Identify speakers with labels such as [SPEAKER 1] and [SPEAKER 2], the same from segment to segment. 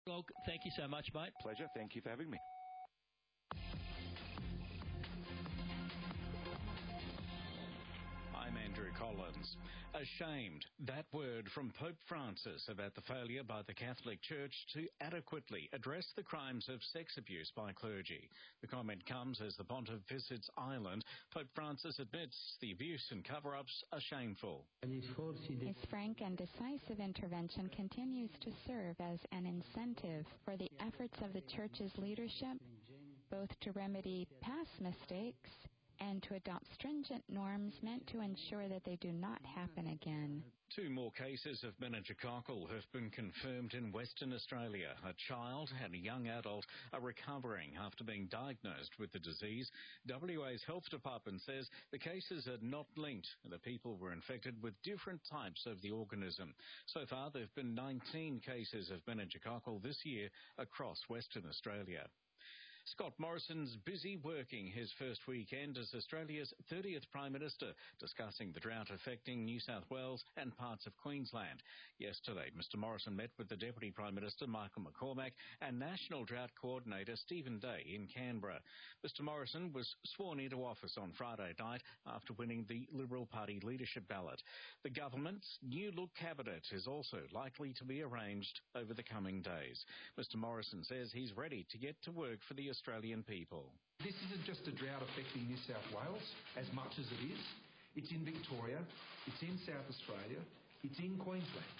[SPEAKER 1] Well, thank you so much, mate.
[SPEAKER 2] Pleasure. Thank you for having me.
[SPEAKER 3] I'm Andrew Collins. Ashamed. That word from Pope Francis about the failure by the Catholic Church to adequately address the crimes of sex abuse by clergy. The comment comes as the Pontiff visits Ireland. Pope Francis admits the abuse and cover-ups are shameful.
[SPEAKER 4] His frank and decisive intervention continues to serve as an incentive for the efforts of the Church's leadership, both to remedy past mistakes and to adopt stringent norms meant to ensure that they do not happen again.
[SPEAKER 3] 2 more cases of meningococcal have been confirmed in Western Australia. A child and a young adult are recovering after being diagnosed with the disease. WA's Health Department says the cases are not linked and the people were infected with different types of the organism. So far, there have been 19 cases of meningococcal this year across Western Australia. Scott Morrison's busy working his first weekend as Australia's 30th Prime Minister, discussing the drought affecting New South Wales and parts of Queensland. Yesterday, Mr Morrison met with the Deputy Prime Minister, Michael McCormack, and National Drought Coordinator, Stephen Day, in Canberra. Mr Morrison was sworn into office on Friday night after winning the Liberal Party leadership ballot. The government's new look cabinet is also likely to be arranged over the coming days. Mr Morrison says he's ready to get to work for the Australian people.
[SPEAKER 5] This isn't just a drought affecting New South Wales as much as it is. It's in Victoria, it's in South Australia, it's in Queensland.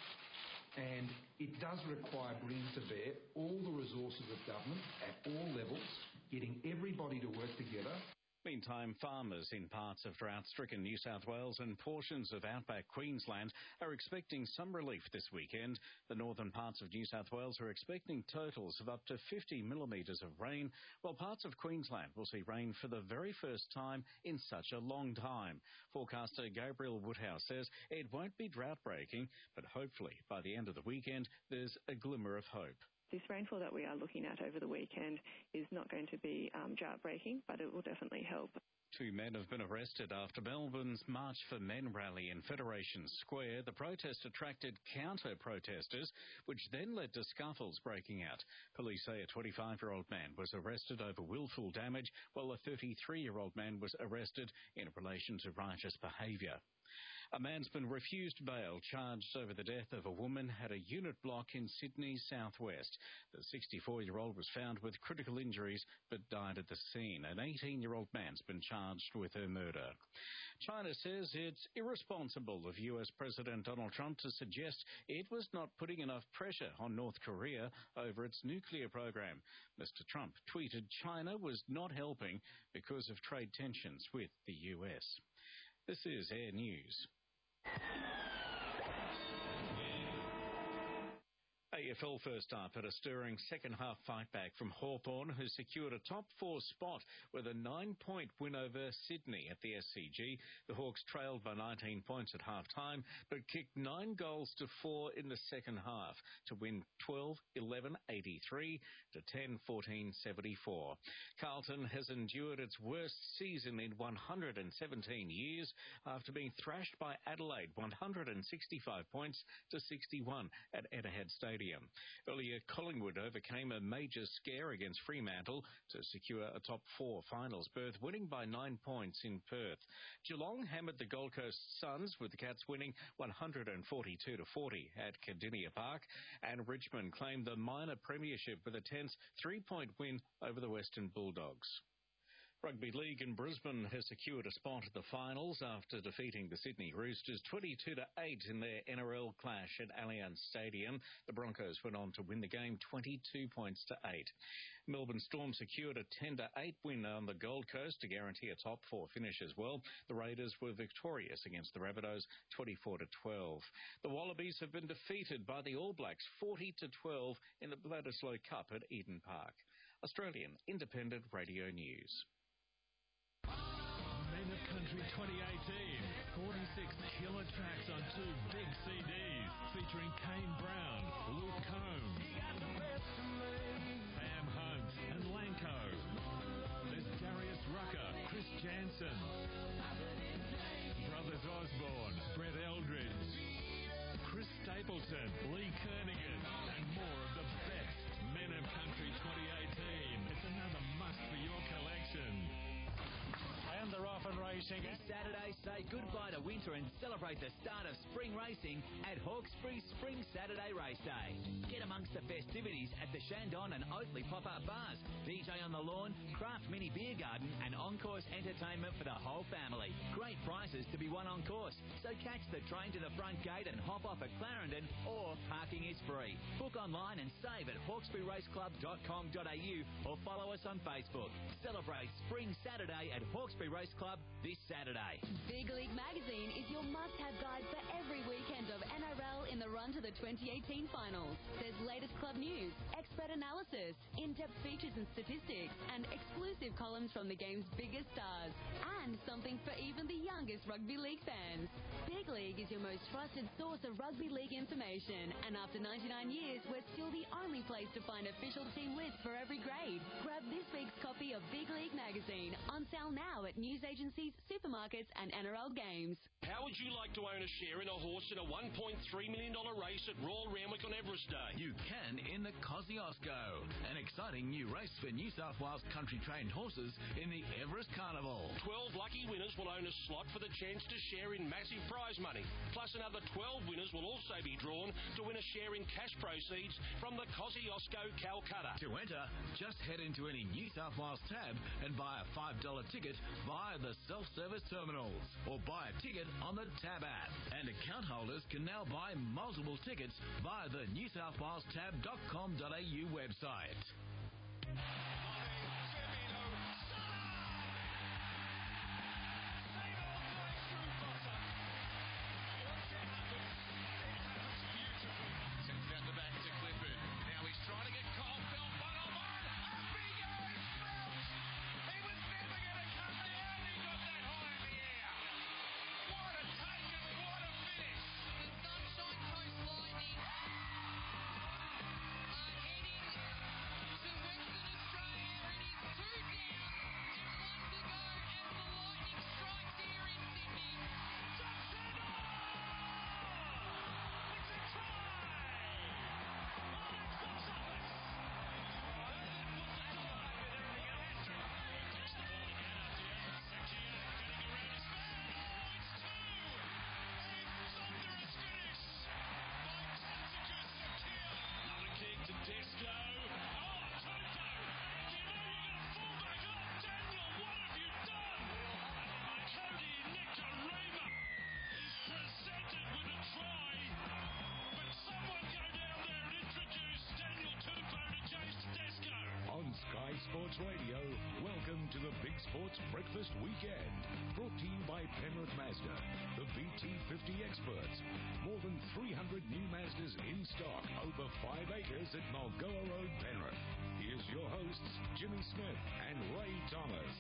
[SPEAKER 5] And it does require bringing to bear all the resources of government at all levels, getting everybody to work together.
[SPEAKER 3] Meantime, farmers in parts of drought-stricken New South Wales and portions of outback Queensland are expecting some relief this weekend. The northern parts of New South Wales are expecting totals of up to 50 millimetres of rain, while parts of Queensland will see rain for the very first time in such a long time. Forecaster Gabriel Woodhouse says it won't be drought-breaking, but hopefully by the end of the weekend there's a glimmer of hope.
[SPEAKER 6] This rainfall that we are looking at over the weekend is not going to be drought-breaking, but it will definitely help.
[SPEAKER 3] 2 men have been arrested after Melbourne's March for Men rally in Federation Square. The protest attracted counter-protesters, which then led to scuffles breaking out. Police say a 25-year-old man was arrested over willful damage, while a 33-year-old man was arrested in relation to riotous behaviour. A man's been refused bail, charged over the death of a woman at a unit block in Sydney's southwest. The 64-year-old was found with critical injuries but died at the scene. An 18-year-old man's been charged with her murder. China says it's irresponsible of US President Donald Trump to suggest it was not putting enough pressure on North Korea over its nuclear program. Mr Trump tweeted China was not helping because of trade tensions with the US. This is Air News. AFL first up at a stirring second-half fight-back from Hawthorn, who secured a top-4 spot with a 9-point win over Sydney at the SCG. The Hawks trailed by 19 points at half-time, but kicked 9 goals to 4 in the second half to win 12-11-83 to 10-14-74. Carlton has endured its worst season in 117 years after being thrashed by Adelaide 165 points to 61 at Etihad Stadium. Earlier, Collingwood overcame a major scare against Fremantle to secure a top-4 finals berth, winning by 9 points in Perth. Geelong hammered the Gold Coast Suns, with the Cats winning 142-40 at Cardinia Park, and Richmond claimed the minor premiership with a tense 3-point win over the Western Bulldogs. Rugby League in Brisbane has secured a spot at the finals after defeating the Sydney Roosters 22-8 in their NRL clash at Allianz Stadium. The Broncos went on to win the game 22 points to 8. Melbourne Storm secured a 10-8 win on the Gold Coast to guarantee a top 4 finish as well. The Raiders were victorious against the Rabbitohs 24-12. The Wallabies have been defeated by the All Blacks 40-12 in the Bledisloe Cup at Eden Park. Australian Independent Radio News.
[SPEAKER 7] Men of Country 2018. 46 killer tracks on 2 big CDs featuring Kane Brown, Luke Combs, Sam Hunt and Lanco. There's Darius Rucker, Chris Jansen, Brothers Osborne, Brett Eldridge, Chris Stapleton, Lee Kernaghan, and more of the best
[SPEAKER 1] This Saturday, say goodbye to winter and celebrate the start of spring racing at Hawkesbury Spring Saturday Race Day. Get amongst the festivities at the Shandon and Oakley pop-up bars, DJ on the lawn, craft mini beer garden and on-course entertainment for the whole family. Great prizes to be won on course, so catch the train to the front gate and hop off at Clarendon, or parking is free. Book online and save at hawkesburyraceclub.com.au or follow us on Facebook. Celebrate Spring Saturday at Hawkesbury Race Club this Saturday.
[SPEAKER 2] Big League Magazine is your must-have guide for every weekend of NRL in the run to the 2018 finals. There's latest club news, expert analysis, in-depth features and statistics, and exclusive columns from the game's biggest stars. And something for even the youngest rugby league fans. Big League is your most trusted source of rugby league information. And after 99 years, we're still the only place to find official team lists for every grade. Grab this week's copy of Big League Magazine, on sale now at news agencies, supermarkets and NRL games.
[SPEAKER 8] How would you like to own a share in a horse in a $1.3 million race at Royal Randwick on Everest Day?
[SPEAKER 1] You can in the Kosciuszko, an exciting new race for New South Wales country-trained horses in the Everest Carnival.
[SPEAKER 8] 12 lucky winners will own a slot for the chance to share in massive prize money. Plus another 12 winners will also be drawn to win a share in cash proceeds from the Kosciuszko Calcutta.
[SPEAKER 1] To enter, just head into any New South Wales tab and buy a $5 ticket via the self-service terminals, or buy a ticket on the tab app. And account holders can now buy multiple tickets via the newsouthwalestab.com.au website.
[SPEAKER 9] Sky Sports Radio, welcome to the Big Sports Breakfast Weekend. Brought to you by Penrith Mazda, the BT50 experts. More than 300 new Mazdas in stock, over 5 acres at Mulgoa Road, Penrith. Here's your hosts, Jimmy Smith and Ray Thomas.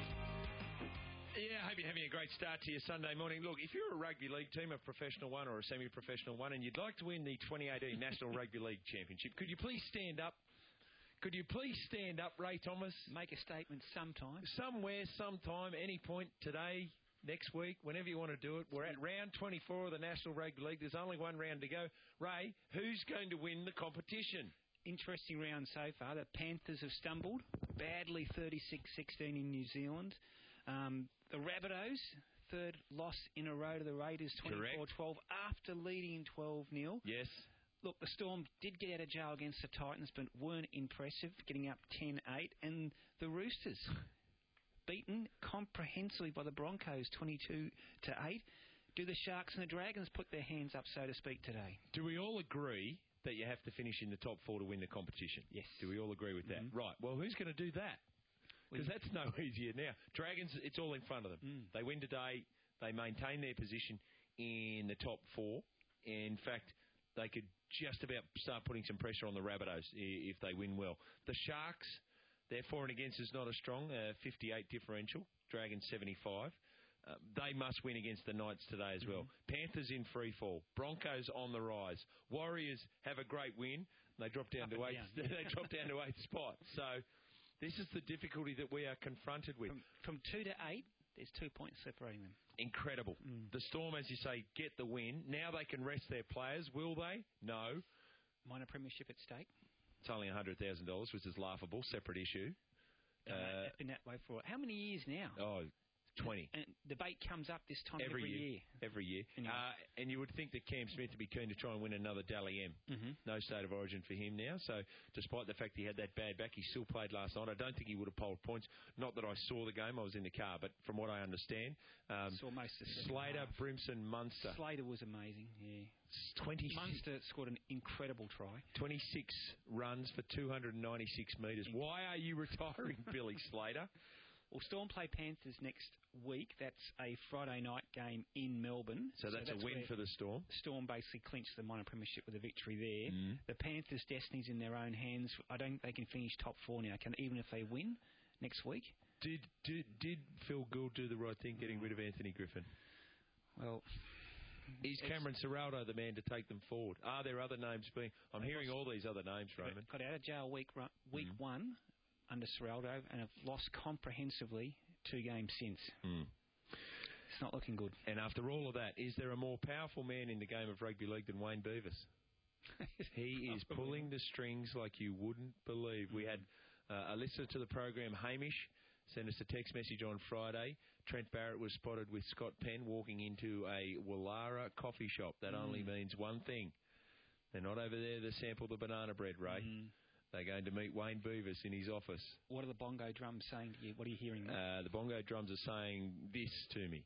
[SPEAKER 10] Yeah, I hope you're having a great start to your Sunday morning. Look, if you're a rugby league team, a professional one or a semi-professional one, and you'd like to win the 2018 National Rugby League Championship, could you please stand up? Could you please stand up, Ray Thomas?
[SPEAKER 11] Make a statement sometime.
[SPEAKER 10] Somewhere, sometime, any point today, next week, whenever you want to do it. We're at round 24 of the National Rugby League. There's only one round to go. Ray, who's going to win the competition?
[SPEAKER 11] Interesting round so far. The Panthers have stumbled badly, 36-16 in New Zealand. The Rabbitohs, third loss in a row to the Raiders, 24-12, after leading 12-0.
[SPEAKER 10] Yes.
[SPEAKER 11] Look, the Storm did get out of jail against the Titans, but weren't impressive, getting up 10-8. And the Roosters, beaten comprehensively by the Broncos, 22-8. Do the Sharks and the Dragons put their hands up, so to speak, today?
[SPEAKER 10] Do we all agree that you have to finish in the top 4 to win the competition?
[SPEAKER 11] Yes.
[SPEAKER 10] Do we all agree with that? Right. Well, who's going to do that? Because that's no easier now. Dragons, it's all in front of them. They win today. They maintain their position in the top 4. In fact, they could just about start putting some pressure on the Rabbitohs if they win well. The Sharks, their for and against is not as strong, 58 differential. Dragons 75. They must win against the Knights today as well. Panthers in free fall. Broncos on the rise. Warriors have a great win. They drop down to 8th. They drop down to 8th spot. So this is the difficulty that we are confronted with.
[SPEAKER 11] From 2 to 8, there's 2 points separating them.
[SPEAKER 10] Incredible. The Storm, as you say, get the win. Now they can rest their players. Will they? No.
[SPEAKER 11] Minor premiership at stake.
[SPEAKER 10] It's only $100,000, which is laughable. Separate issue.
[SPEAKER 11] Been that way for how many years now?
[SPEAKER 10] Oh, 20.
[SPEAKER 11] And debate comes up this time every year.
[SPEAKER 10] Every year.
[SPEAKER 11] Anyway.
[SPEAKER 10] And you would think that Cam Smith would be keen to try and win another Dally M.
[SPEAKER 11] Mm-hmm.
[SPEAKER 10] No state of origin for him now. So despite the fact he had that bad back, he still played last night. I don't think he would have polled points. Not that I saw the game. I was in the car. But from what I understand,
[SPEAKER 11] saw most of the
[SPEAKER 10] Slater,
[SPEAKER 11] half.
[SPEAKER 10] Brimson, Munster.
[SPEAKER 11] Slater was amazing, yeah.
[SPEAKER 10] 26.
[SPEAKER 11] Munster scored an incredible try.
[SPEAKER 10] 26 runs for 296 metres. Why are you retiring, Billy Slater?
[SPEAKER 11] Well, Storm play Panthers next week. That's a Friday night game in Melbourne.
[SPEAKER 10] So that's a win for the Storm.
[SPEAKER 11] Storm basically clinched the minor premiership with a victory there. The Panthers' destiny's in their own hands. I don't think they can finish top 4 now, even if they win next week.
[SPEAKER 10] Did Phil Gould do the right thing getting rid of Anthony Griffin?
[SPEAKER 11] Well...
[SPEAKER 10] Is Cameron Ciraldo the man to take them forward? Are there other names being... I'm hearing all these other names, Roman.
[SPEAKER 11] Got out of jail week 1 under Ciraldo and have lost comprehensively 2 games since. It's not looking good.
[SPEAKER 10] And after all of that, is there a more powerful man in the game of rugby league than Wayne Beavis? He is pulling the strings like you wouldn't believe. We had a listener to the program, Hamish, sent us a text message on Friday. Trent Barrett was spotted with Scott Penn walking into a Wallara coffee shop. That only means one thing. They're not over there to sample the banana bread, Ray. They're going to meet Wayne Beavis in his office.
[SPEAKER 11] What are the bongo drums saying to you? What are you hearing there?
[SPEAKER 10] The bongo drums are saying this to me.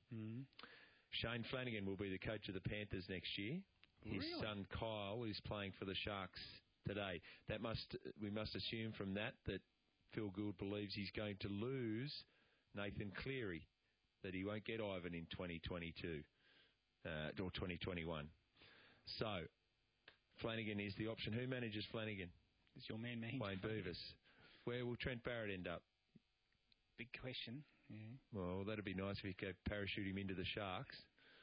[SPEAKER 10] Shane Flanagan will be the coach of the Panthers next year. His son Kyle is playing for the Sharks today. We must assume from that Phil Gould believes he's going to lose Nathan Cleary, that he won't get Ivan in 2022 or 2021. So, Flanagan is the option. Who manages Flanagan?
[SPEAKER 11] It's your man,
[SPEAKER 10] Wayne Beavis. Where will Trent Barrett end up?
[SPEAKER 11] Big question. Yeah.
[SPEAKER 10] Well, that'd be nice if he could parachute him into the Sharks.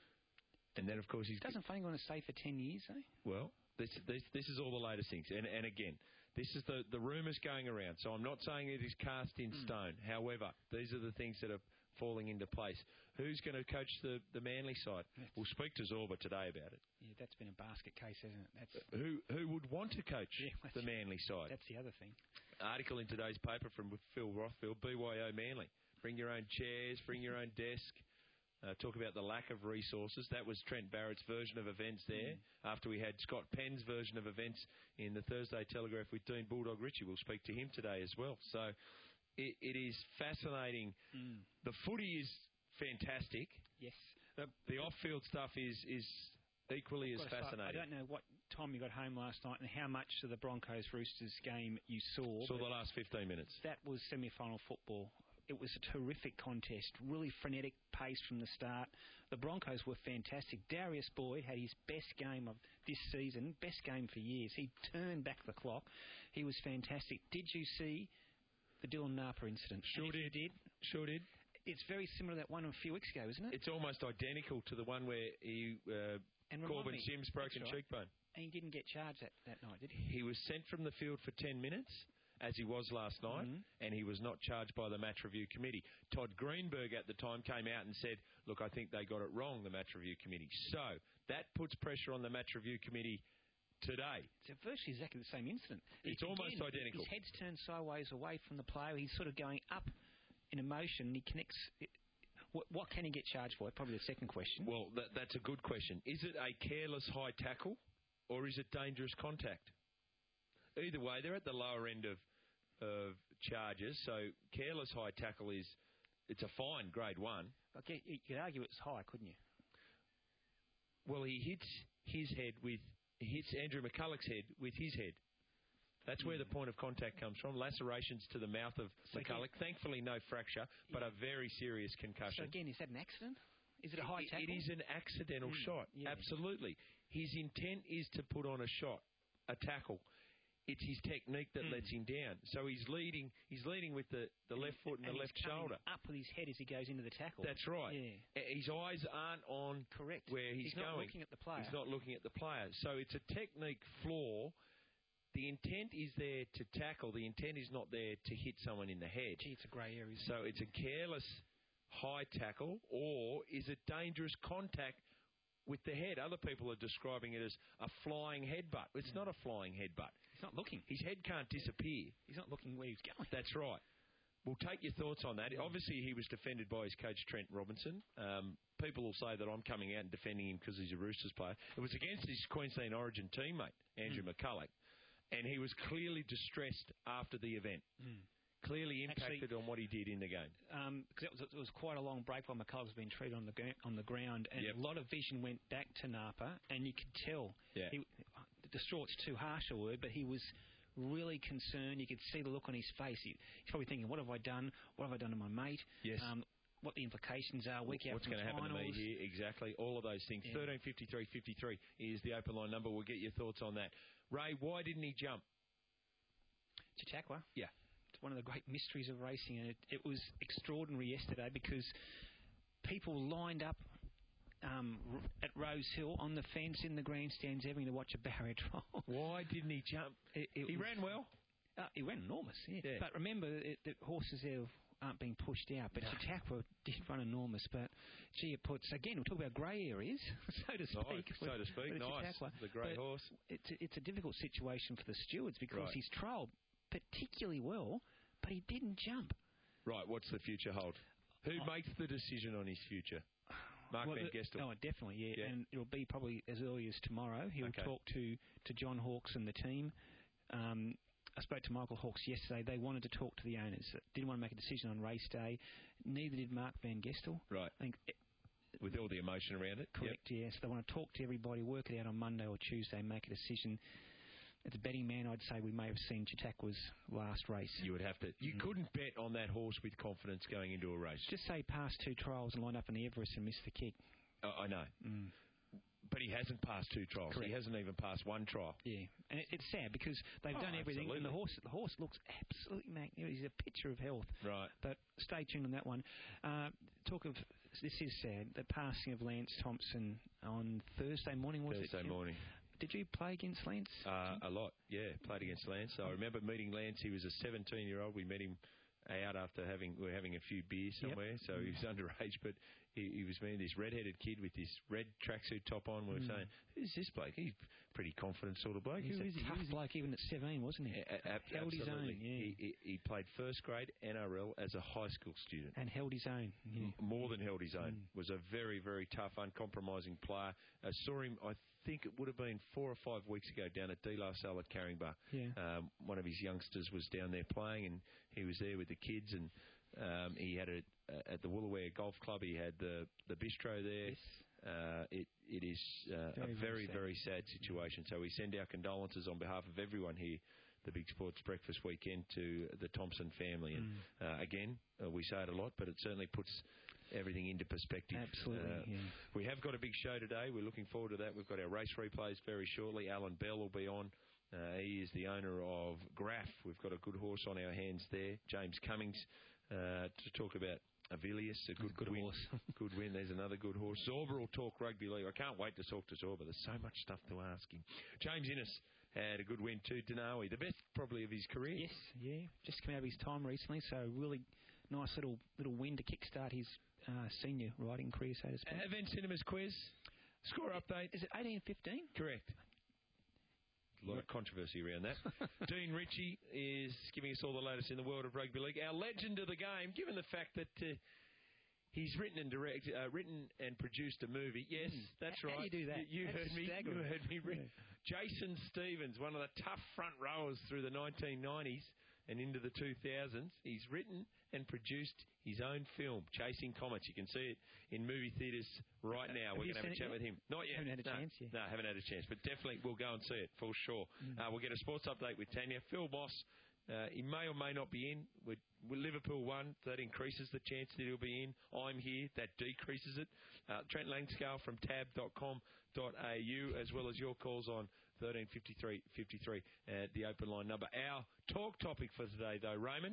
[SPEAKER 10] And then, of course,
[SPEAKER 11] Doesn't Flanagan want to stay for 10 years, though?
[SPEAKER 10] Well, this is all the latest things. And again, this is the rumours going around. So I'm not saying it is cast in stone. However, these are the things that are falling into place. Who's going to coach the Manly side? We'll speak to Zorba today about it.
[SPEAKER 11] Yeah, that's been a basket case, hasn't it? That's
[SPEAKER 10] Who would want to coach the Manly side?
[SPEAKER 11] That's the other thing.
[SPEAKER 10] Article in today's paper from Phil Rothfield, BYO Manly. Bring your own chairs, bring your own desk. Talk about the lack of resources. That was Trent Barrett's version of events there. After we had Scott Penn's version of events in the Thursday Telegraph with Dean Bulldog Ritchie. We'll speak to him today as well. So it is fascinating. The footy is fantastic.
[SPEAKER 11] Yes.
[SPEAKER 10] The off-field stuff is equally as fascinating.
[SPEAKER 11] I don't know what time you got home last night and how much of the Broncos-Roosters game you saw.
[SPEAKER 10] Saw the last 15 minutes.
[SPEAKER 11] That was semi-final football. It was a terrific contest, really frenetic pace from the start. The Broncos were fantastic. Darius Boyd had his best game of this season, best game for years. He turned back the clock. He was fantastic. Did you see the Dylan Napa incident?
[SPEAKER 10] Sure did. Sure did.
[SPEAKER 11] It's very similar to that one a few weeks ago, isn't it?
[SPEAKER 10] It's almost identical to the one where Corbin Sims broke a cheekbone.
[SPEAKER 11] And he didn't get charged that night, did he?
[SPEAKER 10] He was sent from the field for 10 minutes, as he was last night, and he was not charged by the match review committee. Todd Greenberg at the time came out and said, look, I think they got it wrong, the match review committee. So that puts pressure on the match review committee today.
[SPEAKER 11] It's virtually exactly the same incident.
[SPEAKER 10] It's almost identical.
[SPEAKER 11] His head's turned sideways away from the player. He's sort of going up in emotion. He connects. What can he get charged for? Probably the second question.
[SPEAKER 10] Well, that's a good question. Is it a careless high tackle or is it dangerous contact? Either way, they're at the lower end of charges. So careless high tackle it's a fine, grade 1.
[SPEAKER 11] Okay, you could argue it's high, couldn't you?
[SPEAKER 10] Well, he hits Andrew McCulloch's head with his head. That's where the point of contact comes from. Lacerations to the mouth of McCulloch. Thankfully, no fracture, but a very serious concussion.
[SPEAKER 11] So again, is that an accident? Is it a high tackle?
[SPEAKER 10] It is an accidental shot. Yeah. Absolutely. His intent is to put on a shot, a tackle. It's his technique that lets him down. So he's leading with the left foot and the left shoulder.
[SPEAKER 11] Up with his head as he goes into the tackle.
[SPEAKER 10] That's right.
[SPEAKER 11] Yeah.
[SPEAKER 10] His eyes aren't on where he's going.
[SPEAKER 11] He's not looking at the player.
[SPEAKER 10] He's not looking at the player. So it's a technique flaw. The intent is there to tackle. The intent is not there to hit someone in the head.
[SPEAKER 11] Gee, it's a grey area.
[SPEAKER 10] So it's a careless high tackle, or is it dangerous contact with the head? Other people are describing it as a flying headbutt. It's not a flying headbutt.
[SPEAKER 11] He's not looking.
[SPEAKER 10] His head can't disappear.
[SPEAKER 11] He's not looking where he's going.
[SPEAKER 10] That's right. We'll take your thoughts on that. Obviously, he was defended by his coach, Trent Robinson. People will say that I'm coming out and defending him because he's a Roosters player. It was against his Queensland Origin teammate, Andrew McCulloch, and he was clearly distressed after the event. Clearly impacted on what he did in the game.
[SPEAKER 11] Because it was quite a long break while McCullough's been treated on the ground, and a lot of vision went back to Napa, and you could tell. Distraught's too harsh a word, but he was really concerned. You could see the look on his face. He's probably thinking, what have I done? What have I done to my mate?
[SPEAKER 10] Yes.
[SPEAKER 11] What the implications are. What's
[SPEAKER 10] going to happen to me here? Exactly. All of those things. 1353 is the open line number. We'll get your thoughts on that. Ray, why didn't he jump?
[SPEAKER 11] Chautauqua?
[SPEAKER 10] Yeah.
[SPEAKER 11] It's one of the great mysteries of racing, and it was extraordinary yesterday because people lined up at Rose Hill on the fence in the grandstands having to watch a barrier trial.
[SPEAKER 10] Why didn't he jump? He ran well.
[SPEAKER 11] He ran enormous, But remember, the horses there aren't being pushed out. But Chautauqua did run enormous. But, gee, it puts... Again, we'll talk about grey areas, so to speak.
[SPEAKER 10] Nice. The grey horse.
[SPEAKER 11] It's a difficult situation for the stewards because he's trialled particularly well, but he didn't jump.
[SPEAKER 10] Right, what's the future hold? Who makes the decision on his future? Mark Van Gestel.
[SPEAKER 11] Oh, definitely, and it'll be probably as early as tomorrow. He'll talk to John Hawkes and the team. I spoke to Michael Hawkes yesterday. They wanted to talk to the owners. Didn't want to make a decision on race day. Neither did Mark Van Gestel.
[SPEAKER 10] Right.
[SPEAKER 11] I think
[SPEAKER 10] with all the emotion around it?
[SPEAKER 11] Correct, yes. They want to talk to everybody, work it out on Monday or Tuesday, make a decision. As a betting man, I'd say we may have seen Chautauqua's last race.
[SPEAKER 10] You would have to. You couldn't bet on that horse with confidence going into a race.
[SPEAKER 11] Just say passed 2 trials and lined up in the Everest and missed the kick.
[SPEAKER 10] I know. But he hasn't passed 2 trials.
[SPEAKER 11] Correct.
[SPEAKER 10] He hasn't even passed 1 trial.
[SPEAKER 11] Yeah, and it's sad because they've done everything, and the horse looks absolutely magnificent. He's a picture of health.
[SPEAKER 10] Right.
[SPEAKER 11] But stay tuned on that one. Talk of this is sad. The passing of Lance Thompson on Thursday morning.
[SPEAKER 10] Thursday morning.
[SPEAKER 11] Did you play against Lance?
[SPEAKER 10] A lot, yeah. Played against Lance. I remember meeting Lance. He was a 17-year-old. We met him out after we were having a few beers somewhere, so he was underage, but he was meeting this red-headed kid with this red tracksuit top on. We were saying, who's this bloke? He's a pretty confident sort of bloke.
[SPEAKER 11] He's a tough bloke even at 17, wasn't he? Held his own,
[SPEAKER 10] He played first grade NRL as a high school student.
[SPEAKER 11] And held his own.
[SPEAKER 10] More than held his own. Was a very, very tough, uncompromising player. I saw him, I think it would have been 4 or 5 weeks ago down at De La Salle at Caringbah. One of his youngsters was down there playing, and he was there with the kids, and he had at the Woolooware Golf Club, he had the bistro there. Yes. It is a very, very sad situation. So we send our condolences on behalf of everyone here, the Big Sports Breakfast Weekend, to the Thompson family. And again, we say it a lot, but it certainly puts everything into perspective.
[SPEAKER 11] Absolutely.
[SPEAKER 10] We have got a big show today. We're looking forward to that. We've got our race replays very shortly. Alan Bell will be on. He is the owner of Graph. We've got a good horse on our hands there. James Cummings to talk about Avilius, a good win.
[SPEAKER 11] Horse.
[SPEAKER 10] Good win. There's another good horse. Zorba will talk rugby league. I can't wait to talk to Zorba. There's so much stuff to ask him. James Innes had a good win too. Denawi, the best probably of his career.
[SPEAKER 11] Yes, yeah. Just come out of his time recently, so really nice little win to kickstart his senior riding career, so to speak.
[SPEAKER 10] Event Cinemas quiz. Score update.
[SPEAKER 11] Is it 18-15?
[SPEAKER 10] Correct. A lot of controversy around that. Dean Ritchie is giving us all the latest in the world of rugby league. Our legend of the game, given the fact that he's written and produced a movie. Yes, that's right.
[SPEAKER 11] How do you do that?
[SPEAKER 10] You heard me.
[SPEAKER 11] Staggering.
[SPEAKER 10] You heard me. Jason Stevens, one of the tough front rowers through the 1990s and into the 2000s. He's written and produced his own film, Chasing Comets. You can see it in movie theatres right now. We're going to have a chat with him. Not yet.
[SPEAKER 11] Haven't had a chance yet.
[SPEAKER 10] No, haven't had a chance, but definitely we'll go and see it for sure. We'll get a sports update with Tanya. Phil Moss, he may or may not be in. With Liverpool won, that increases the chance that he'll be in. I'm here, that decreases it. Trent Langscale from tab.com.au, as well as your calls on 1353 at the open line number. Our talk topic for today, though, Raymond,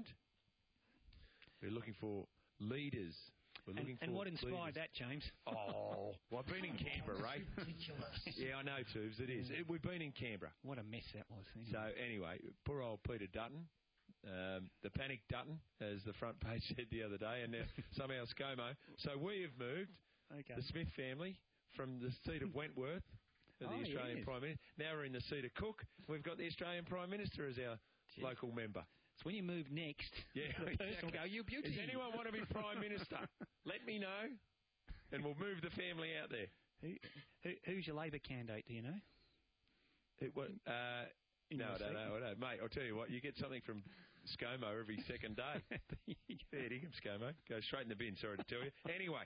[SPEAKER 10] we're looking for leaders.
[SPEAKER 11] And what inspired that, James?
[SPEAKER 10] Well, I've been in Canberra, right?
[SPEAKER 11] Ridiculous.
[SPEAKER 10] Yeah, I know, Tubes, it is. We've been in Canberra.
[SPEAKER 11] What a mess that was.
[SPEAKER 10] So, anyway, poor old Peter Dutton, the Panic Dutton, as the front page said the other day, and now somehow ScoMo. So we have moved, the Smith family, from the seat of Wentworth, the Australian Prime Minister. Now we're in the seat of Cook. We've got the Australian Prime Minister as our local member.
[SPEAKER 11] It's When you move next,
[SPEAKER 10] yeah,
[SPEAKER 11] the person will go, "You beauty."
[SPEAKER 10] Does anyone want to be Prime Minister? Let me know, and we'll move the family out there.
[SPEAKER 11] Who's your Labor candidate? Do you know?
[SPEAKER 10] No, I don't know. Mate, I'll tell you what, you get something from ScoMo every second day. Fair dinkum, ScoMo. Go straight in the bin, sorry to tell you. Anyway,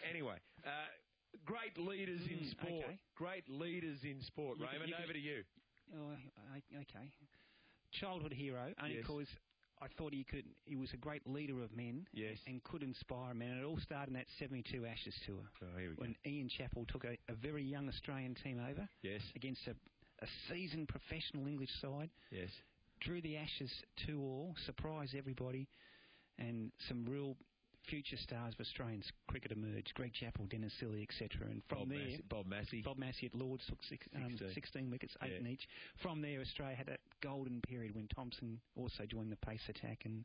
[SPEAKER 10] great leaders in sport.
[SPEAKER 11] Okay.
[SPEAKER 10] Great leaders in sport. Raymond, over to you.
[SPEAKER 11] Oh, okay. Childhood hero, only because I thought he was a great leader of men and could inspire men. And it all started in that 72 Ashes tour.
[SPEAKER 10] Oh, here we
[SPEAKER 11] when
[SPEAKER 10] go.
[SPEAKER 11] Ian Chappell took a very young Australian team over against a seasoned professional English side.
[SPEAKER 10] Yes.
[SPEAKER 11] Drew the Ashes 2-2, surprised everybody, and some real future stars of Australian cricket emerged. Greg Chappell, Dennis Seeley, etc. And from
[SPEAKER 10] Bob Massey
[SPEAKER 11] at Lords took 16 wickets, 8 in each. From there, Australia had that golden period when Thompson also joined the pace attack. And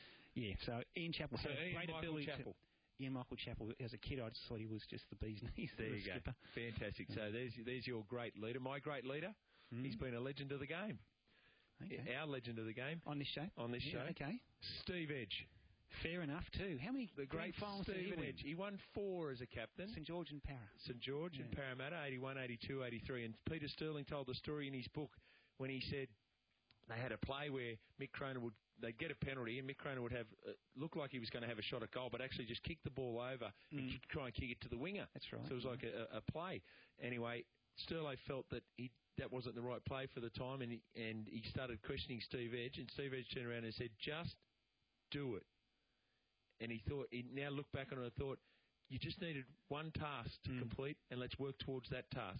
[SPEAKER 11] so Ian Chappell had a great ability. Ian Michael Chappell, as a kid, I just thought he was just the bee's knees.
[SPEAKER 10] There you go. Fantastic. So there's your great leader. My great leader, he's been a legend of the game. Okay. Our legend of the game.
[SPEAKER 11] On this show? Okay.
[SPEAKER 10] Steve Edge.
[SPEAKER 11] Fair enough, too. How many
[SPEAKER 10] great
[SPEAKER 11] finals did he win?
[SPEAKER 10] Edge. He won 4 as a captain.
[SPEAKER 11] St George and Para.
[SPEAKER 10] St George and Parramatta, 81, 82, 83. And Peter Sterling told the story in his book when he said they had a play where Mick Cronin they'd get a penalty and Mick Cronin would have look like he was going to have a shot at goal, but actually just kick the ball over and try and kick it to the winger.
[SPEAKER 11] That's right.
[SPEAKER 10] So it was like a play. Anyway, Sterling felt that that wasn't the right play for the time, and he started questioning Steve Edge, and Steve Edge turned around and said, "Just do it." And he now looked back on it and thought, you just needed one task to complete, and let's work towards that task.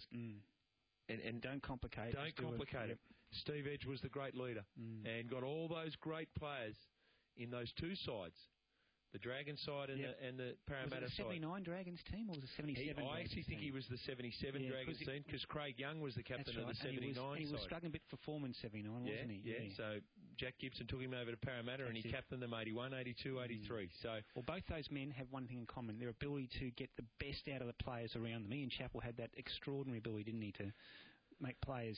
[SPEAKER 10] And
[SPEAKER 11] don't complicate it.
[SPEAKER 10] Don't complicate it. Steve Edge was the great leader and got all those great players in those two sides, the Dragons side and the Parramatta side.
[SPEAKER 11] Was it the 79 Dragons team or was it 77
[SPEAKER 10] I actually think he was the 77 Dragons team because Craig Young was the captain of the 79 side.
[SPEAKER 11] He was struggling a bit for form in 79, wasn't he?
[SPEAKER 10] Yeah, so Jack Gibson took him over to Parramatta and he captained them 81, 82, 83. So,
[SPEAKER 11] both those men have one thing in common, their ability to get the best out of the players around them. Ian Chappell had that extraordinary ability, didn't he, to make players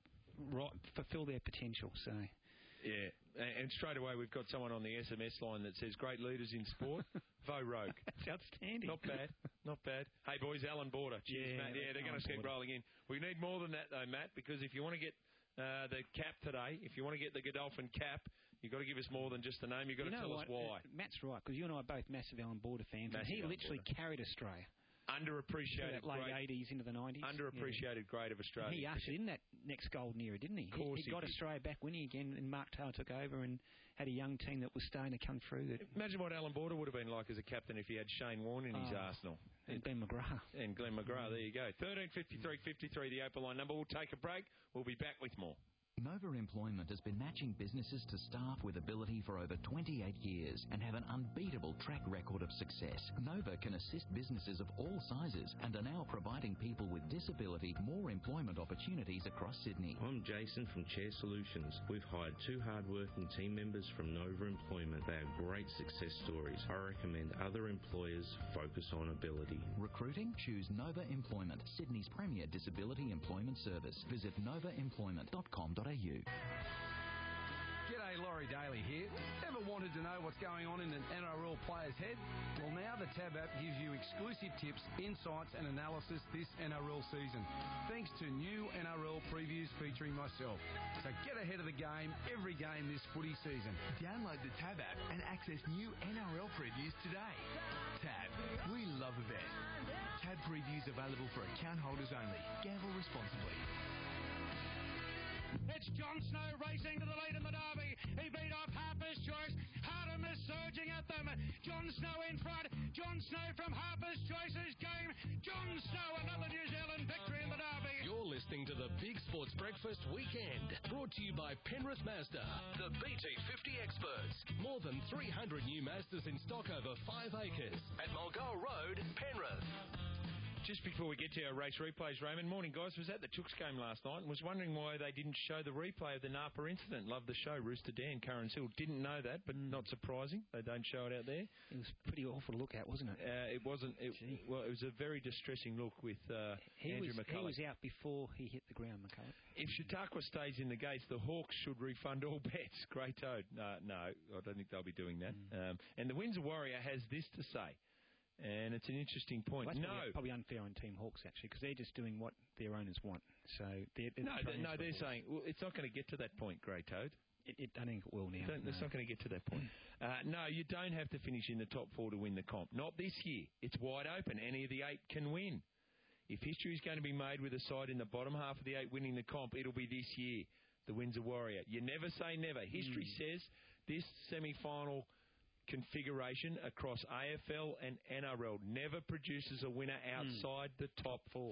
[SPEAKER 11] fulfil their potential. So...
[SPEAKER 10] Yeah, and straight away we've got someone on the SMS line that says, great leaders in sport, Vo Rogue.
[SPEAKER 11] That's outstanding.
[SPEAKER 10] Not bad. Hey, boys, Alan Border. Cheers, Matt. Yeah, they're going to keep rolling in. We need more than that, though, Matt, because if you want to get the cap today, if you want to get the Godolphin cap, you've got to give us more than just the name. You've got to tell us why.
[SPEAKER 11] Matt's right, because you and I are both massive Alan Border fans, and he literally carried Australia.
[SPEAKER 10] Underappreciated,
[SPEAKER 11] late 80s into the 90s.
[SPEAKER 10] Underappreciated great of Australia.
[SPEAKER 11] He ushered in that next golden era, didn't he?
[SPEAKER 10] Of course
[SPEAKER 11] he got Australia back winning again, and Mark Taylor took over and had a young team that was starting to come through.
[SPEAKER 10] Imagine what Alan Border would have been like as a captain if he had Shane Warne in his arsenal.
[SPEAKER 11] And Glenn McGrath.
[SPEAKER 10] And Glenn McGrath, there you go. 1353 the open line number. We'll take a break. We'll be back with more.
[SPEAKER 12] Nova Employment has been matching businesses to staff with ability for over 28 years and have an unbeatable track record of success. Nova can assist businesses of all sizes and are now providing people with disability more employment opportunities across Sydney.
[SPEAKER 13] I'm Jason from Chair Solutions. We've hired 2 hard-working team members from Nova Employment. They are great success stories. I recommend other employers focus on ability.
[SPEAKER 12] Recruiting? Choose Nova Employment, Sydney's premier disability employment service. Visit novaemployment.com.au.
[SPEAKER 14] G'day, Laurie Daly here. Ever wanted to know what's going on in an NRL player's head? Well, now the Tab app gives you exclusive tips, insights and analysis this NRL season, thanks to new NRL previews featuring myself. So get ahead of the game every game this footy season.
[SPEAKER 15] Download the Tab app and access new NRL previews today. Tab, we love a bet. Tab previews available for account holders only. Gamble responsibly.
[SPEAKER 16] It's Jon Snow racing to the lead in the Derby. He beat off Harper's Choice. Hardeman is surging at them. Jon Snow in front. Jon Snow from Harper's Choice's game. Jon Snow, another New Zealand victory in the Derby.
[SPEAKER 8] You're listening to the Big Sports Breakfast Weekend, brought to you by Penrith Mazda, the BT50 experts. More than 300 new Mazdas in stock over 5 acres at Mulgoa Road, Penrith.
[SPEAKER 10] Just before we get to our race replays, Raymond, morning, guys. Was at the Chooks game last night and was wondering why they didn't show the replay of the Napa incident. Love the show. Rooster Dan, Curran Hill. Didn't know that, but not surprising. They don't show it out there.
[SPEAKER 11] It was pretty awful to look at, wasn't it?
[SPEAKER 10] It wasn't. It was a very distressing look with Andrew McCullough.
[SPEAKER 11] He was out before he hit the ground, McCullough.
[SPEAKER 10] If Chautauqua stays in the gates, the Hawks should refund all bets. Grey Toad. No, I don't think they'll be doing that. And the Windsor Warrior has this to say. And it's an interesting point.
[SPEAKER 11] Well, that's probably unfair on Team Hawks, actually, because they're just doing what their owners want. So they're
[SPEAKER 10] saying, well, it's not going to get to that point, Grey Toad.
[SPEAKER 11] I think it will now.
[SPEAKER 10] It's not going to get to that point. No, you don't have to finish in the top 4 to win the comp. Not this year. It's wide open. Any of the 8 can win. If history is going to be made with a side in the bottom half of the 8 winning the comp, it'll be this year, the Windsor Warrior. You never say never. History says this semi-final configuration across AFL and NRL never produces a winner outside the top 4.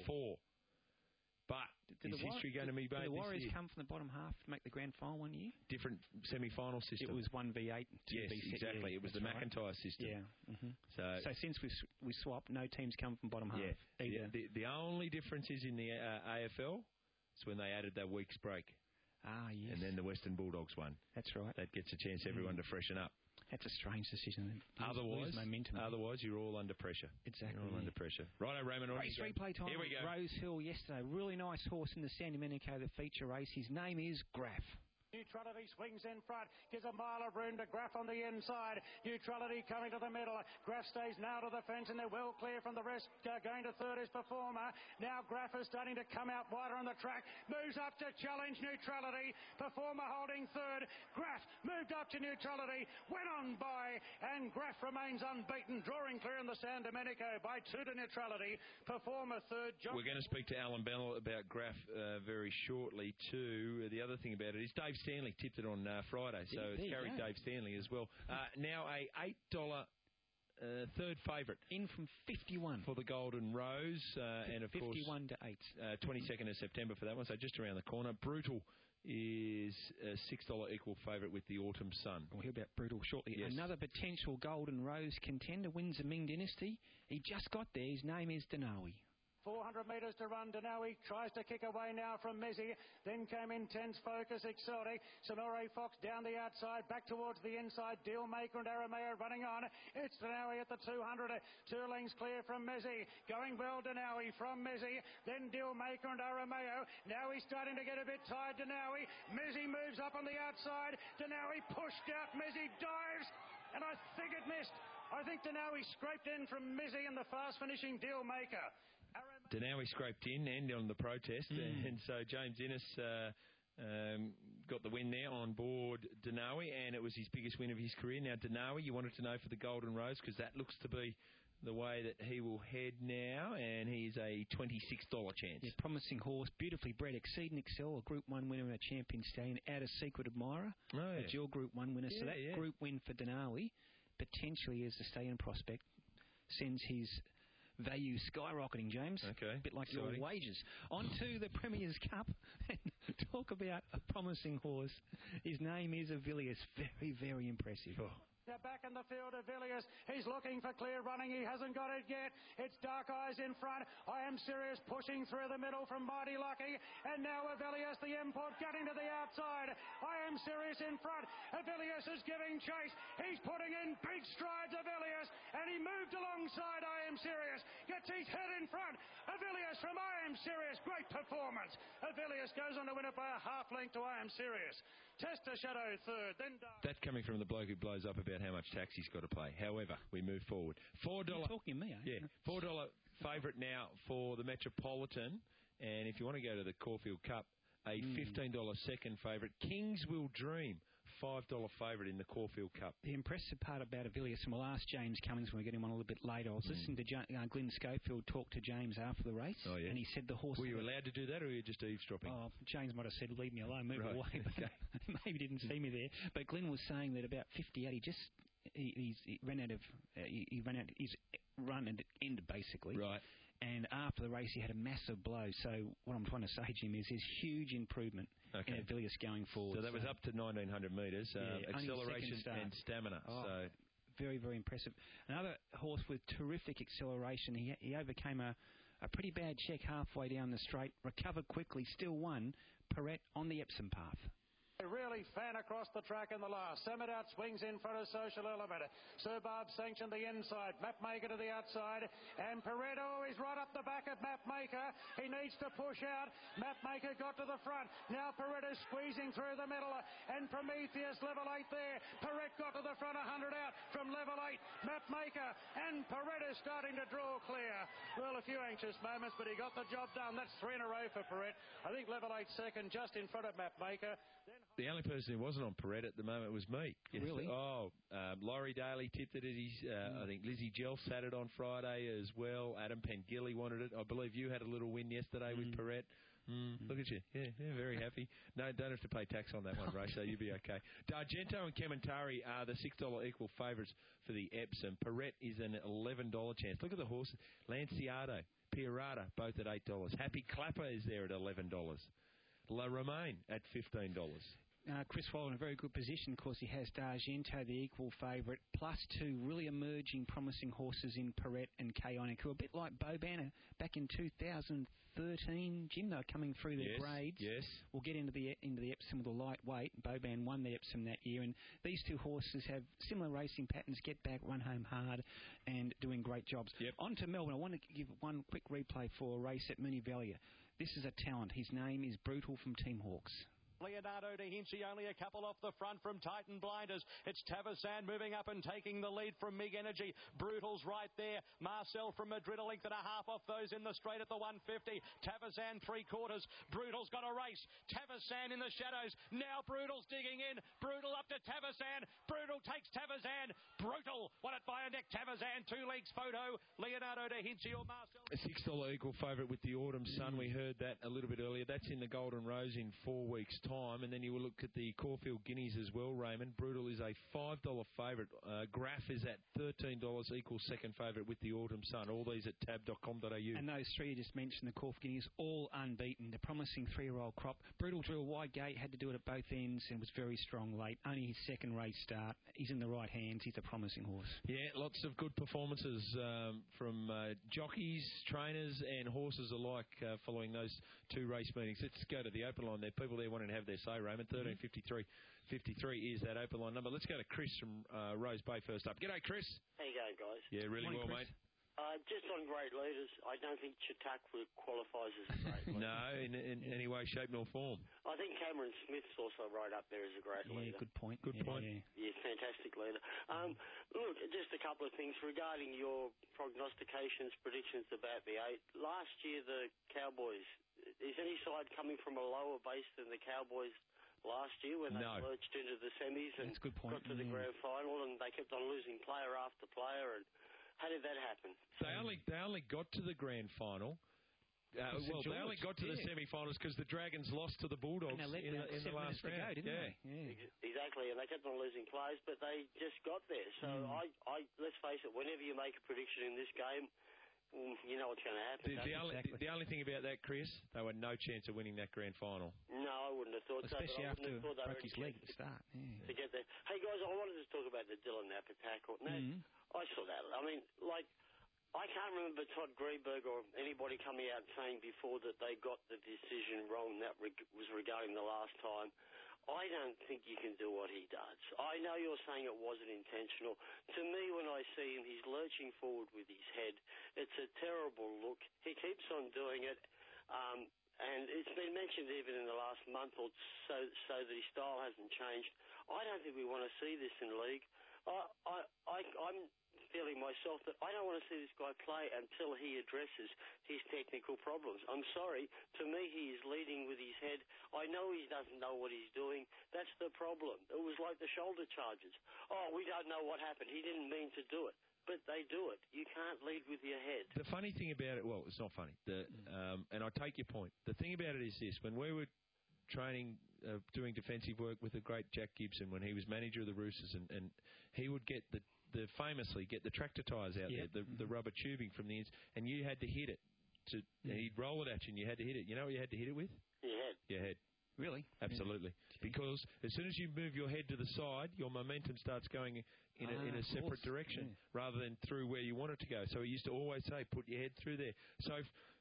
[SPEAKER 10] But is history going to be made
[SPEAKER 11] this year? The Warriors
[SPEAKER 10] year?
[SPEAKER 11] come from the bottom half to make the grand final one year?
[SPEAKER 10] Different semi-final system.
[SPEAKER 11] It was 1v8.
[SPEAKER 10] Yes, exactly. It was the McIntyre system.
[SPEAKER 11] Yeah. So since we swapped, no teams come from bottom half.
[SPEAKER 10] Yeah. The only difference is in the AFL. It's when they added that week's break.
[SPEAKER 11] Ah, yes.
[SPEAKER 10] And then the Western Bulldogs won.
[SPEAKER 11] That's right.
[SPEAKER 10] That gets a chance everyone to freshen up.
[SPEAKER 11] That's a strange decision.
[SPEAKER 10] Otherwise, you're all under pressure.
[SPEAKER 11] Exactly.
[SPEAKER 10] You're all under pressure. Righto, Raymond.
[SPEAKER 11] Race replay time.
[SPEAKER 10] Here we go.
[SPEAKER 11] Rose Hill yesterday. Really nice horse in the San Domenico, the feature race. His name is Graf.
[SPEAKER 16] Neutrality swings in front, gives a mile of room to Graf on the inside. Neutrality coming to the middle. Graf stays now to the fence and they're well clear from the rest. Going to third is Performer. Now Graf is starting to come out wider on the track. Moves up to challenge Neutrality. Performer holding third. Graf moved up to Neutrality. Went on by and Graf remains unbeaten. Drawing clear in the San Domenico by 2 to Neutrality. Performer third.
[SPEAKER 10] We're going to speak to Alan Bennell about Graf very shortly too. The other thing about it is Dave Stanley tipped it on Friday, so it's carried Dave Stanley as well. Now a $8 third favourite.
[SPEAKER 11] In from 51.
[SPEAKER 10] For the Golden Rose. And of
[SPEAKER 11] 51
[SPEAKER 10] course,
[SPEAKER 11] to 8.
[SPEAKER 10] 22nd of September for that one, so just around the corner. Brutal is a $6 equal favourite with the Autumn Sun.
[SPEAKER 11] We'll hear about Brutal shortly.
[SPEAKER 10] Yes.
[SPEAKER 11] Another potential Golden Rose contender, Windsor Ming Dynasty. He just got there. His name is Danawi.
[SPEAKER 16] 400 metres to run. Danawi tries to kick away now from Mizzy. Then came Intense Focus, Exotic. Sonore Fox down the outside, back towards the inside. Dealmaker and Arameo running on. It's Danawi at the 200. 2 lengths clear from Mizzy. Going well, Danawi from Mizzy. Then Dealmaker and Arameo. Now he's starting to get a bit tired, Danawi. Mizzy moves up on the outside. Danawi pushed out. Mizzy dives. And I think it missed. I think Danawi scraped in from Mizzy and the fast-finishing Dealmaker.
[SPEAKER 10] Danawi scraped in and on the protest, and so James Innes got the win there on board Danawi, and it was his biggest win of his career. Now, Danawi, you wanted to know for the Golden Rose, because that looks to be the way that he will head now, and he's a $26 chance.
[SPEAKER 11] Yeah, promising horse, beautifully bred. Exceed and Excel, a Group 1 winner and a Champion Stallion. Add a Secret Admirer, that's your Group 1 winner. So that group win for Danawi, potentially as the stallion prospect, sends his value skyrocketing, James.
[SPEAKER 10] Okay.
[SPEAKER 11] A bit like your wages. On to the Premier's Cup and talk about a promising horse. His name is Avilius. Very, very impressive.
[SPEAKER 16] Now back in the field of Villiers. He's looking for clear running. He hasn't got it yet. It's Dark Eyes in front. I Am Serious pushing through the middle from Mighty Lucky. And now Avilius, the import, getting to the outside. I Am Serious in front. Avilius is giving chase. He's putting in big strides, Avilius. And he moved alongside I Am Serious. Gets his head in front. Avilius from I Am Serious. Great performance. Avilius goes on to win it by a half length to I Am Serious. Tester Shadow third. Then
[SPEAKER 10] that coming from the bloke who blows up about how much tax he's got to pay. However, we move forward. $4.
[SPEAKER 11] You're talking to me,
[SPEAKER 10] Yeah, $4 favourite now for the Metropolitan. And if you want to go to the Caulfield Cup, a $15 second favourite. Kings Will Dream, $5 favourite in the Caulfield Cup.
[SPEAKER 11] The impressive part about Avilius, and we'll ask James Cummings when we get him on a little bit later. I was listening to Glenn Schofield talk to James after the race, and he said the horse...
[SPEAKER 10] Were you allowed to do that, or were you just eavesdropping?
[SPEAKER 11] Oh, James might have said, leave me alone, move away. But maybe didn't see me there. But Glenn was saying that about 58, he ran out his run and ended, basically.
[SPEAKER 10] Right.
[SPEAKER 11] And after the race, he had a massive blow. So what I'm trying to say, Jim, is there's huge improvement in Avilius going forward.
[SPEAKER 10] So that was up to 1,900 metres. Acceleration and stamina.
[SPEAKER 11] Very, very impressive. Another horse with terrific acceleration. He overcame a a pretty bad check halfway down the straight. Recovered quickly, still won. Perrette on the Epsom path.
[SPEAKER 16] Really fan across the track in the last. Semidoubt swings in front of Social Element. Sir Barb sanctioned the inside. Mapmaker to the outside. And Pareto is right up the back of Mapmaker. He needs to push out. Mapmaker got to the front. Now Pareto squeezing through the middle. And Prometheus level 8 there. Perrette got to the front, 100 out from level 8. Mapmaker and Pareto starting to draw clear. Well, a few anxious moments, but he got the job done. That's 3 in a row for Perrette. I think level 8 second, just in front of Mapmaker.
[SPEAKER 10] The only person who wasn't on Perrette at the moment was me.
[SPEAKER 11] Really?
[SPEAKER 10] Laurie Daly tipped it. I think Lizzie Jelf sat it on Friday as well. Adam Pengilly wanted it. I believe you had a little win yesterday with Perrette. Look at you. Yeah, very happy. No, don't have to pay tax on that one, Ray, so you'll be okay. D'Argento and Kementari are the $6 equal favourites for the Epsom. Perrette is an $11 chance. Look at the horses. Lanciado, Pirata, both at $8. Happy Clapper is there at $11. La Romaine at $15.
[SPEAKER 11] Chris Waller in a very good position. Of course, he has D'Argento, the equal favourite, plus 2 really emerging promising horses in Perrette and Chaonic, who are a bit like Boban back in 2013. Jim, they're coming through their grades.
[SPEAKER 10] Yes.
[SPEAKER 11] We'll get into the Epsom with a lightweight. Boban won the Epsom that year, and these two horses have similar racing patterns, get back, run home hard, and doing great jobs.
[SPEAKER 10] Yep.
[SPEAKER 11] On to Melbourne. I want to give one quick replay for a race at Mooneyvellia. This is a talent. His name is Brutal from Team Hawks.
[SPEAKER 17] Leonardo da Vinci only a couple off the front from Titan Blinders. It's Tavazan moving up and taking the lead from Mig Energy. Brutal's right there. Marcel from Madrid, a length and a half off those in the straight at the 150. Tavazan 3/4. Brutal's got a race. Tavazan in the shadows. Now Brutal's digging in. Brutal up to Tavazan. Brutal takes Tavazan. Brutal won it by a neck. Tavazan 2 legs photo. Leonardo da Vinci or Marcel.
[SPEAKER 10] A $6 equal favourite with the Autumn Sun. We heard that a little bit earlier. That's in the Golden Rose in 4 weeks' time, and then you will look at the Caulfield Guineas as well, Raymond. Brutal is a $5 favourite. Graph is at $13 equal second favourite with the Autumn Sun. All these at tab.com.au.
[SPEAKER 11] And those 3 you just mentioned, the Caulfield Guineas, all unbeaten. The promising 3-year-old crop. Brutal drew a wide gate, had to do it at both ends, and was very strong late. Only his second race start. He's in the right hands. He's a promising horse.
[SPEAKER 10] Yeah, lots of good performances from jockeys, trainers, and horses alike following those 2 race meetings. Let's go to the open line there. People there wanting to have their say, Raymond. 1353 is that open line number. Let's go to Chris from Rose Bay first up. G'day, Chris.
[SPEAKER 18] How you going, guys?
[SPEAKER 10] Yeah, really
[SPEAKER 11] Morning,
[SPEAKER 10] well,
[SPEAKER 11] Chris.
[SPEAKER 10] mate.
[SPEAKER 18] Just on great leaders, I don't think Chautauqua qualifies as a great leader.
[SPEAKER 10] No, in any way, shape, nor form.
[SPEAKER 18] I think Cameron Smith's also right up there as a great leader.
[SPEAKER 11] Good point.
[SPEAKER 10] Good point.
[SPEAKER 18] Yeah, fantastic leader. Look, just a couple of things regarding your prognostications, predictions about the 8. Last year, the Cowboys, is any side coming from a lower base than the Cowboys last year when they lurched into the semis and got to the grand final, and they kept on losing player after player? And how did that happen?
[SPEAKER 10] They only got to the grand final. They only got to the semi-finals because the Dragons lost to the Bulldogs in the last round.
[SPEAKER 18] Exactly, and they kept on losing players, but they just got there. So let's face it, whenever you make a prediction in this game, you know what's going to happen.
[SPEAKER 10] The only thing about that, Chris, they were no chance of winning that grand final.
[SPEAKER 18] No, I wouldn't have thought
[SPEAKER 11] Especially
[SPEAKER 18] so.
[SPEAKER 11] Especially after broke his leg at the start.
[SPEAKER 18] To get there. Hey, guys, I wanted to talk about the Dylan Napa tackle. Now, I saw that. I mean, I can't remember Todd Greenberg or anybody coming out saying before that they got the decision wrong. That was regarding the last time. I don't think you can do what he does. I know you're saying it wasn't intentional. To me, when I see him, he's lurching forward with his head. It's a terrible look. He keeps on doing it. And it's been mentioned even in the last month or so that his style hasn't changed. I don't think we want to see this in league. I'm feeling myself that I don't want to see this guy play until he addresses his technical problems. I'm sorry. To me, he is leading with his head. I know he doesn't know what he's doing. That's the problem. It was like the shoulder charges. Oh, we don't know what happened. He didn't mean to do it. But they do it. You can't lead with your head.
[SPEAKER 10] The funny thing about it, well, it's not funny, and I take your point. The thing about it is this. When we were training, doing defensive work with the great Jack Gibson, when he was manager of the Roosters, and he would get famously get the tractor tyres out there, the rubber tubing from the ends, and you had to hit it. He'd roll it at you, and you had to hit it. You know what you had to hit it with? Your head.
[SPEAKER 11] Really?
[SPEAKER 10] Absolutely. Because as soon as you move your head to the side, your momentum starts going in a separate direction rather than through where you want it to go. So he used to always say, put your head through there. So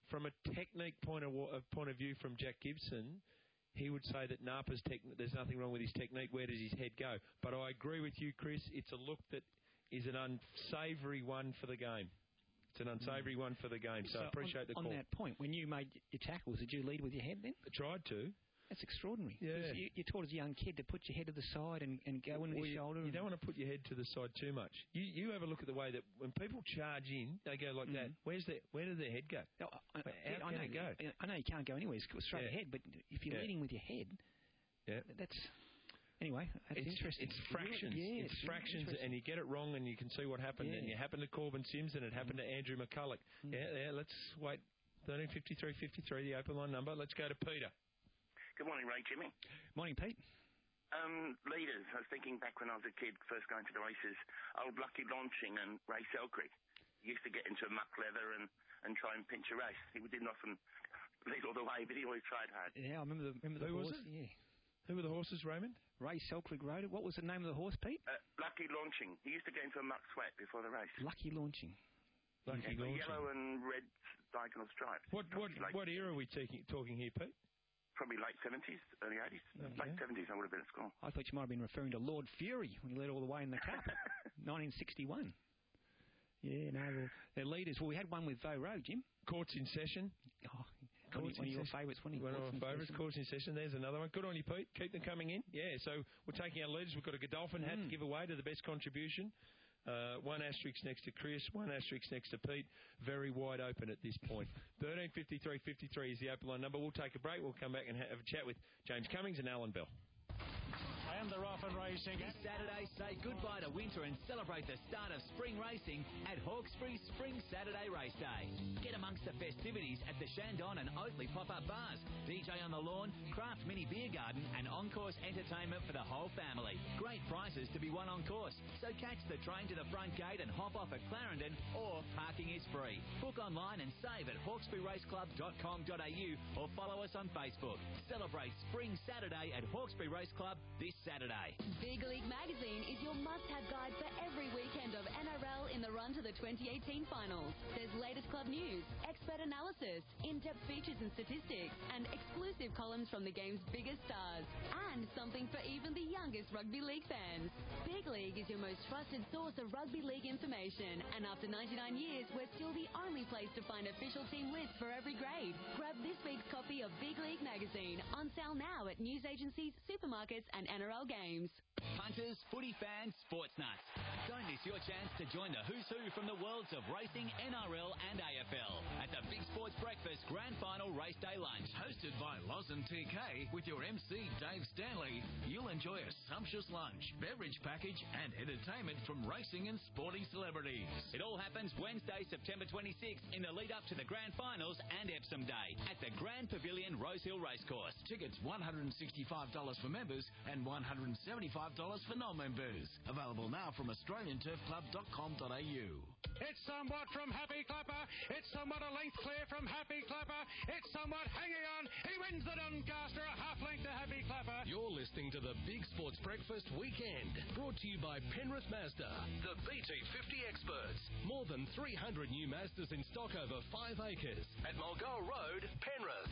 [SPEAKER 10] from a technique point of view from Jack Gibson, he would say that Napa's there's nothing wrong with his technique. Where does his head go? But I agree with you, Chris. It's a look that is an unsavoury one for the game. It's an unsavoury one for the game. So I appreciate the call.
[SPEAKER 11] On that point, when you made your tackles, did you lead with your head then?
[SPEAKER 10] I tried to.
[SPEAKER 11] That's extraordinary.
[SPEAKER 10] Yeah.
[SPEAKER 11] You taught as a young kid to put your head to the side and go in with your shoulder.
[SPEAKER 10] You don't want to put your head to the side too much. You have a look at the way that when people charge in, they go like that. Where does their head go?
[SPEAKER 11] I know
[SPEAKER 10] it go?
[SPEAKER 11] I know you can't go anywhere straight ahead, but if you're leading with your head, that's... Anyway, that's interesting.
[SPEAKER 10] It's fractions.
[SPEAKER 11] Yeah,
[SPEAKER 10] it's fractions, and you get it wrong, and you can see what happened. And it happened to Corbin Sims, and it happened to Andrew McCulloch. Let's wait. 135353, the open line number. Let's go to Peter.
[SPEAKER 19] Good morning, Ray, Jimmy.
[SPEAKER 11] Morning, Pete.
[SPEAKER 19] Leaders, I was thinking back when I was a kid, first going to the races, old Lucky Launching and Ray Selkirk. He used to get into a muck leather and try and pinch a race. He didn't often lead all the way, but he always tried hard.
[SPEAKER 11] Yeah, I remember the
[SPEAKER 10] Who
[SPEAKER 11] horse.
[SPEAKER 10] was it?
[SPEAKER 11] Yeah.
[SPEAKER 10] Who were the horses, Raymond?
[SPEAKER 11] Ray Selkirk rode it. What was the name of the horse, Pete?
[SPEAKER 19] Lucky Launching. He used to get into a muck sweat before the race.
[SPEAKER 11] Lucky Launching.
[SPEAKER 10] Lucky Launching.
[SPEAKER 19] Yellow and red diagonal stripes.
[SPEAKER 10] What era are we talking here, Pete?
[SPEAKER 19] Probably late 70s, early 80s. Late 70s, I would have been at school.
[SPEAKER 11] I thought you might have been referring to Lord Fury when he led all the way in the Cup. 1961. Yeah, no, they're leaders. Well, we had one with Vo Rowe, Jim.
[SPEAKER 10] Courts in session.
[SPEAKER 11] One of your favourites. One of
[SPEAKER 10] our favourites, Courts in session. There's another one. Good on you, Pete. Keep them coming in. Yeah, so we're taking our leaders. We've got a Godolphin hat to give away to the best contribution. One asterisk next to Chris, one asterisk next to Pete. Very wide open at this point. 135353 is the open line number. We'll take a break. We'll come back and have a chat with James Cummings and Alan Bell.
[SPEAKER 16] And they're off and racing.
[SPEAKER 1] This Saturday, say goodbye to winter and celebrate the start of spring racing at Hawkesbury Spring Saturday Race Day. Get amongst the festivities at the Shandon and Oatley pop-up bars, DJ on the lawn, craft mini beer garden and on-course entertainment for the whole family. Great prizes to be won on course, so catch the train to the front gate and hop off at Clarendon, or parking is free. Book online and save at hawkesburyraceclub.com.au or follow us on Facebook. Celebrate Spring Saturday at Hawkesbury Race Club this Saturday.
[SPEAKER 2] Big League Magazine is your must-have guide for every weekend of NRL in the run to the 2018 finals. There's latest club news, expert analysis, in-depth features and statistics, and exclusive columns from the game's biggest stars. And something for even the youngest rugby league fans. Big League is your most trusted source of rugby league information. And after 99 years, we're still the only place to find official team lists for every grade. Grab this week's copy of Big League Magazine, on sale now at news agencies, supermarkets, and NRL games.
[SPEAKER 1] Punters, footy fans, sports nuts. Don't miss your chance to join the who's who from the worlds of racing, NRL and AFL at the Big Sports Breakfast Grand Final Race Day Lunch.
[SPEAKER 20] Hosted by Loz and TK with your MC Dave Stanley, you'll enjoy a sumptuous lunch, beverage package and entertainment from racing and sporting celebrities.
[SPEAKER 1] It all happens Wednesday, September 26th in the lead up to the Grand Finals and Epsom Day at the Grand Pavilion Rosehill Racecourse.
[SPEAKER 20] Tickets $165 for members and $175 for non-members. Available now from AustralianTurfClub.com.au.
[SPEAKER 16] It's somewhat from Happy Clapper. It's somewhat a length clear from Happy Clapper. It's somewhat hanging on. He wins the Doncaster, a half length to Happy Clapper.
[SPEAKER 9] You're listening to the Big Sports Breakfast Weekend, brought to you by Penrith Mazda, the BT50 experts. More than 300 new Mazdas in stock over 5 acres at Mulgoa Road, Penrith.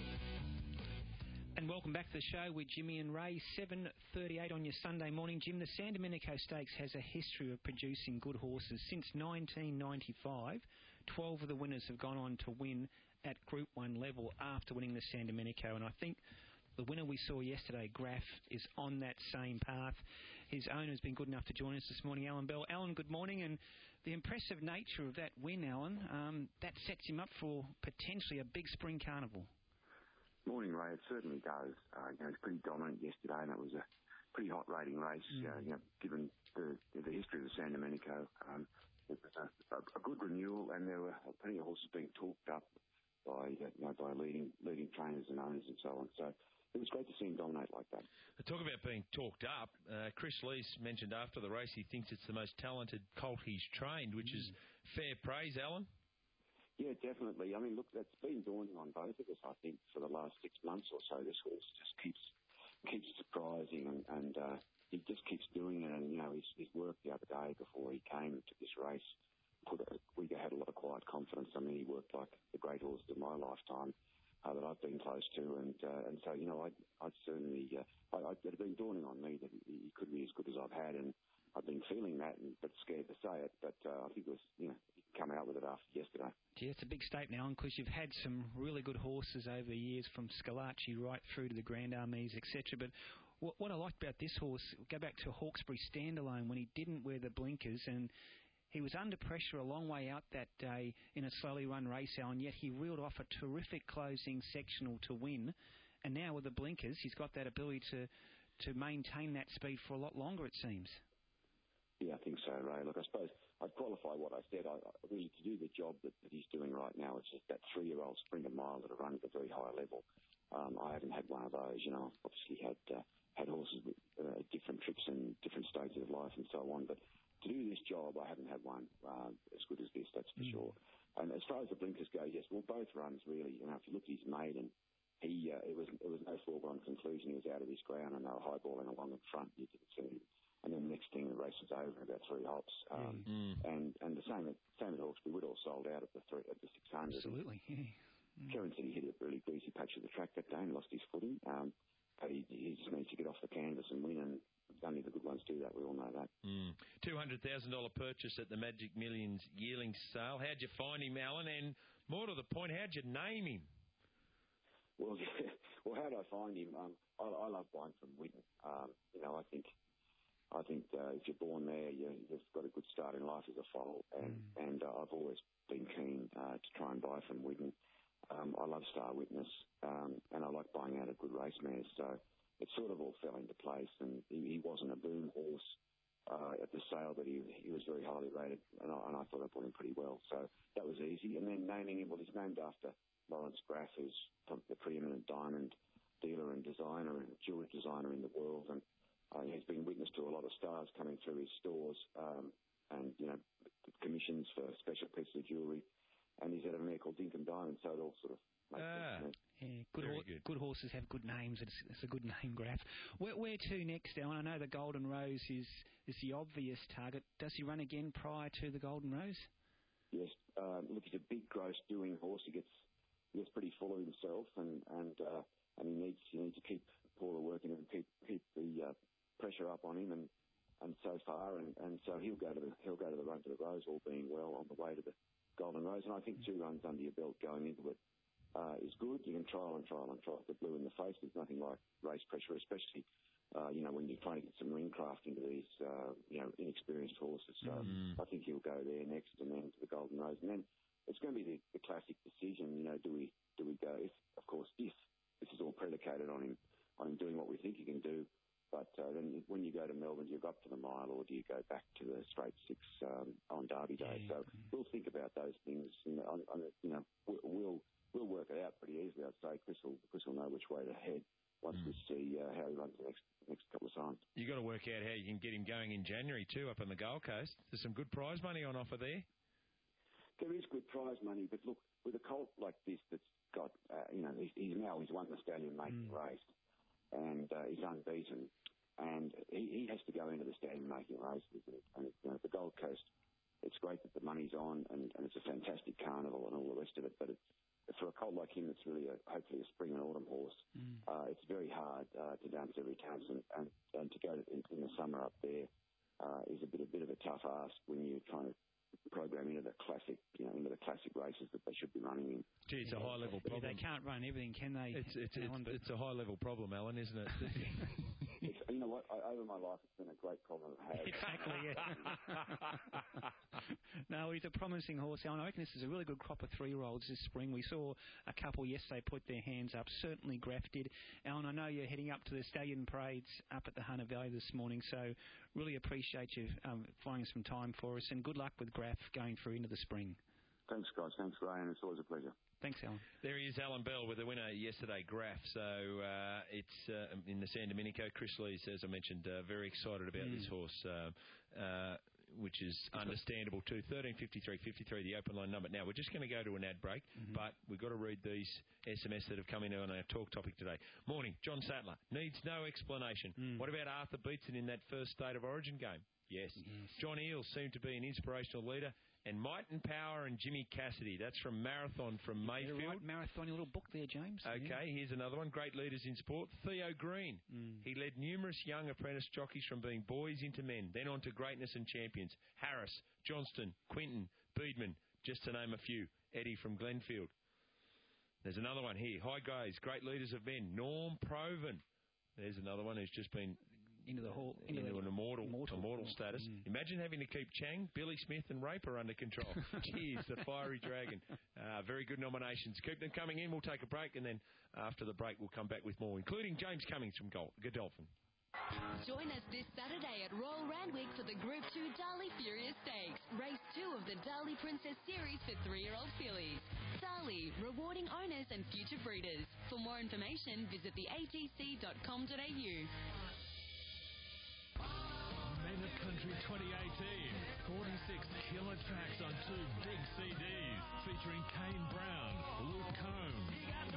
[SPEAKER 11] And welcome back to the show with Jimmy and Ray, 7:38 on your Sunday morning. Jim, the San Domenico Stakes has a history of producing good horses. Since 1995, 12 of the winners have gone on to win at Group 1 level after winning the San Domenico. And I think the winner we saw yesterday, Graf, is on that same path. His owner's been good enough to join us this morning, Alan Bell. Alan, good morning. And the impressive nature of that win, Alan, that sets him up for potentially a big spring carnival.
[SPEAKER 21] Morning, Ray. It certainly does. It was pretty dominant yesterday, and it was a pretty hot rating race. Given the history of the San Domenico, it was a good renewal, and there were plenty of horses being talked up by leading trainers and owners and so on. So it was great to see him dominate like that.
[SPEAKER 10] Talk about being talked up. Chris Lees mentioned after the race he thinks it's the most talented colt he's trained, which is fair praise, Alan.
[SPEAKER 21] Yeah, definitely. I mean, look, that's been dawning on both of us, I think, for the last 6 months or so. This horse just keeps surprising, and he just keeps doing it. And, his work the other day before he came to this race Uyghur had a lot of quiet confidence. I mean, he worked like the great horses of my lifetime that I've been close to, and so I'd certainly it had been dawning on me that he could be as good as I've had, and I've been feeling that, but scared to say it. But I think it was he come out with it after yesterday.
[SPEAKER 11] Yeah, it's a big statement, Alan, because you've had some really good horses over the years, from Scalacci right through to the Grand Armies, etc. But what I liked about this horse, go back to Hawkesbury Standalone when he didn't wear the blinkers, and he was under pressure a long way out that day in a slowly run race, Alan, yet he reeled off a terrific closing sectional to win. And now with the blinkers, he's got that ability to maintain that speed for a lot longer, it seems.
[SPEAKER 21] Yeah, I think so, Ray. Look, I suppose I'd qualify what I said. I really, to do the job that he's doing right now, it's just that 3-year-old sprinter mile that are running at a very high level. I haven't had one of those. I've obviously had horses with different trips and different stages of life and so on. But to do this job, I haven't had one as good as this, that's for sure. And as far as the blinkers go, yes, well, both runs really. If you look at his maiden, it was no foregone conclusion. He was out of his ground, and they were highballing along in front. You didn't see him. And then the next thing, the race was over in about 3 hops. And the same at Hawkesbury, we'd all sold out at the 600.
[SPEAKER 11] Absolutely.
[SPEAKER 21] Kieran said he hit a really greasy patch of the track that day and lost his footing. But he just needs to get off the canvas and win, and only the good ones do that. We all know that.
[SPEAKER 10] $200,000 purchase at the Magic Millions yearling sale. How'd you find him, Alan? And more to the point, how'd you name him?
[SPEAKER 21] Well, how'd I find him? I love buying from Whitten. I think if you're born there, you've got a good start in life as a foal, and I've always been keen to try and buy from Whitten. I love Star Witness, and I like buying out a good race mare, so it sort of all fell into place, and he wasn't a boom horse at the sale, but he was very highly rated, and I thought I bought him pretty well, so that was easy. And then naming him, well, he's named after Lawrence Graff, who's the preeminent diamond dealer and designer and jewelry designer in the world, and he's been witness to a lot of stars coming through his stores, and commissions for special pieces of jewellery. And he's had a mare called Dinkum Diamond, so it all sort of makes sense.
[SPEAKER 11] Yeah, good horses have good names. It's a good name, Graff. Where to next, Alan? I know the Golden Rose is the obvious target. Does he run again prior to the Golden Rose?
[SPEAKER 21] Yes. Look, he's a big, gross-doing horse. He gets pretty full of himself, and he needs to keep Paula working and keep the pressure up on him, and so far, and so he'll go to the run to the Rose, all being well, on the way to the Golden Rose. And I think 2 runs under your belt going into it is good. You can trial the blue in the face. There's nothing like race pressure, especially when you're trying to get some ring craft into these inexperienced horses. So I think he'll go there next, and then to the Golden Rose, and then it's going to be the classic decision. Do we go? If this is all predicated on him doing what we think he can do. But then when you go to Melbourne, do you go up to the mile, or do you go back to the straight 6 on Derby Day? So we'll think about those things. We'll work it out pretty easily. I'd say Chris will know which way to head once we see how he runs the next couple of times.
[SPEAKER 10] You got to work out how you can get him going in January too, up on the Gold Coast. There's some good prize money on offer there.
[SPEAKER 21] There is good prize money, but look, with a colt like this that's got, he's won the Stallion Making race, and he's unbeaten, and he has to go into the Stallion Making races, and the Gold Coast, it's great that the money's on, and it's a fantastic carnival and all the rest of it, but for a colt like him, it's really hopefully a spring and autumn horse. It's very hard to dance every dance, and to go in the summer up there is a bit of a tough ask when you're trying to program into the classic races that they should be running in.
[SPEAKER 10] Gee, it's a high level problem.
[SPEAKER 11] They can't run everything, can they?
[SPEAKER 10] It's a high level problem, Alan, isn't it?
[SPEAKER 21] You know what? Over my life, it's been a great problem to have.
[SPEAKER 11] Exactly, yeah. No, he's a promising horse, Alan. I reckon this is a really good crop of 3-year-olds this spring. We saw a couple yesterday put their hands up. Certainly Graff did. Alan, I know you're heading up to the Stallion Parades up at the Hunter Valley this morning, so really appreciate you finding some time for us, and good luck with Graff going through into the spring.
[SPEAKER 21] Thanks, guys. Thanks, Ryan. It's always a pleasure.
[SPEAKER 11] Thanks, Alan.
[SPEAKER 10] There he is, Alan Bell, with the winner yesterday, Graff. So it's in the San Domenico. Chris Lees, as I mentioned, very excited about this horse. which is understandable too. 1353 the open line number. Now, we're just going to go to an ad break, but we've got to read these SMS that have come in on our talk topic today. Morning, John Sattler. Needs no explanation. What about Arthur Beetson in that first State of Origin game? Yes. John Eales seemed to be an inspirational leader. And Might and Power and Jimmy Cassidy. That's from Marathon from Mayfield.
[SPEAKER 11] Right, Marathon, your little book there, James.
[SPEAKER 10] Okay, here's another one. Great leaders in sport. Theo Green. He led numerous young apprentice jockeys from being boys into men, then on to greatness and champions. Harris, Johnston, Quinton, Beedman, just to name a few. Eddie from Glenfield. There's another one here. Hi, guys. Great leaders of men. Norm Proven. There's another one who's just been... into an immortal status. Imagine having to keep Chang, Billy Smith and Raper under control. Cheers, the Fiery Dragon. Very good nominations. Keep them coming in. We'll take a break, and then after the break we'll come back with more, including James Cummings from Godolphin.
[SPEAKER 2] Join us this Saturday at Royal Randwick for the Group 2 Darley Furious Stakes, race 2 of the Darley Princess Series for 3-year-old fillies. Darley, rewarding owners and future breeders. For more information, visit theatc.com.au.
[SPEAKER 7] Men of Country 2018. 46 killer tracks on 2 big CDs featuring Kane Brown, Luke Combs,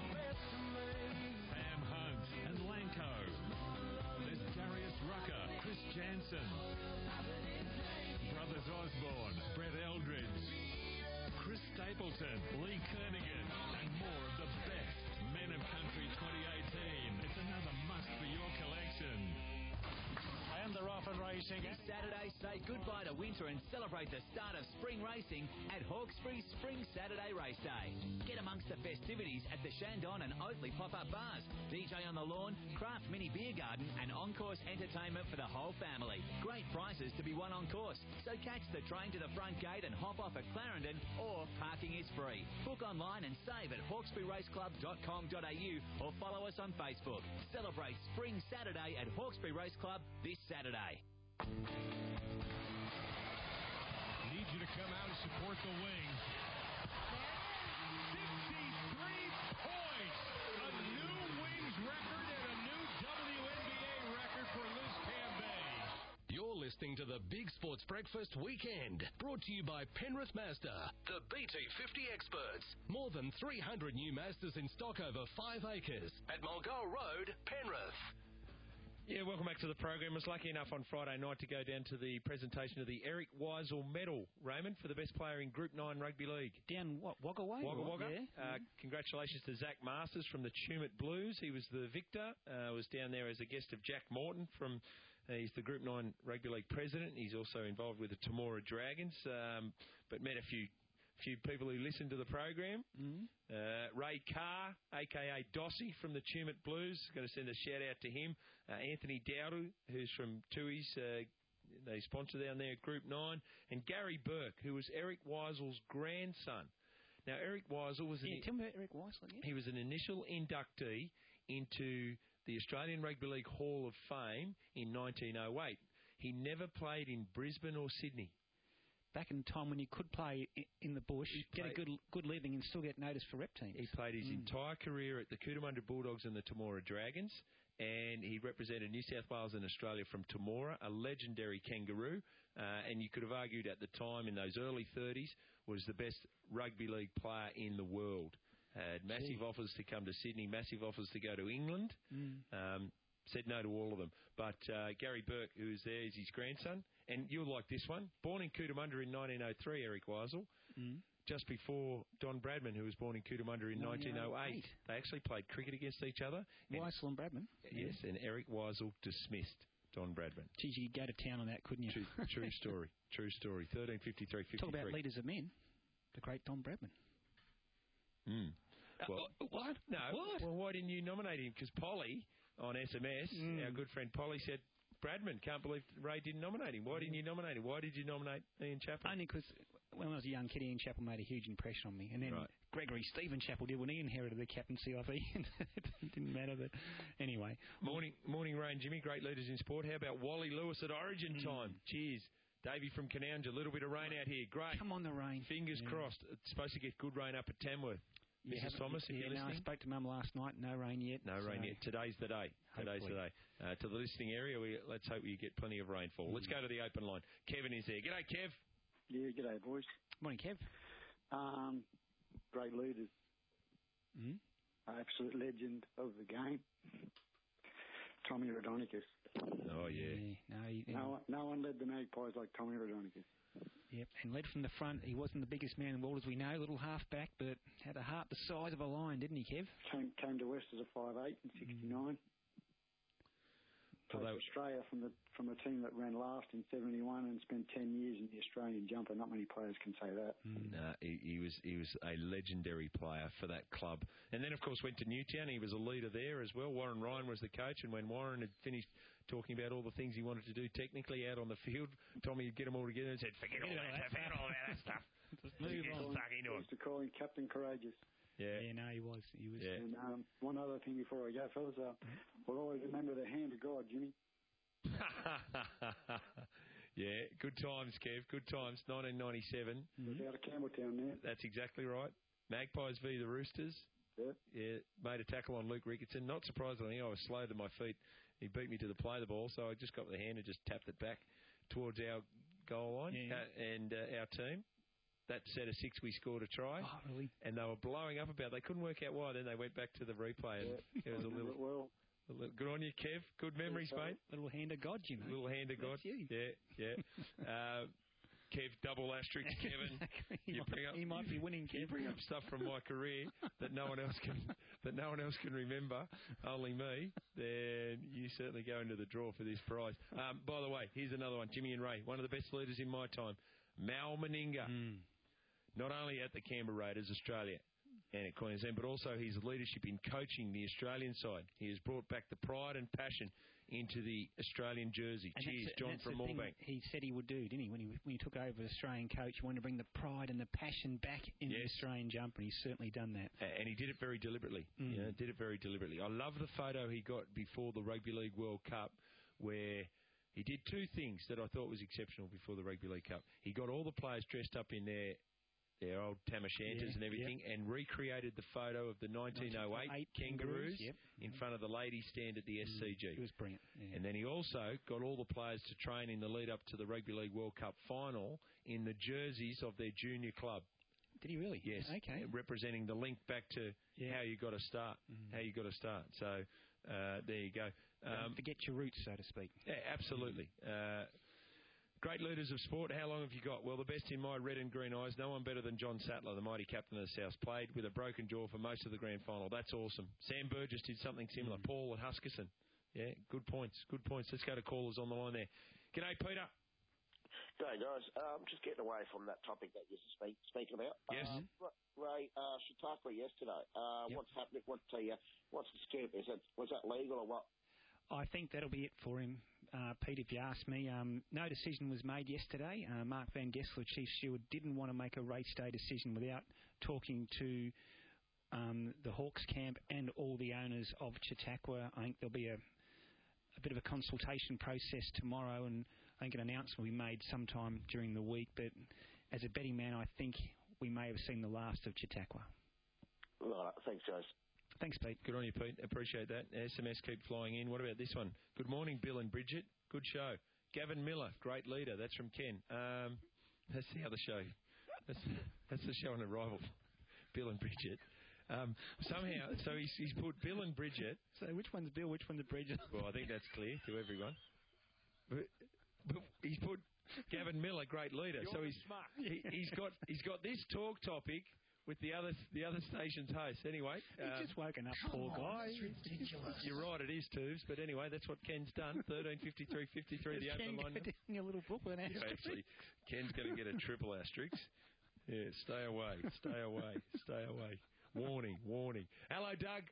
[SPEAKER 7] Sam Hunt and Lanco. There's Darius Rucker, Chris Jansen, Brothers Osborne, Brett Eldridge, Chris Stapleton, Lee Kernaghan, and more of the best Men of Country 2018. It's another must for your collection.
[SPEAKER 1] And they're off and racing. This Saturday, say goodbye to winter and celebrate the start of spring racing at Hawkesbury Spring Saturday Race Day. Get amongst the festivities at the Shandon and Oakley pop-up bars, DJ on the lawn, craft mini beer garden and on-course entertainment for the whole family. Great prizes to be won on course, so catch the train to the front gate and hop off at Clarendon, or parking is free. Book online and save at hawkesburyraceclub.com.au or follow us on Facebook. Celebrate Spring Saturday at Hawkesbury Race Club this Saturday.
[SPEAKER 7] Need you to come out and support the Wings. 53 points! A new Wings record and a new WNBA record for Liz Cambage.
[SPEAKER 4] You're listening to the Big Sports Breakfast Weekend, brought to you by Penrith Mazda, the BT50 experts. More than 300 new Mazdas in stock over 5 acres at Mulgoa Road, Penrith.
[SPEAKER 10] Yeah, welcome back to the program. I was lucky enough on Friday night to go down to the presentation of the Eric Weisel Medal, Raymond, for the best player in Group 9 Rugby League.
[SPEAKER 11] Down what, Wagga Way?
[SPEAKER 10] Wagga.
[SPEAKER 11] Yeah.
[SPEAKER 10] Congratulations to Zach Masters from the Tumut Blues. He was the victor. Was down there as a guest of Jack Morton from... he's the Group 9 Rugby League president. He's also involved with the Temora Dragons, but met a few people who listened to the program. Ray Carr, a.k.a. Dossie from the Tumut Blues. Going to send a shout-out to him. Anthony Dowdu, who's from Tui's, they sponsor down there at Group 9. And Gary Burke, who was Eric Weisel's grandson. Now, Eric Weisel was...
[SPEAKER 11] tell me about Eric Weisel again.
[SPEAKER 10] He was an initial inductee into the Australian Rugby League Hall of Fame in 1908. He never played in Brisbane or Sydney.
[SPEAKER 11] Back in the time when you could play in the bush, get a good living and still get noticed for rep teams.
[SPEAKER 10] He played his entire career at the Cootamundra Bulldogs and the Temora Dragons, and he represented New South Wales and Australia from Temora, a legendary kangaroo, and you could have argued at the time in those early 30s was the best rugby league player in the world. Had massive offers to come to Sydney, massive offers to go to England. Said no to all of them. But Gary Burke, who's there, is his grandson. And you'll like this one. Born in Cootamundra in 1903, Eric Weisel. Just before Don Bradman, who was born in Cootamundra in 1908. They actually played cricket against each other.
[SPEAKER 11] Weisel and Bradman?
[SPEAKER 10] Yes, and Eric Weisel dismissed Don Bradman.
[SPEAKER 11] Geez, you could go to town on that, couldn't you?
[SPEAKER 10] True story. True story. 1353.
[SPEAKER 11] Talk about leaders of men. The great Don Bradman.
[SPEAKER 10] Well,
[SPEAKER 11] what?
[SPEAKER 10] No. What? Well, why didn't you nominate him? Because Polly on SMS, our good friend Polly said, Bradman, can't believe Ray didn't nominate him. Why didn't you nominate him? Why did you nominate Ian Chappell?
[SPEAKER 11] Only because when I was a young kid, Ian Chappell made a huge impression on me. And then Gregory Stephen Chappell did when he inherited the captaincy of Ian. It didn't matter, but anyway.
[SPEAKER 10] Morning, Ray and Jimmy, great leaders in sport. How about Wally Lewis at Origin time? Cheers. Davey from Canowja, a little bit of rain out here. Great.
[SPEAKER 11] Come on, the rain.
[SPEAKER 10] Fingers crossed. It's supposed to get good rain up at Tamworth. Mrs. Thomas, if you're listening.
[SPEAKER 11] I spoke to Mum last night. No rain yet.
[SPEAKER 10] No rain yet. Today's the day. Today's the day. To the listening area, let's hope you get plenty of rainfall. Let's go to the open line. Kevin is there. G'day, Kev.
[SPEAKER 5] Yeah, g'day, boys.
[SPEAKER 11] Morning, Kev.
[SPEAKER 5] Great leaders. Absolute legend of the game. Tommy Raudonikis.
[SPEAKER 10] Oh, yeah.
[SPEAKER 5] No one led the Magpies like Tommy Raudonikis.
[SPEAKER 11] Yep, and led from the front. He wasn't the biggest man in the world, as we know, little half-back, but had a heart the size of a lion, didn't he, Kev?
[SPEAKER 5] Came to West as a 5'8" in 69. Played for Australia from a team that ran last in 71 and spent 10 years in the Australian jumper. Not many players can say that.
[SPEAKER 10] No, he was a legendary player for that club. And then, of course, went to Newtown. He was a leader there as well. Warren Ryan was the coach, and when Warren had finished talking about all the things he wanted to do technically out on the field, Tommy would get them all together and said, forget all that stuff.
[SPEAKER 11] Just move on.
[SPEAKER 5] Used to call him Captain Courageous.
[SPEAKER 10] Yeah.
[SPEAKER 11] No, he was.
[SPEAKER 10] Yeah.
[SPEAKER 5] And one other thing before I go, fellas, we'll always remember the hand of God, Jimmy.
[SPEAKER 10] Yeah, good times, Kev. Good times. 1997.
[SPEAKER 5] Out of Campbelltown there.
[SPEAKER 10] That's exactly right. Magpies v. the Roosters. Yeah, made a tackle on Luke Ricketson. Not surprisingly, I was slow to my feet. He beat me to the play of the ball, so I just got the hand and just tapped it back towards our goal line and our team. That set of 6, we scored a try.
[SPEAKER 11] Oh, really?
[SPEAKER 10] And they were blowing up about it. They couldn't work out why. Then they went back to the replay. And it was a little... Good on you, Kev. Good memories, mate.
[SPEAKER 11] Little hand of God, Jimmy.
[SPEAKER 10] Little hand of God.
[SPEAKER 11] You.
[SPEAKER 10] Yeah. Kev, double asterisk, Kevin.
[SPEAKER 11] He might be winning, Kev.
[SPEAKER 10] You bring up stuff from my career that no one else can remember, only me. Then you certainly go into the draw for this prize. By the way, here's another one. Jimmy and Ray, one of the best leaders in my time. Mal Meninga. Not only at the Canberra Raiders, Australia, and at Queensland, but also his leadership in coaching the Australian side. He has brought back the pride and passion into the Australian jersey.
[SPEAKER 11] And
[SPEAKER 10] Cheers, John from Moorebank.
[SPEAKER 11] He said he would do, didn't he? When he took over as Australian coach, he wanted to bring the pride and the passion back in the Australian jumper, and he's certainly done that. And
[SPEAKER 10] he did it very deliberately. Did it very deliberately. I love the photo he got before the Rugby League World Cup, where he did two things that I thought was exceptional before the Rugby League Cup. He got all the players dressed up in their old tam o' shanter and everything, and recreated the photo of the 1908 Kangaroos in front of the ladies' stand at the SCG.
[SPEAKER 11] It was brilliant. Yeah.
[SPEAKER 10] And then he also got all the players to train in the lead-up to the Rugby League World Cup final in the jerseys of their junior club.
[SPEAKER 11] Did he really?
[SPEAKER 10] Yes.
[SPEAKER 11] Okay.
[SPEAKER 10] Representing the link back to how you got to start. How you got to start. So there you go.
[SPEAKER 11] Don't forget your roots, so to speak.
[SPEAKER 10] Yeah, absolutely. Great leaders of sport. How long have you got? Well, the best in my red and green eyes. No one better than John Sattler, the mighty captain of the South. Played with a broken jaw for most of the grand final. That's awesome. Sam Burgess did something similar. Paul at Huskerson. Yeah, good points. Good points. Let's go to callers on the line there. G'day, Peter.
[SPEAKER 22] G'day, guys. Just getting away from that topic that you're speaking about.
[SPEAKER 10] Yes.
[SPEAKER 22] Ray, Chautauqua yesterday. What's happening? What's the scoop? Was that legal or what?
[SPEAKER 11] I think that'll be it for him, Pete, if you ask me. No decision was made yesterday. Mark Van Gessler, Chief Steward, didn't want to make a race day decision without talking to the Hawks camp and all the owners of Chautauqua. I think there'll be a bit of a consultation process tomorrow, and I think an announcement will be made sometime during the week. But as a betting man, I think we may have seen the last of Chautauqua.
[SPEAKER 22] Right, thanks, guys.
[SPEAKER 10] Thanks, Pete. Good on you, Pete. Appreciate that. SMS keep flying in. What about this one? Good morning, Bill and Bridget. Good show. Gavin Miller, great leader. That's from Ken. That's the other show. That's the show on Arrival. Bill and Bridget. Somehow, so he's put Bill and Bridget.
[SPEAKER 11] So which one's Bill, which one's Bridget?
[SPEAKER 10] Well, I think that's clear to everyone. But he's put Gavin Miller, great leader.
[SPEAKER 22] You're
[SPEAKER 10] so he's got this talk topic with the other station's host. Anyway,
[SPEAKER 11] he's just woken up, poor guy.
[SPEAKER 10] You're right, it is, Tubes. But anyway, that's what Ken's done. 13:53:53. The open line.
[SPEAKER 11] In your little book with an asterisk.
[SPEAKER 10] Actually, Ken's going to get a triple asterisk. Yeah, stay away, stay away, stay away. Warning, warning. Hello, Doug.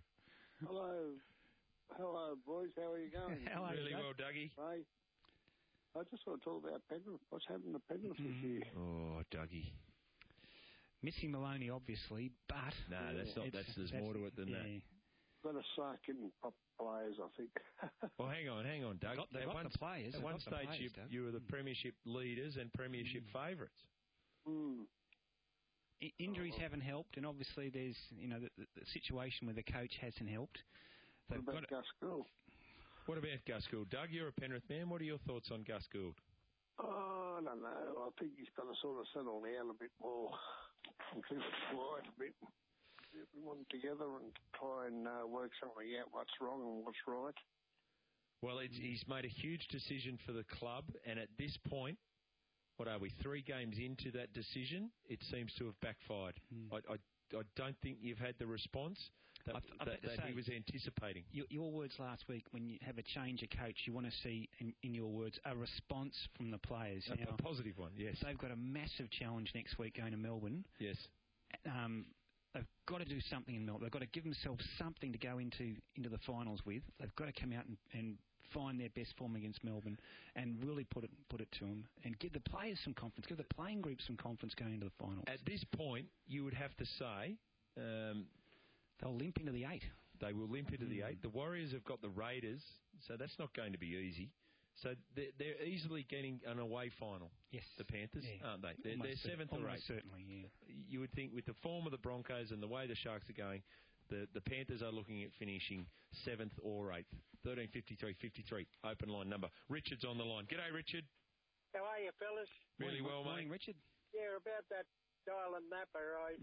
[SPEAKER 5] Hello, boys. How are you going?
[SPEAKER 11] Hello,
[SPEAKER 10] really
[SPEAKER 11] Doug.
[SPEAKER 10] well, Dougie.
[SPEAKER 5] Hey, I just want to talk about Penrith. What's happened to Penrith this year?
[SPEAKER 10] Oh, Dougie.
[SPEAKER 11] Missing Maloney, obviously, but...
[SPEAKER 10] No, there's more to it than that.
[SPEAKER 5] Got to start getting players, I think.
[SPEAKER 10] Well, hang on, Doug.
[SPEAKER 11] They've got the players.
[SPEAKER 10] At one stage, you were the premiership leaders and premiership favourites.
[SPEAKER 11] Injuries haven't helped, and obviously there's, the situation with the coach hasn't helped.
[SPEAKER 3] What about Gus Gould?
[SPEAKER 10] What about Gus Gould? Doug, you're a Penrith man. What are your thoughts on Gus Gould?
[SPEAKER 3] Oh, I don't know. I think he's got to sort of settle down a bit more and keep it quiet a bit. Everyone together and try and work something out, what's wrong and what's right.
[SPEAKER 10] Well, he's made a huge decision for the club, and at this point, what are we, 3 games into that decision, it seems to have backfired. I don't think you've had the response that he was anticipating.
[SPEAKER 11] Your words last week, when you have a change of coach, you want to see, in your words, a response from the players.
[SPEAKER 10] A positive one, yes.
[SPEAKER 11] They've got a massive challenge next week going to Melbourne.
[SPEAKER 10] Yes.
[SPEAKER 11] They've got to do something in Melbourne. They've got to give themselves something to go into the finals with. They've got to come out and find their best form against Melbourne and really put it to them and give the players some confidence, give the playing group some confidence going into the finals.
[SPEAKER 10] At this point, you would have to say
[SPEAKER 11] they'll limp into the 8.
[SPEAKER 10] They will limp into the 8. The Warriors have got the Raiders, so that's not going to be easy. So they're easily getting an away final.
[SPEAKER 11] Yes.
[SPEAKER 10] The Panthers, aren't they? They're 7th or 8th.
[SPEAKER 11] Certainly, yeah.
[SPEAKER 10] You would think with the form of the Broncos and the way the Sharks are going, the Panthers are looking at finishing 7th or 8th. 1353 open line number. Richard's on the line. G'day, Richard.
[SPEAKER 6] How are you, fellas?
[SPEAKER 10] Really well,
[SPEAKER 11] morning,
[SPEAKER 10] mate.
[SPEAKER 11] Richard.
[SPEAKER 6] Yeah, about that Dylan Napper, I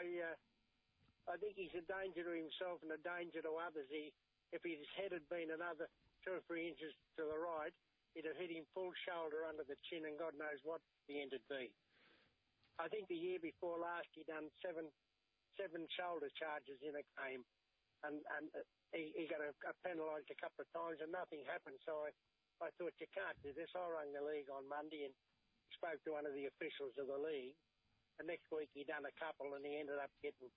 [SPEAKER 6] think he's a danger to himself and a danger to others. If his head had been another 2 or 3 inches to the right, he'd have hit him full shoulder under the chin, and God knows what the end would be. I think the year before last he done seven shoulder charges in a game, and he got penalised a couple of times and nothing happened. So I thought, you can't do this. I rang the league on Monday and spoke to one of the officials of the league. And next week he done a couple, and he ended up getting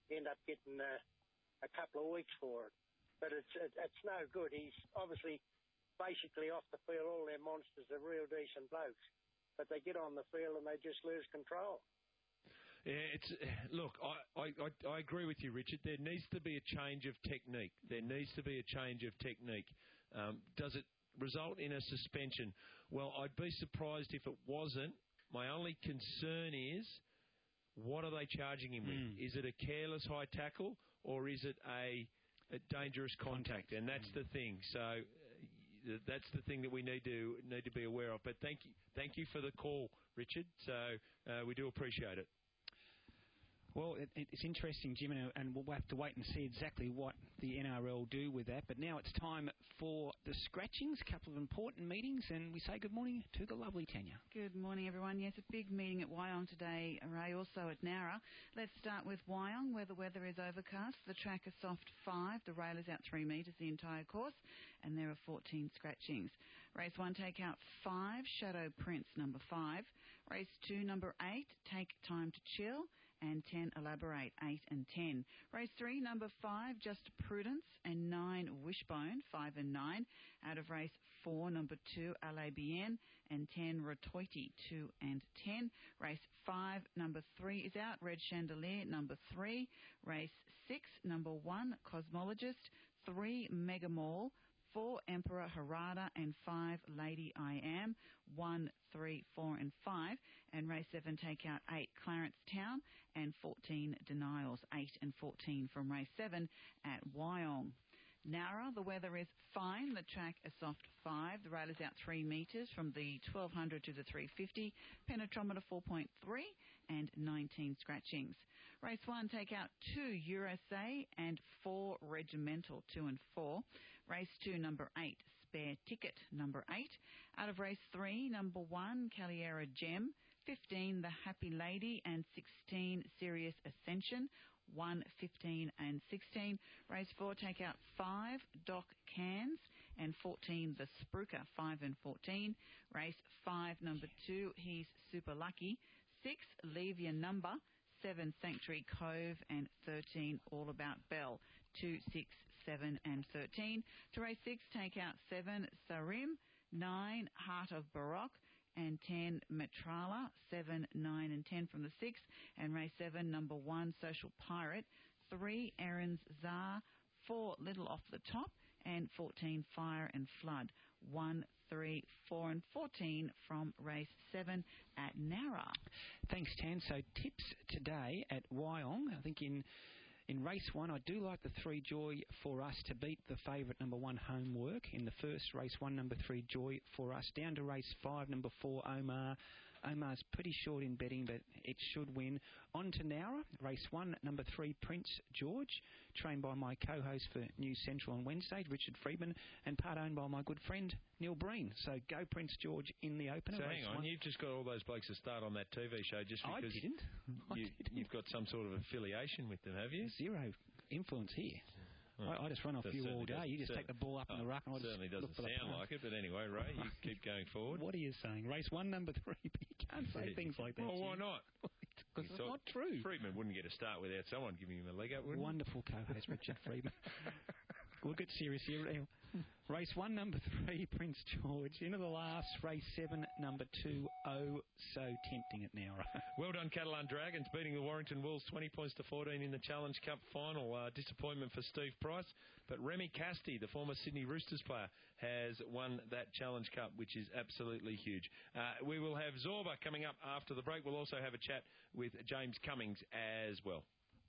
[SPEAKER 6] a couple of weeks for it. But it's no good. He's obviously basically off the field. All their monsters are real decent blokes, but they get on the field and they just lose control.
[SPEAKER 10] Yeah, look, I agree with you, Richard. There needs to be a change of technique. Does it result in a suspension? Well, I'd be surprised if it wasn't. My only concern is, what are they charging him with? Is it a careless high tackle, or is it a dangerous contact? And that's the thing. So that's the thing that we need to be aware of. But thank you for the call, Richard. So we do appreciate it.
[SPEAKER 11] Well, it's interesting, Jim, and we'll have to wait and see exactly what the NRL do with that. But now it's time for the scratchings, a couple of important meetings, and we say good morning to the lovely Tanya.
[SPEAKER 23] Good morning, everyone. Yes, a big meeting at Wyong today, Ray, also at Nowra. Let's start with Wyong, where the weather is overcast. The track is soft 5. The rail is out 3 metres the entire course, and there are 14 scratchings. Race 1, take out 5, Shadow Prince, number 5. Race 2, number 8, Take Time to Chill. And 10, Elaborate, 8 and 10. Race 3, number 5, Just Prudence, and 9, Wishbone, 5 and 9. Out of race 4, number 2, LABN, and 10, Ratoiti, 2 and 10. Race 5, number 3 is out, Red Chandelier, number 3. Race 6, number 1, Cosmologist, 3, Mega Mall, 4, Emperor Harada, and 5, Lady I Am, 1, 3, 4 and 5. And race 7, take out 8, Clarence Town, and 14, Denials, 8 and 14 from race 7 at Wyong. Nowra, the weather is fine. The track is soft 5. The rail is out 3 metres from the 1200 to the 350. Penetrometer 4.3 and 19 scratchings. Race 1, take out 2, USA, and 4, Regimental, 2 and 4. Race 2, number 8, Spare Ticket, number 8. Out of race 3, number 1, Caliera Gem, 15, The Happy Lady, and 16, Serious Ascension, 1, 15 and 16. Race 4, take out 5, Doc Cans, and 14, The Spruker, 5 and 14. Race 5, number 2, He's Super Lucky, 6, Leave Your Number, 7, Sanctuary Cove, and 13, All About Bell, 2, 6, 7 and 13. To race 6, take out 7, Sarim, 9, Heart of Baroque, and 10, Metrala, 7, 9 and 10 from the 6th. And race 7, number 1, Social Pirate, 3, Aaron's Czar, 4, Little Off the Top, and 14, Fire and Flood, 1, 3, 4 and 14 from race 7 at Nara.
[SPEAKER 11] Thanks, Tan. So tips today at Wyong. I think in race 1, I do like the 3 Joy for Us to beat the favourite number 1 Homework. In the first race 1, number 3 Joy for Us. Down to race 5, number 4 Omar. Omar's pretty short in betting, but it should win. On to Nowra, race 1, number 3 Prince George, trained by my co-host for News Central on Wednesday, Richard Friedman, and part owned by my good friend Neil Breen. So go Prince George in the opener.
[SPEAKER 10] So hang on, you've just got all those blokes to start on that TV show just because you've got some sort of affiliation with them, have you?
[SPEAKER 11] Zero influence here. I just run off you all day. You just take the ball up in the ruck and I just
[SPEAKER 10] certainly doesn't sound like it, but anyway, Ray, you keep going forward.
[SPEAKER 11] What are you saying? Race 1, number 3, but you can't say things like that.
[SPEAKER 10] Well, why not?
[SPEAKER 11] Because it's not true.
[SPEAKER 10] Friedman wouldn't get a start without someone giving him a leg up, would he?
[SPEAKER 11] Wonderful co-host, Richard Friedman. We'll get serious here. Race 1, number 3, Prince George. Into the last, race 7, number 2, Oh So Tempting at Nowra.
[SPEAKER 10] Well done, Catalan Dragons, beating the Warrington Wolves 20 points to 14 in the Challenge Cup final. Disappointment for Steve Price. But Remy Casti, the former Sydney Roosters player, has won that Challenge Cup, which is absolutely huge. We will have Zorba coming up after the break. We'll also have a chat with James Cummings as well.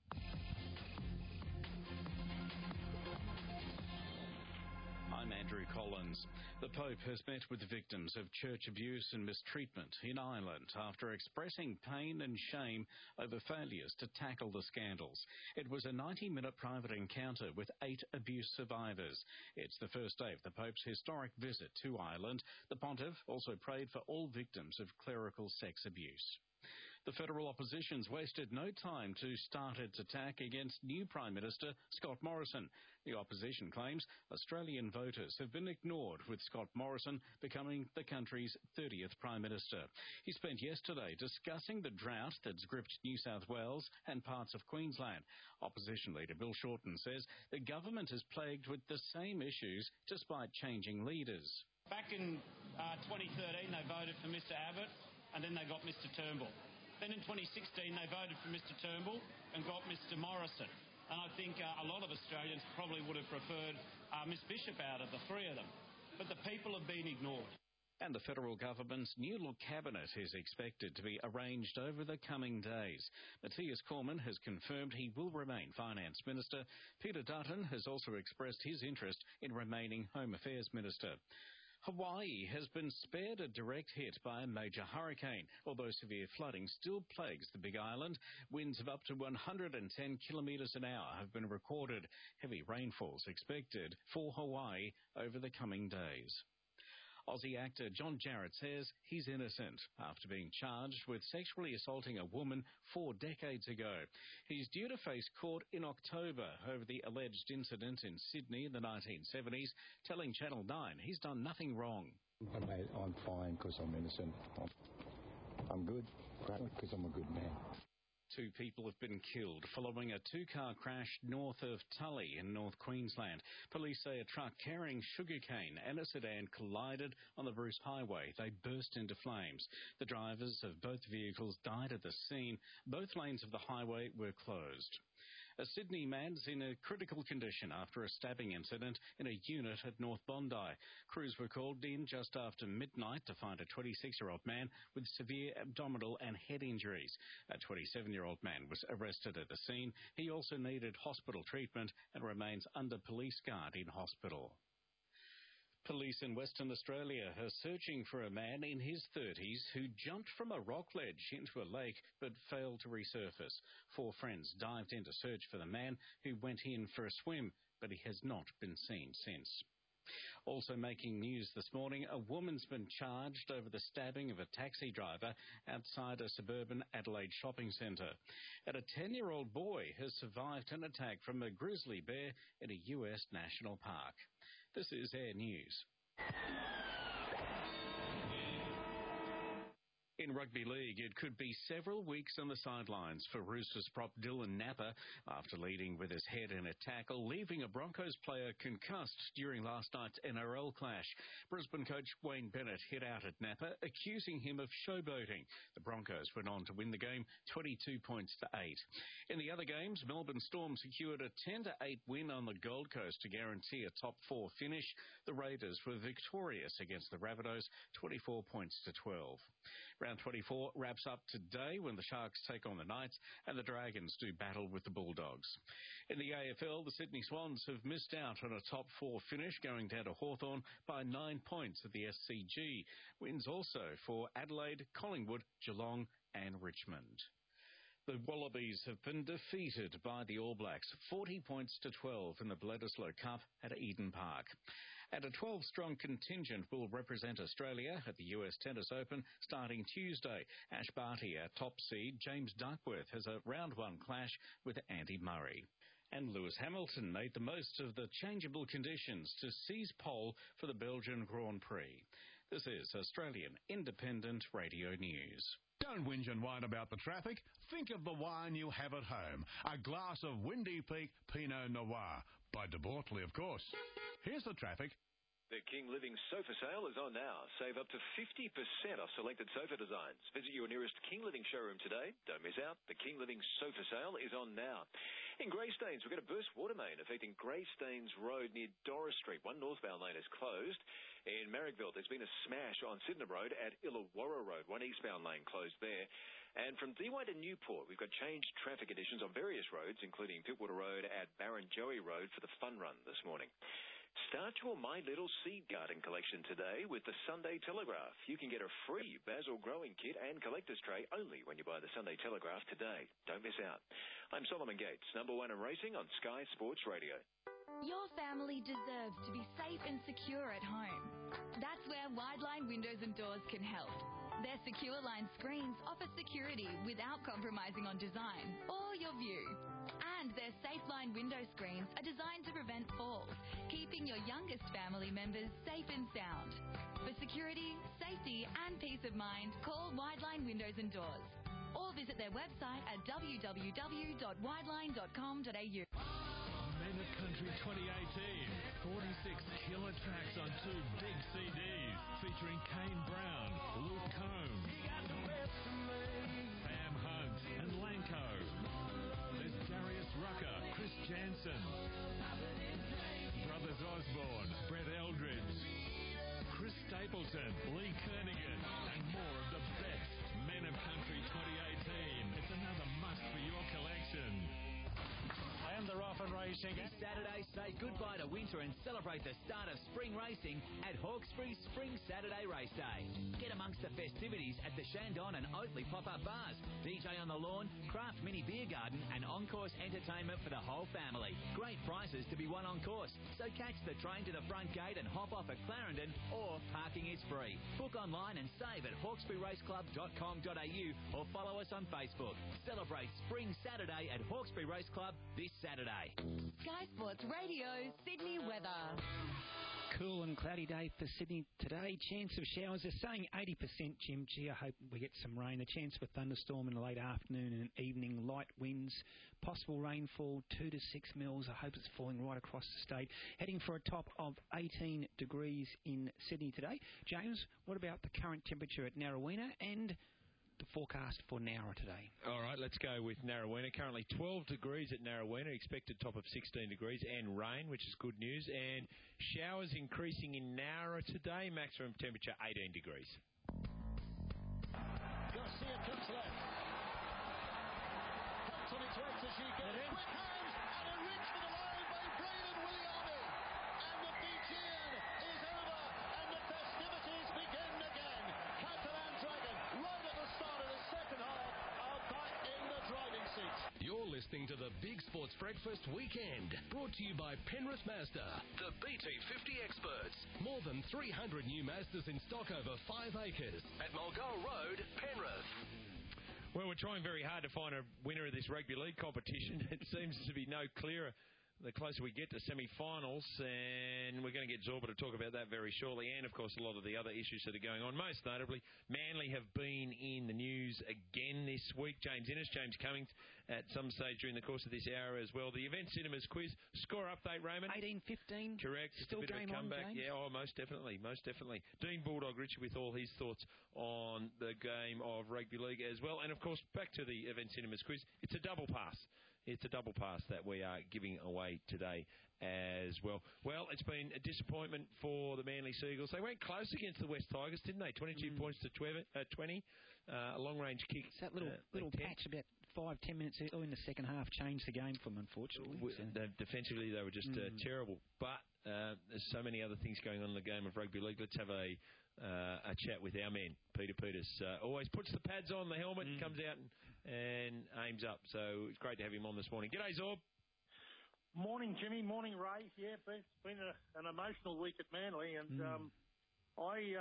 [SPEAKER 12] I'm Andrew Collins. The Pope has met with victims of church abuse and mistreatment in Ireland after expressing pain and shame over failures to tackle the scandals. It was a 90-minute private encounter with 8 abuse survivors. It's the first day of the Pope's historic visit to Ireland. The Pontiff also prayed for all victims of clerical sex abuse. The federal opposition's wasted no time to start its attack against new Prime Minister Scott Morrison. The opposition claims Australian voters have been ignored, with Scott Morrison becoming the country's 30th Prime Minister. He spent yesterday discussing the drought that's gripped New South Wales and parts of Queensland. Opposition leader Bill Shorten says the government is plagued with the same issues despite changing leaders.
[SPEAKER 13] Back in 2013, they voted for Mr Abbott and then they got Mr Turnbull. Then in 2016, they voted for Mr Turnbull and got Mr Morrison. And I think a lot of Australians probably would have preferred Miss Bishop out of the 3 of them. But the people have been ignored.
[SPEAKER 12] And the federal government's new look cabinet is expected to be arranged over the coming days. Matthias Cormann has confirmed he will remain Finance Minister. Peter Dutton has also expressed his interest in remaining Home Affairs Minister. Hawaii has been spared a direct hit by a major hurricane, although severe flooding still plagues the Big Island. Winds of up to 110 kilometres an hour have been recorded. Heavy rainfalls expected for Hawaii over the coming days. Aussie actor John Jarrett says he's innocent after being charged with sexually assaulting a woman 4 decades ago. He's due to face court in October over the alleged incident in Sydney in the 1970s, telling Channel 9 he's done nothing wrong.
[SPEAKER 14] I'm fine because I'm innocent. I'm good because I'm a good man.
[SPEAKER 12] 2 people have been killed following a 2-car crash north of Tully in North Queensland. Police say a truck carrying sugarcane and a sedan collided on the Bruce Highway. They burst into flames. The drivers of both vehicles died at the scene. Both lanes of the highway were closed. A Sydney man's in a critical condition after a stabbing incident in a unit at North Bondi. Crews were called in just after midnight to find a 26-year-old man with severe abdominal and head injuries. A 27-year-old man was arrested at the scene. He also needed hospital treatment and remains under police guard in hospital. Police in Western Australia are searching for a man in his 30s who jumped from a rock ledge into a lake but failed to resurface. 4 friends dived in to search for the man who went in for a swim, but he has not been seen since. Also making news this morning, a woman's been charged over the stabbing of a taxi driver outside a suburban Adelaide shopping centre. And a 10-year-old boy has survived an attack from a grizzly bear in a US national park. This is Air News. In rugby league, it could be several weeks on the sidelines for Roosters prop Dylan Napa after leading with his head in a tackle, leaving a Broncos player concussed during last night's NRL clash. Brisbane coach Wayne Bennett hit out at Napa, accusing him of showboating. The Broncos went on to win the game 22 points to 8. In the other games, Melbourne Storm secured a 10-8 win on the Gold Coast to guarantee a top 4 finish. The Raiders were victorious against the Rabbitohs, 24 points to 12. Round 24 wraps up today when the Sharks take on the Knights and the Dragons do battle with the Bulldogs. In the AFL, the Sydney Swans have missed out on a top 4 finish, going down to Hawthorn by 9 points at the SCG. Wins also for Adelaide, Collingwood, Geelong and Richmond. The Wallabies have been defeated by the All Blacks, 40 points to 12 in the Bledisloe Cup at Eden Park. And a 12-strong contingent will represent Australia at the US Tennis Open starting Tuesday. Ash Barty, our top seed, James Duckworth, has a round 1 clash with Andy Murray. And Lewis Hamilton made the most of the changeable conditions to seize pole for the Belgian Grand Prix. This is Australian Independent Radio News.
[SPEAKER 8] Don't whinge and whine about the traffic. Think of the wine you have at home. A glass of Windy Peak Pinot Noir. By De Bortley, of course. Here's the traffic.
[SPEAKER 15] The King Living Sofa Sale is on now. Save up to 50% off selected sofa designs. Visit your nearest King Living showroom today. Don't miss out. The King Living Sofa Sale is on now. In Greystanes, we've got a burst water main affecting Greystanes Road near Doris Street. One northbound lane is closed. In Marrickville, there's been a smash on Sydenham Road at Illawarra Road. One eastbound lane closed there. And from Dee Why to Newport, we've got changed traffic conditions on various roads, including Pittwater Road at Barrenjoey Road for the fun run this morning. Start your My Little Seed Garden collection today with the Sunday Telegraph. You can get a free basil growing kit and collector's tray only when you buy the Sunday Telegraph today. Don't miss out. I'm Solomon Gates, number 1 in racing on Sky Sports Radio.
[SPEAKER 2] Your family deserves to be safe and secure at home. That's where Wideline Windows and Doors can help. Their Secure Line screens offer security without compromising on design or your view. And their SafeLine window screens are designed to prevent falls, keeping your youngest family members safe and sound. For security, safety and peace of mind, call Wideline Windows and Doors or visit their website at www.wideline.com.au.
[SPEAKER 7] Men of Country 2018, 46 killer tracks on 2 big CDs featuring Kane Brown, Luke Combs, Sam Hunt and Lanco. There's Darius Rucker, Chris Jansen, Brothers Osborne, Brett Eldridge, Chris Stapleton, Lee Kernaghan, and more of the best Men of Country 2018. It's another must for your collection.
[SPEAKER 1] And they're off and racing. This Saturday, say goodbye to winter and celebrate the start of spring racing at Hawkesbury Spring Saturday Race Day. Get amongst the festivities at the Shandon and Oatley pop-up bars, DJ on the lawn, craft mini beer garden and on-course entertainment for the whole family. Great prizes to be won on course, so catch the train to the front gate and hop off at Clarendon, or parking is free. Book online and save at hawkesburyraceclub.com.au or follow us on Facebook. Celebrate Spring Saturday at Hawkesbury Race Club this Saturday.
[SPEAKER 2] Sky Sports Radio, Sydney weather.
[SPEAKER 11] Cool and cloudy day for Sydney today. Chance of showers. They're saying 80%, Jim. Gee, I hope we get some rain. A chance for thunderstorm in the late afternoon and evening. Light winds. Possible rainfall 2 to 6 mils. I hope it's falling right across the state. Heading for a top of 18 degrees in Sydney today. James, what about the current temperature at Narrowena and the forecast for Nowra today?
[SPEAKER 10] All right, let's go with Narrowena. Currently 12 degrees at Narrowena, expected top of 16 degrees, and rain, which is good news. And showers increasing in Nowra today, maximum temperature 18 degrees.
[SPEAKER 16] Garcia comes left. Cuts on its way to Giga. Quick hands and a reach for the line by Braden Williami. And the Fijian is over and the festivities begin again. Catalan Dragon right at the start of the second half are back in the driving seat.
[SPEAKER 4] You're listening to the Big Sports Breakfast Weekend, brought to you by Penrith Mazda, the BT50 experts. More than 300 new Mazdas in stock over 5 acres at Mulgoa Road, Penrith.
[SPEAKER 10] Well, we're trying very hard to find a winner of this rugby league competition. It seems to be no clearer the closer we get to semi-finals, and we're going to get Zorba to talk about that very shortly, and, of course, a lot of the other issues that are going on. Most notably, Manly have been in the news again this week. James Innes, James Cummings, at some stage during the course of this hour as well. The Event Cinemas quiz. Score update, Raymond?
[SPEAKER 11] 18-15.
[SPEAKER 10] Correct.
[SPEAKER 11] Still
[SPEAKER 10] a bit
[SPEAKER 11] game
[SPEAKER 10] of a comeback.
[SPEAKER 11] on, James?
[SPEAKER 10] Yeah, most definitely. Dean Bulldog Richard with all his thoughts on the game of rugby league as well. And, of course, back to the Event Cinemas quiz. It's a double pass. It's a double pass that we are giving away today as well. Well, it's been a disappointment for the Manly Seagulls. They went close against the West Tigers, didn't they? 22 points to 20. A long-range kick.
[SPEAKER 11] It's that little patch about 5-10 minutes early in the second half changed the game for them, unfortunately.
[SPEAKER 10] Defensively, they were just terrible. But there's so many other things going on in the game of rugby league. Let's have a chat with our man, Peter Peters. Always puts the pads on, the helmet, comes out and aims up. So it's great to have him on this morning. G'day, Zorb.
[SPEAKER 17] Morning, Jimmy. Morning, Ray. Yeah, it's been an emotional week at Manly, and I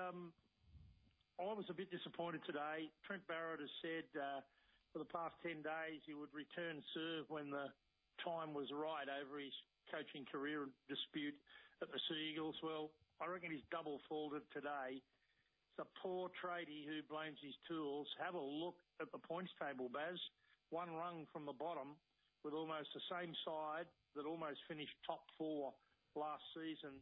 [SPEAKER 17] was a bit disappointed today. Trent Barrett has said for the past 10 days he would return serve when the time was right over his coaching career dispute at the Seagulls. Well, I reckon he's double-faulted today. It's a poor tradie who blames his tools. Have a look at the points table, Baz. One rung from the bottom with almost the same side that almost finished top 4 last season.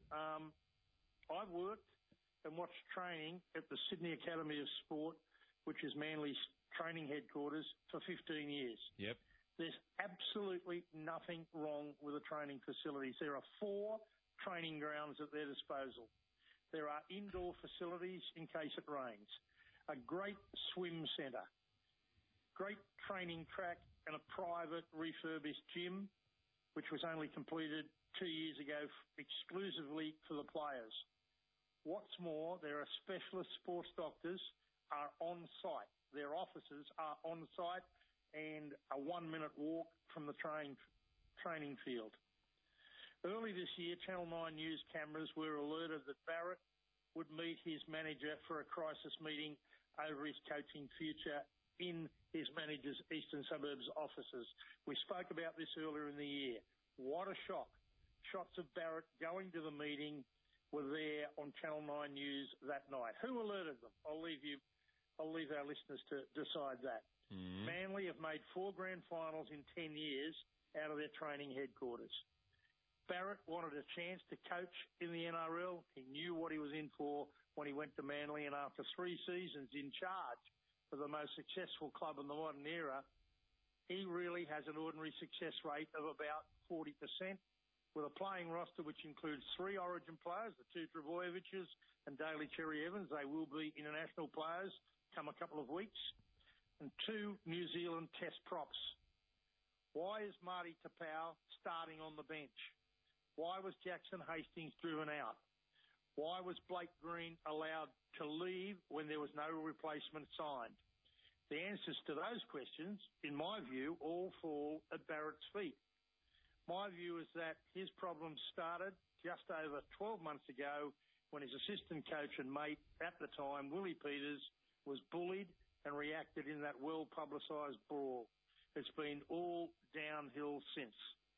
[SPEAKER 17] I've worked and watched training at the Sydney Academy of Sport, which is Manly's training headquarters, for 15 years.
[SPEAKER 10] Yep.
[SPEAKER 17] There's absolutely nothing wrong with the training facilities. There are 4 training grounds at their disposal. There are indoor facilities in case it rains, a great swim centre, great training track, and a private refurbished gym, which was only completed 2 years ago exclusively for the players. What's more, there are specialist sports doctors are on site. Their offices are on site and a 1-minute walk from the training field. Early this year, Channel 9 News cameras were alerted that Barrett would meet his manager for a crisis meeting over his coaching future in his manager's Eastern Suburbs offices. We spoke about this earlier in the year. What a shock. Shots of Barrett going to the meeting were there on Channel 9 News that night. Who alerted them? I'll leave our listeners to decide that. Manly have made 4 grand finals in 10 years out of their training headquarters. Barrett wanted a chance to coach in the NRL. He knew what he was in for when he went to Manly, and after 3 seasons in charge of the most successful club in the modern era, he really has an ordinary success rate of about 40%. With a playing roster which includes 3 Origin players, the 2 Trbojeviches and Daly Cherry Evans, they will be international players come a couple of weeks, and 2 New Zealand Test props. Why is Marty Tapau starting on the bench? Why was Jackson Hastings driven out? Why was Blake Green allowed to leave when there was no replacement signed? The answers to those questions, in my view, all fall at Barrett's feet. My view is that his problems started just over 12 months ago when his assistant coach and mate at the time, Willie Peters, was bullied and reacted in that well-publicised brawl. It's been all downhill since.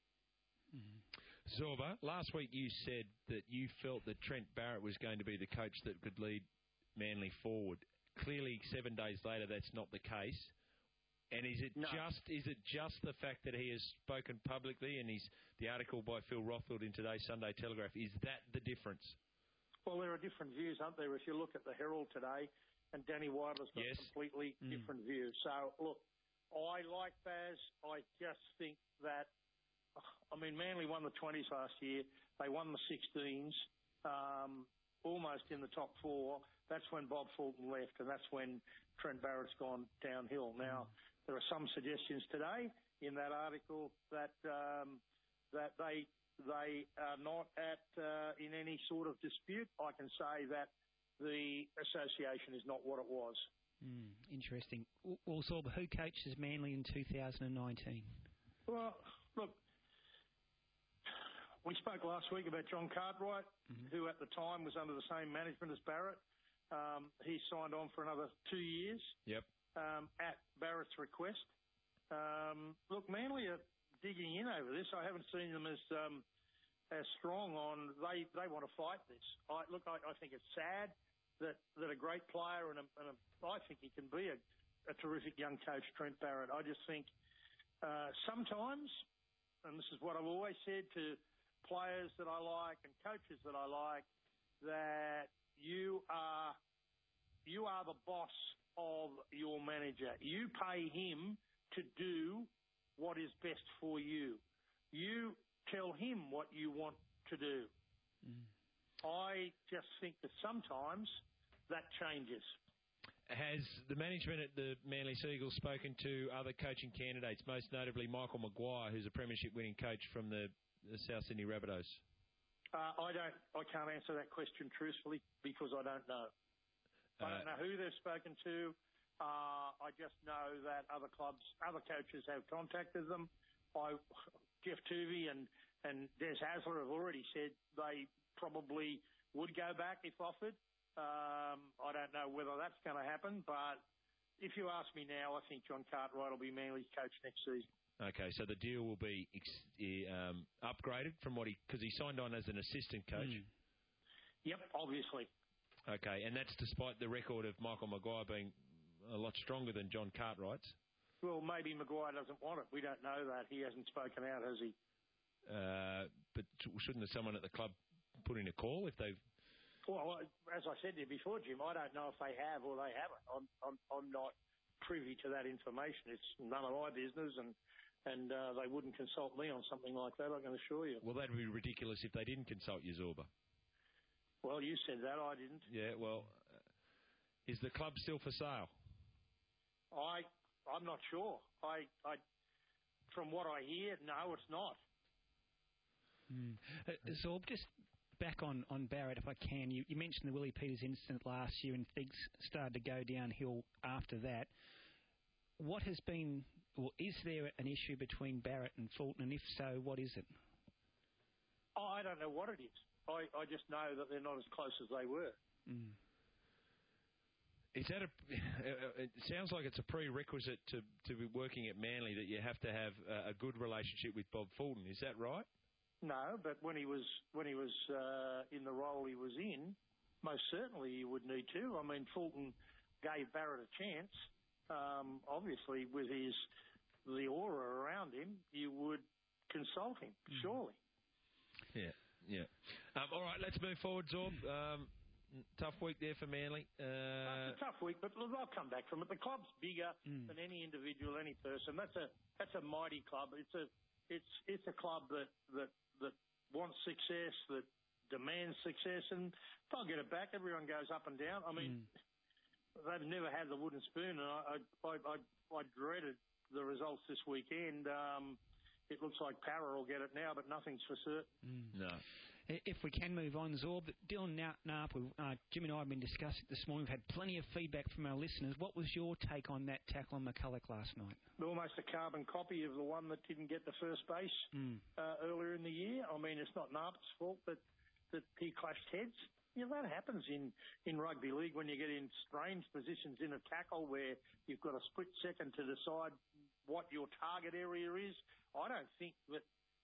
[SPEAKER 10] Zorba, last week you said that you felt that Trent Barrett was going to be the coach that could lead Manly forward. Clearly, 7 days later, that's not the case. And is it just the fact that he has spoken publicly, and the article by Phil Rothfield in today's Sunday Telegraph, is that the difference?
[SPEAKER 17] Well, there are different views, aren't there? If you look at the Herald today, and Danny Widler's got a completely different view. So, look, I like Baz. I just think that Manly won the 20s last year. They won the 16s, almost in the top 4. That's when Bob Fulton left, and that's when Trent Barrett's gone downhill. Now, there are some suggestions today in that article that they are not in any sort of dispute. I can say that the association is not what it was.
[SPEAKER 11] Interesting. Also, who coaches Manly in 2019?
[SPEAKER 17] Well, look, we spoke last week about John Cartwright, who at the time was under the same management as Barrett. He signed on for another 2 years at Barrett's request. Look, Manly are digging in over this. I haven't seen them as strong on. They want to fight this. I think it's sad that a great player and I think he can be a terrific young coach, Trent Barrett. I just think sometimes, and this is what I've always said to players that I like and coaches that I like, that you are the boss of your manager. You pay him to do what is best for you. You tell him what you want to do. I just think that sometimes that changes.
[SPEAKER 10] Has the management at the Manly Seagulls spoken to other coaching candidates, most notably Michael Maguire, who's a premiership-winning coach from the South Sydney Rabbitohs?
[SPEAKER 17] I can't answer that question truthfully because I don't know. I don't know who they've spoken to. I just know that other coaches have contacted them. Jeff Tuvey and Des Hasler have already said they probably would go back if offered. I don't know whether that's going to happen, but if you ask me now, I think John Cartwright will be Manly's coach next season.
[SPEAKER 10] Okay, so the deal will be upgraded from because he signed on as an assistant coach.
[SPEAKER 17] Yep, obviously.
[SPEAKER 10] Okay, and that's despite the record of Michael Maguire being a lot stronger than John Cartwright's.
[SPEAKER 17] Well, maybe Maguire doesn't want it. We don't know that. He hasn't spoken out, has he?
[SPEAKER 10] But shouldn't someone at the club put in a call if they've...
[SPEAKER 17] Well, as I said to you before, Jim, I don't know if they have or they haven't. I'm not privy to that information. It's none of my business, and they wouldn't consult me on something like that, I can assure you.
[SPEAKER 10] Well, that would be ridiculous if they didn't consult you, Zorba.
[SPEAKER 17] Well, you said that, I didn't.
[SPEAKER 10] Yeah, well, is the club still for sale?
[SPEAKER 17] I'm not sure. From what I hear, no, it's not.
[SPEAKER 11] Zorb, just back on Barrett, if I can. You mentioned the Willie Peters incident last year and things started to go downhill after that. What has been, or is there an issue between Barrett and Fulton, and if so, what is it?
[SPEAKER 17] I don't know what it is. I just know that they're not as close as they were.
[SPEAKER 10] Is that it sounds like it's a prerequisite to be working at Manly that you have to have a good relationship with Bob Fulton. Is that right?
[SPEAKER 17] No, but when he was in the role he was in, most certainly you would need to. I mean, Fulton gave Barrett a chance. Obviously, with the aura around him, you would consult him, surely.
[SPEAKER 10] Yeah. All right, let's move forward, Zorb. Tough week there for Manly.
[SPEAKER 17] It's a tough week, but look, I'll come back from it. The club's bigger than any individual, any person. That's a mighty club. It's a club that wants success, that demands success, and they'll get it back. Everyone goes up and down. I mean, they've never had the wooden spoon, and I dreaded the results this weekend. It looks like Para will get it now, but nothing's for certain.
[SPEAKER 10] No.
[SPEAKER 11] If we can move on, Zorb, Dylan Knapp, Jim and I have been discussing this morning. We've had plenty of feedback from our listeners. What was your take on that tackle on McCulloch last night?
[SPEAKER 17] Almost a carbon copy of the one that didn't get to first base earlier in the year. I mean, it's not Knapp's fault that he clashed heads. You know, that happens in rugby league when you get in strange positions in a tackle where you've got a split second to decide what your target area is. I don't think that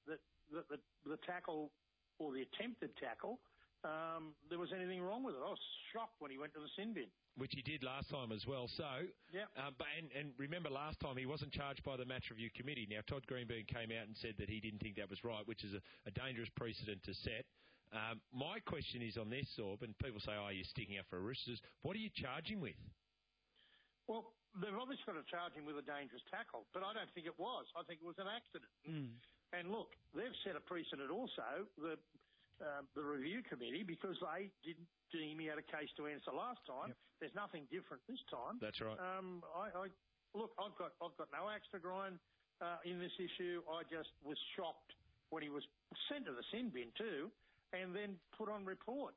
[SPEAKER 17] the tackle or the attempted tackle, there was anything wrong with it. I was shocked when he went to the sin bin.
[SPEAKER 10] Which he did last time as well. So, and remember last time he wasn't charged by the match review committee. Now, Todd Greenberg came out and said that he didn't think that was right, which is a dangerous precedent to set. My question is on this, Zorb, and people say, you're sticking up for Roosters. What are you charging with?
[SPEAKER 17] Well, they've obviously got to charge him with a dangerous tackle, but I don't think it was. I think it was an accident. And look, they've set a precedent also, the review committee, because they didn't deem he had a case to answer last time. There's nothing different this time.
[SPEAKER 10] That's right.
[SPEAKER 17] Look, I've got no axe to grind in this issue. I just was shocked when he was sent to the sin bin too, and then put on report.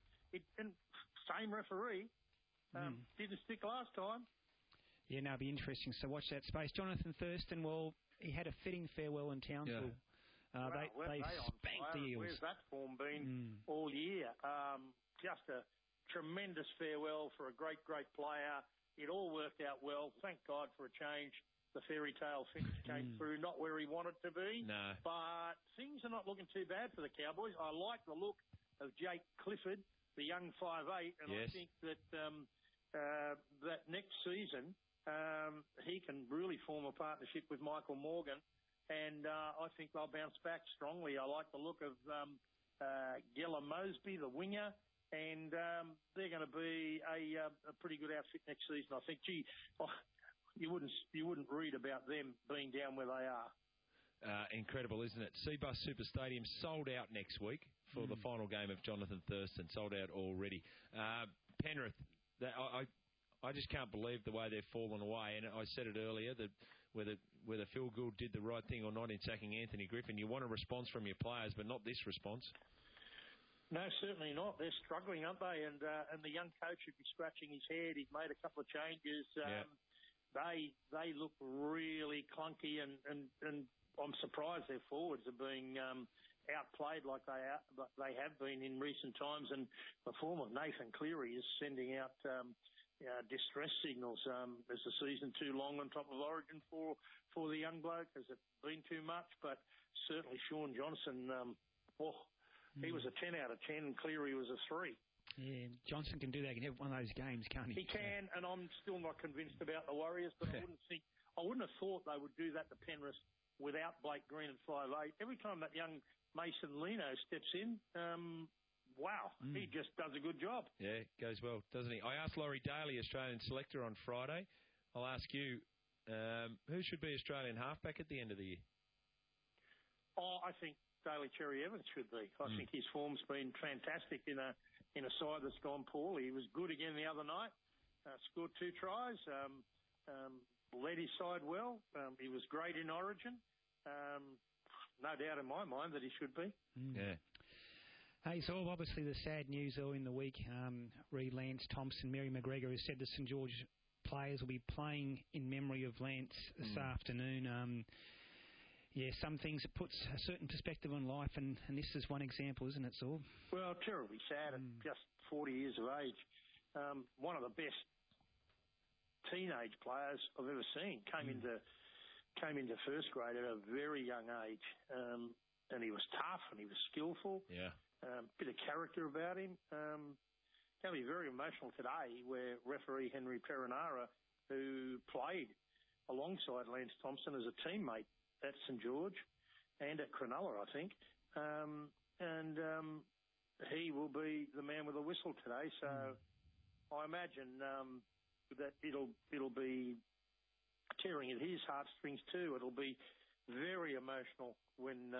[SPEAKER 17] Same referee didn't stick last time.
[SPEAKER 11] Yeah, no, it'll be interesting. So watch that space. Jonathan Thurston, well, he had a fitting farewell in Townsville. They spanked the Eels.
[SPEAKER 17] Where's that form been all year? Just a tremendous farewell for a great, great player. It all worked out well. Thank God for a change. the fairy tale finish came through, not where he wanted to be.
[SPEAKER 10] No.
[SPEAKER 17] But things are not looking too bad for the Cowboys. I like the look of Jake Clifford, the young 5'8", and I think that that next season he can really form a partnership with Michael Morgan, and I think they'll bounce back strongly. I like the look of Gella Mosby, the winger, and they're going to be a pretty good outfit next season. I think, you wouldn't read about them being down where they are.
[SPEAKER 10] Incredible, isn't it? Cbus Super Stadium sold out next week for the final game of Jonathan Thurston. Sold out already. Penrith, I just can't believe the way they've fallen away. And I said it earlier that whether Phil Gould did the right thing or not in sacking Anthony Griffin, you want a response from your players, but not this response.
[SPEAKER 17] No, certainly not. They're struggling, aren't they? And the young coach would be scratching his head. He's made a couple of changes. They look really clunky, and I'm surprised their forwards are being outplayed like they have been in recent times. And the form of Nathan Cleary is sending out distress signals. Is the season too long on top of Origin for the young bloke? Has it been too much? But certainly Sean Johnson, he was a 10 out of 10, and Cleary was a 3.
[SPEAKER 11] Yeah, Johnson can do that. He can have one of those games, can't he?
[SPEAKER 17] He can, and I'm still not convinced about the Warriors, but I wouldn't have thought they would do that to Penrith without Blake Green at 5'8". Every time that young Mason Lino steps in, he just does a good job.
[SPEAKER 10] Yeah, goes well, doesn't he? I asked Laurie Daly, Australian selector, on Friday. I'll ask you, who should be Australian halfback at the end of the year?
[SPEAKER 17] I think Daly Cherry Evans should be. I think his form's been fantastic in a side that's gone poorly. He was good again the other night, scored 2 tries, led his side well. He was great in Origin. No doubt in my mind that he should be.
[SPEAKER 10] Yeah.
[SPEAKER 11] Hey, so obviously the sad news early in the week, Lance Thompson, Mary McGregor has said the St George players will be playing in memory of Lance this afternoon. Some things, it puts a certain perspective on life, and this is one example, isn't it, Saul?
[SPEAKER 17] Well, terribly sad at just 40 years of age. One of the best teenage players I've ever seen. Came into first grade at a very young age, and he was tough and he was skillful.
[SPEAKER 10] Yeah.
[SPEAKER 17] Bit of character about him. Going to be very emotional today, where referee Henry Perinara, who played alongside Lance Thompson as a teammate at St George and at Cronulla, I think, and he will be the man with the whistle today. So I imagine that it'll be tearing at his heartstrings too. It'll be very emotional when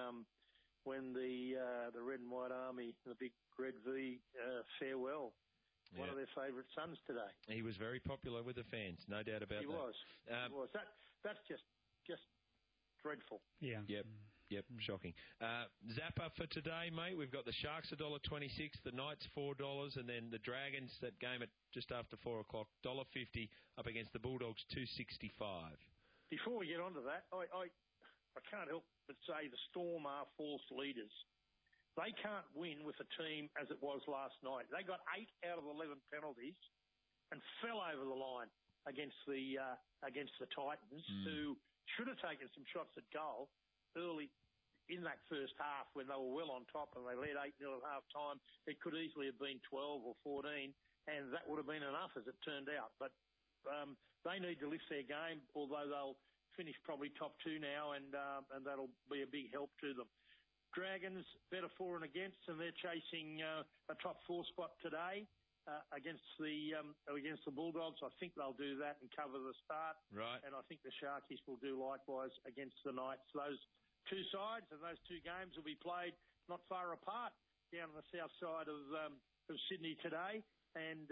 [SPEAKER 17] the Red and White Army, the big Red V, farewell one of their favourite sons today.
[SPEAKER 10] He was very popular with the fans, no doubt about that.
[SPEAKER 17] He was. That's just dreadful.
[SPEAKER 11] Yeah.
[SPEAKER 10] Yep. Shocking. Zapper for today, mate. We've got the Sharks $1.26, the Knights $4, and then the Dragons, that game at just after 4 o'clock, $1.50 up against the Bulldogs, $2.65.
[SPEAKER 17] Before we get on to that, I can't help but say the Storm are false leaders. They can't win with a team as it was last night. They got 8 out of 11 penalties and fell over the line against the Titans, who should have taken some shots at goal early in that first half when they were well on top and they led 8-0 at half-time. It could easily have been 12 or 14, and that would have been enough as it turned out. But they need to lift their game, although they'll finish probably top 2 now, and that'll be a big help to them. Dragons, better for and against, and they're chasing a top 4 spot today. Against the Bulldogs. I think they'll do that and cover the start.
[SPEAKER 10] Right.
[SPEAKER 17] And I think the Sharkies will do likewise against the Knights. Those 2 sides and those 2 games will be played not far apart down on the south side of Sydney today. And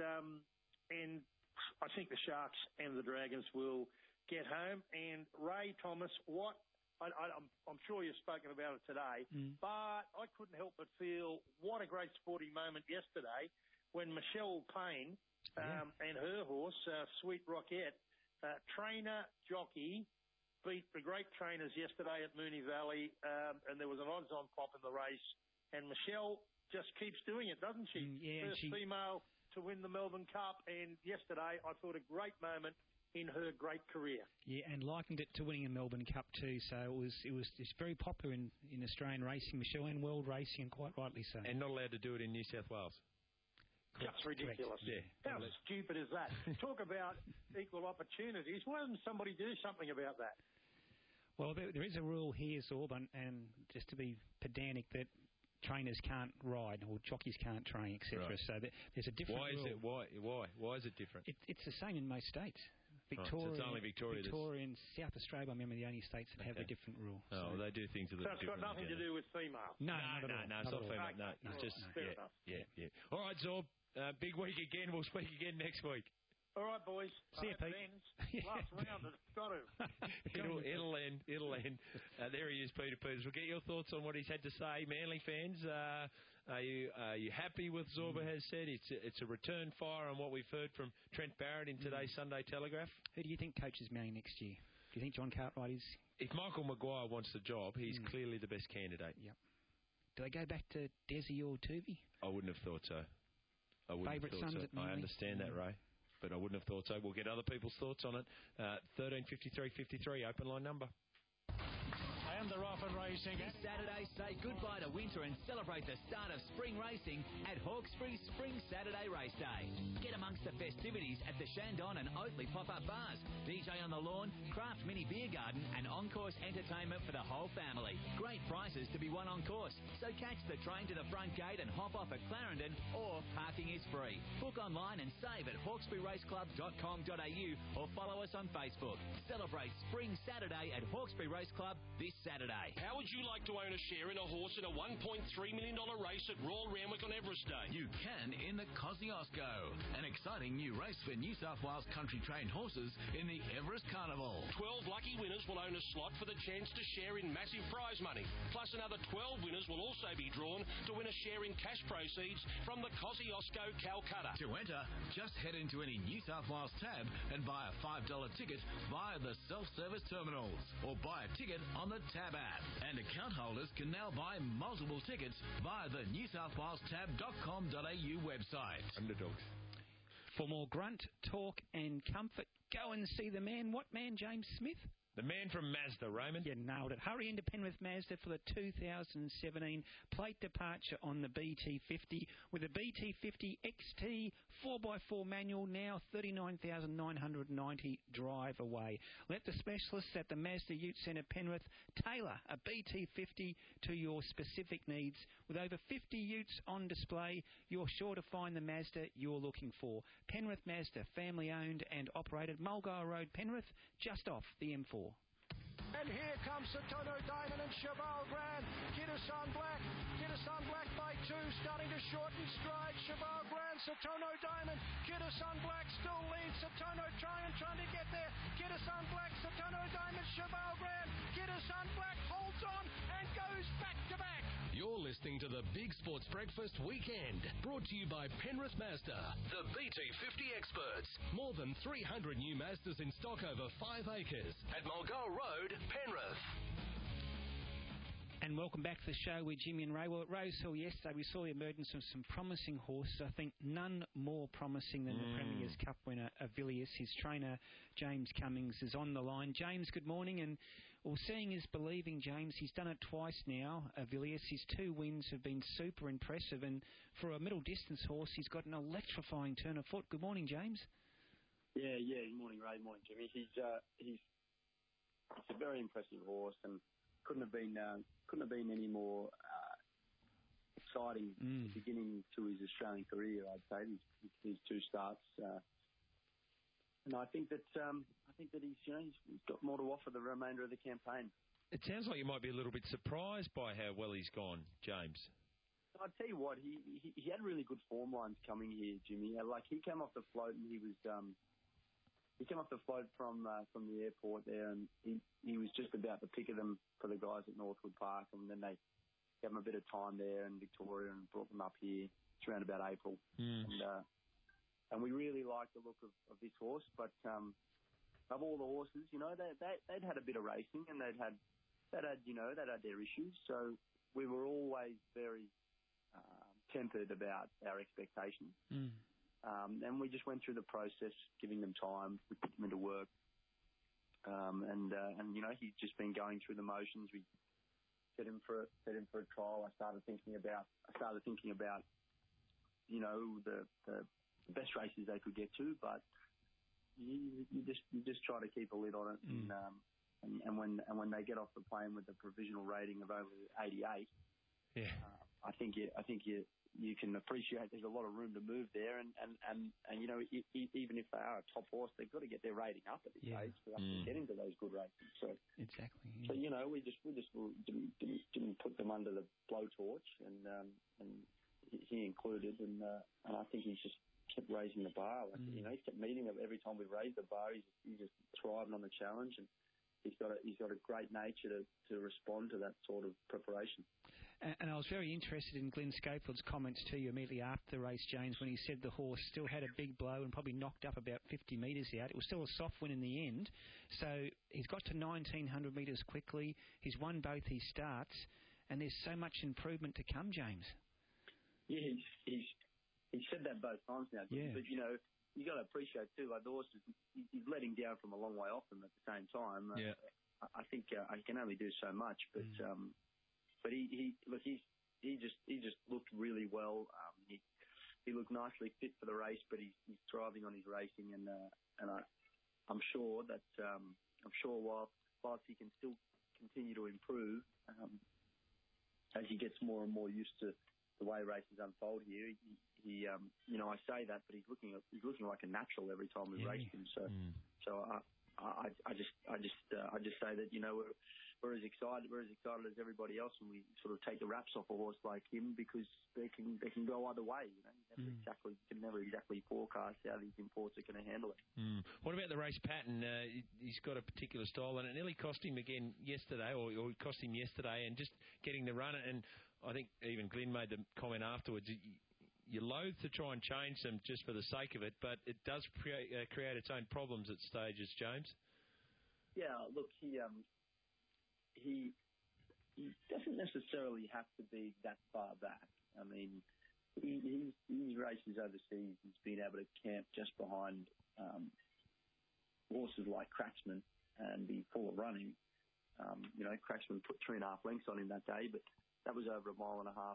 [SPEAKER 17] I think the Sharks and the Dragons will get home. And Ray Thomas, I'm sure you've spoken about it today, but I couldn't help but feel what a great sporting moment yesterday when Michelle Payne and her horse, Sweet Rockette, trainer, jockey, beat the great trainers yesterday at Moonee Valley, and there was an odds-on pop in the race. And Michelle just keeps doing it, doesn't she? First female to win the Melbourne Cup, and yesterday I thought a great moment in her great career.
[SPEAKER 11] Yeah, and likened it to winning a Melbourne Cup too. So it was just very popular in Australian racing, Michelle, and world racing, and quite rightly so.
[SPEAKER 10] And not allowed to do it in New South Wales.
[SPEAKER 17] Just ridiculous.
[SPEAKER 10] Yeah.
[SPEAKER 17] How stupid is that? Talk about equal opportunities. Why doesn't somebody do something about that?
[SPEAKER 11] Well, there is a rule here, Zorb, and just to be pedantic, that trainers can't ride or jockeys can't train, etc.
[SPEAKER 10] Right.
[SPEAKER 11] So there's a different
[SPEAKER 10] Why is
[SPEAKER 11] rule.
[SPEAKER 10] it? Why is it different?
[SPEAKER 11] It's the same in most states. Victoria,
[SPEAKER 10] so it's only Victoria
[SPEAKER 11] and South Australia, I remember, the only states that have a different rule.
[SPEAKER 10] Oh,
[SPEAKER 11] so
[SPEAKER 10] they do things a little different.
[SPEAKER 17] So it's got nothing to do with female.
[SPEAKER 11] No,
[SPEAKER 10] it's not female. No, it's just yeah. All right, Zorb. Big week again. We'll speak again next week.
[SPEAKER 17] All right, boys.
[SPEAKER 11] See you, Pete.
[SPEAKER 17] Last round, it's got to.
[SPEAKER 10] It'll end. There he is, Peter Peters. We'll get your thoughts on what he's had to say. Manly fans, are you happy with Zorba has said? It's a return fire on what we've heard from Trent Barrett in today's Sunday Telegraph.
[SPEAKER 11] Who do you think coaches Manly next year? Do you think John Cartwright is?
[SPEAKER 10] If Michael Maguire wants the job, he's clearly the best candidate.
[SPEAKER 11] Yep. Do they go back to Desi or Tuvey?
[SPEAKER 10] I wouldn't have thought so.
[SPEAKER 11] Favourite sons at Manly?
[SPEAKER 10] I understand that, Ray. But I wouldn't have thought so. We'll get other people's thoughts on it. 1353 open line number.
[SPEAKER 16] And they're off and racing.
[SPEAKER 1] This Saturday, say goodbye to winter and celebrate the start of spring racing at Hawkesbury Spring Saturday Race Day. Get amongst the festivities at the Shandon and Oatley pop-up bars, DJ on the lawn, craft mini beer garden and on-course entertainment for the whole family. Great prizes to be won on course, so catch the train to the front gate and hop off at Clarendon, or parking is free. Book online and save at hawkesburyraceclub.com.au or follow us on Facebook. Celebrate Spring Saturday at Hawkesbury Race Club this Saturday.
[SPEAKER 18] How would you like to own a share in a horse in a $1.3 million race at Royal Randwick on Everest Day?
[SPEAKER 19] You can in the Kosciuszko, an exciting new race for New South Wales country-trained horses in the Everest Carnival.
[SPEAKER 18] 12 lucky winners will own a slot for the chance to share in massive prize money. Plus another 12 winners will also be drawn to win a share in cash proceeds from the Kosciuszko Calcutta.
[SPEAKER 19] To enter, just head into any New South Wales tab and buy a $5 ticket via the self-service terminals, or buy a ticket on the Tab app. And account holders can now buy multiple tickets via the newsouthwalestab.com.au website.
[SPEAKER 10] Underdogs.
[SPEAKER 11] For more grunt, talk and comfort, go and see the man. What man, James Smith?
[SPEAKER 10] The man from Mazda, Raymond.
[SPEAKER 11] You nailed it. Hurry into Penrith Mazda for the 2017 plate departure on the BT50 with a BT50 XT 4x4 manual, now $39,990 drive away. Let the specialists at the Mazda Ute Centre Penrith tailor a BT50 to your specific needs. With over 50 utes on display, you're sure to find the Mazda you're looking for. Penrith Mazda, family owned and operated, Mulgoa Road, Penrith, just off the M4.
[SPEAKER 16] And here comes Satono Diamond and Cheval Grand. Kidderson Black by two, starting to shorten stride. Cheval Grand, Satono Diamond. Kidderson Black still leads. Satono trying to get there. Kidderson Black, Satono Diamond, Cheval Grand. Kidderson Black holds on and goes back to back.
[SPEAKER 4] You're listening to the Big Sports Breakfast Weekend, brought to you by Penrith Mazda, the BT50 experts. More than 300 new Mazdas in stock over 5 acres at Mulgoa Road, Penrith.
[SPEAKER 11] And welcome back to the show with Jimmy and Ray. Well, at Rosehill yesterday, we saw the emergence of some promising horses. I think none more promising than the Premier's Cup winner, Avilius. His trainer, James Cummings, is on the line. James, good morning. And well, seeing is believing, James. He's done it twice now, Avilius. His 2 wins have been super impressive. And for a middle-distance horse, he's got an electrifying turn of foot. Good morning, James.
[SPEAKER 20] Yeah. Good morning, Ray. Morning, Jimmy. He's a very impressive horse, and couldn't have been any more exciting beginning to his Australian career. I'd say his 2 starts, and I think that he's got more to offer the remainder of the campaign.
[SPEAKER 10] It sounds like you might be a little bit surprised by how well he's gone, James.
[SPEAKER 20] I'll tell you what, he had really good form lines coming here, Jimmy. Like, he came off the float and he came off the float from the airport there, and he was just about the pick of them for the guys at Northwood Park, and then they gave him a bit of time there in Victoria and brought them up here. It's around about April, and we really liked the look of this horse. But of all the horses, they'd had a bit of racing, and they'd had their issues. So we were always very tempered about our expectations. And we just went through the process, giving them time. We put them into work. And he's just been going through the motions. We set him for a trial. I started thinking about the best races they could get to, but you just try to keep a lid on it. And when they get off the plane with a provisional rating of over 88, I think you can appreciate there's a lot of room to move there, and even if they are a top horse, they've got to get their rating up at this stage for us to get into those good races. So
[SPEAKER 11] exactly.
[SPEAKER 20] So we just didn't put them under the blowtorch, and he included, and I think he's just kept raising the bar. He kept meeting them every time we raised the bar. He's just thriving on the challenge, and he's got a great nature to respond to that sort of preparation.
[SPEAKER 11] And I was very interested in Glenn Schofield's comments to you immediately after the race, James, when he said the horse still had a big blow and probably knocked up about 50 metres out. It was still a soft win in the end. So he's got to 1,900 metres quickly. He's won both his starts, and there's so much improvement to come, James.
[SPEAKER 20] Yeah, he's said that both times now.
[SPEAKER 11] Yeah.
[SPEAKER 20] But, you got to appreciate, too, like the horse, he's letting down from a long way off them at the same time. I think I can only do so much, but... But he just looked really well. He looked nicely fit for the race, but he's thriving on his racing, and I'm sure that whilst he can still continue to improve as he gets more and more used to the way races unfold here. I say that, but he's looking like a natural every time we race him. So I just say that we're as excited as everybody else when we sort of take the wraps off a horse like him, because they can go either way. You can never exactly forecast how these imports are going to handle it.
[SPEAKER 10] What about the race pattern? He's got a particular style, and it nearly cost him again yesterday, or it cost him yesterday, and just getting the run. And I think even Glenn made the comment afterwards. You're loath to try and change them just for the sake of it, but it does create its own problems at stages, James.
[SPEAKER 20] Yeah, look, he doesn't necessarily have to be that far back. I mean, his races overseas, he's been able to camp just behind horses like Cracksman and be full of running. Cracksman put 3.5 lengths on him that day, but that was over 1.5 miles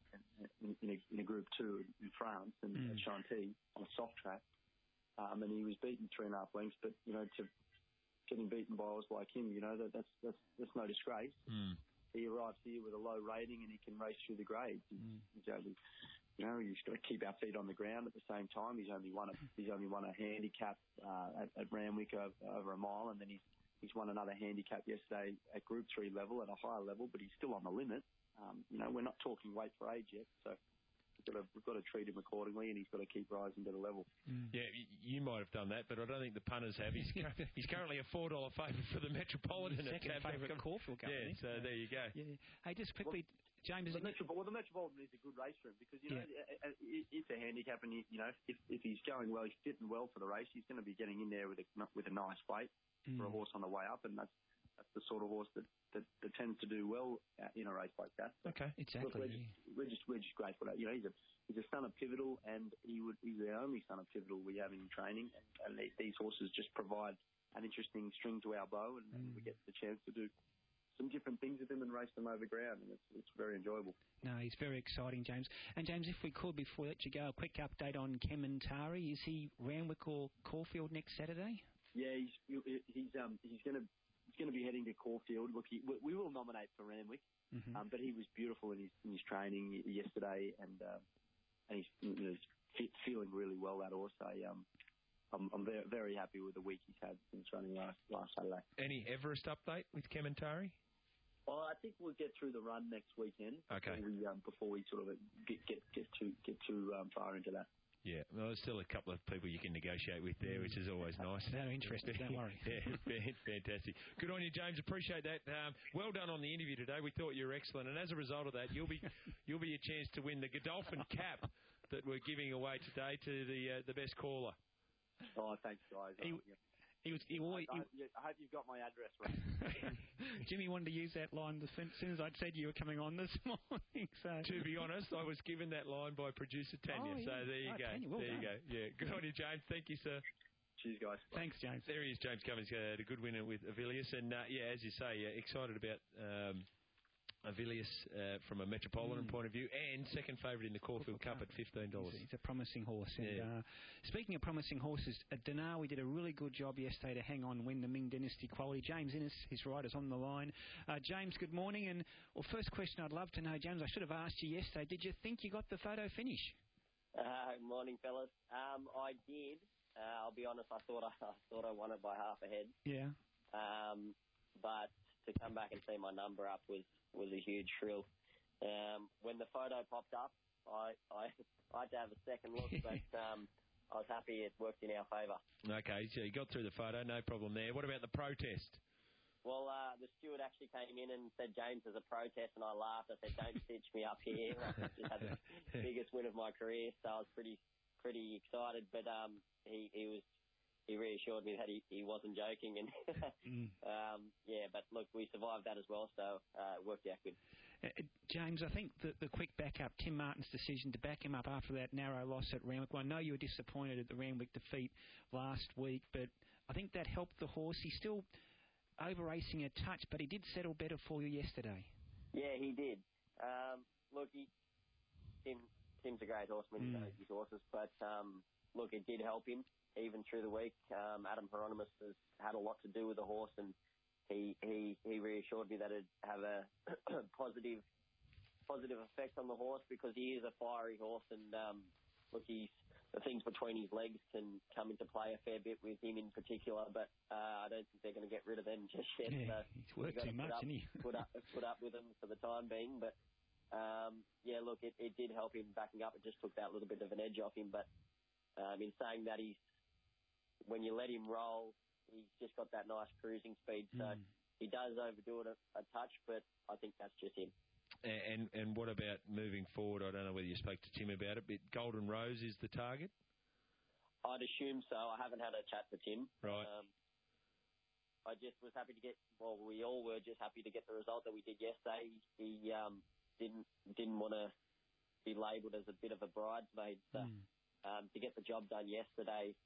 [SPEAKER 20] in a Group 2 in France and at Chantilly on a soft track. And he was beaten 3.5 lengths, but, to getting beaten by horses like him, that's no disgrace. He arrives here with a low rating and he can race through the grades. He's only, he's got to keep our feet on the ground at the same time. He's only won a handicap at Randwick over 1 mile, and then he's won another handicap yesterday at Group 3 level, at a higher level, but he's still on the limit. We're not talking weight for age yet, so we've got to treat him accordingly, and he's got to keep rising to the level.
[SPEAKER 10] Yeah, you might have done that, but I don't think the punters have. He's currently a $4 favourite for the Metropolitan.
[SPEAKER 11] Second favourite Caulfield Cup.
[SPEAKER 10] Yeah, so there you go.
[SPEAKER 11] Yeah. Hey, just quickly, James.
[SPEAKER 20] The Metropolitan is a good race for him because it's a handicap, and if he's going well, he's fitting well for the race. He's going to be getting in there with a nice weight for a horse on the way up, and that's the sort of horse that tends to do well in a race like that. So
[SPEAKER 11] okay, exactly.
[SPEAKER 20] We're just grateful that he's a son of Pivotal, and he's the only son of Pivotal we have in training, and these horses just provide an interesting string to our bow, and we get the chance to do some different things with him and race them over ground, and it's very enjoyable.
[SPEAKER 11] No, he's very exciting, James. And James, if we could, before we let you go, a quick update on Kementari. Is he Randwick or Caulfield next Saturday?
[SPEAKER 20] Yeah, he's going to be heading to Caulfield. Look, we will nominate for Randwick, but he was beautiful in his training yesterday, and he's feeling really well, that horse. I'm very, very happy with the week he's had since running last Saturday.
[SPEAKER 10] Any Everest update with Kementari?
[SPEAKER 20] Well, I think we'll get through the run next weekend.
[SPEAKER 10] Okay.
[SPEAKER 20] Before we sort of get too far into that.
[SPEAKER 10] Yeah, well, there's still a couple of people you can negotiate with there, which is always nice.
[SPEAKER 11] They're interested, don't worry.
[SPEAKER 10] Yeah, fantastic. Good on you, James. Appreciate that. Well done on the interview today. We thought you were excellent, and as a result of that, you'll be a chance to win the Godolphin cap that we're giving away today to the best caller.
[SPEAKER 20] Oh, thanks, guys.
[SPEAKER 11] He always,
[SPEAKER 20] I hope you've got my address right.
[SPEAKER 11] Jimmy wanted to use that line as soon as I'd said you were coming on this morning. So
[SPEAKER 10] to be honest, I was given that line by producer Tanya.
[SPEAKER 11] Oh, yeah.
[SPEAKER 10] So there you go.
[SPEAKER 11] Tanya, well
[SPEAKER 10] there
[SPEAKER 11] done.
[SPEAKER 10] you go. Yeah, good on you, James. Thank you, sir.
[SPEAKER 20] Cheers, guys.
[SPEAKER 11] Thanks, James.
[SPEAKER 10] There he is, James Cummings, a good winner with Avilius. And, as you say, excited about Avilius from a Metropolitan point of view, and second favourite in the Caulfield Cup at $15.
[SPEAKER 11] He's a promising horse.
[SPEAKER 10] Yeah.
[SPEAKER 11] And, speaking of promising horses, Denawi did a really good job yesterday to hang on and win the Ming Dynasty Quality. James Innes, his rider's on the line. James, good morning. And first question I'd love to know, James, I should have asked you yesterday, did you think you got the photo finish?
[SPEAKER 9] Morning, fellas. I did. I'll be honest, I thought I won it by half a head.
[SPEAKER 11] Yeah.
[SPEAKER 9] But to come back and see my number up was a huge thrill. When the photo popped up, I had to have a second look, but I was happy it worked in our favour.
[SPEAKER 10] Okay, so you got through the photo, no problem there. What about the protest?
[SPEAKER 9] Well, the steward actually came in and said, James, there's a protest, and I laughed. I said, don't stitch me up here. I just had the biggest win of my career, so I was pretty excited, but he reassured me that he wasn't joking, and but look, we survived that as well, so it worked out good.
[SPEAKER 11] James, I think the quick backup, Tim Martin's decision to back him up after that narrow loss at Randwick. Well, I know you were disappointed at the Randwick defeat last week, but I think that helped the horse. He's still over-racing a touch, but he did settle better for you yesterday.
[SPEAKER 9] Yeah, he did. Look, Tim's a great horseman. He knows his horses, but look, it did help him even through the week. Adam Hieronymus has had a lot to do with the horse, and he reassured me that it'd have a positive effect on the horse, because he is a fiery horse, and look, the things between his legs can come into play a fair bit with him in particular, but I don't think they're going to get rid of them just yet.
[SPEAKER 11] Yeah, he's worked too much, isn't he?
[SPEAKER 9] put up with them for the time being, but look, it did help him backing up. It just took that little bit of an edge off him, but in saying that, when you let him roll, he's just got that nice cruising speed, so he does overdo it a touch, but I think that's just him.
[SPEAKER 10] And what about moving forward? I don't know whether you spoke to Tim about it, but Golden Rose is the target?
[SPEAKER 9] I'd assume so. I haven't had a chat to Tim.
[SPEAKER 10] Right.
[SPEAKER 9] I just was happy to we all were just happy to get the result that we did yesterday. He didn't want to be labelled as a bit of a bridesmaid, so to get the job done yesterday,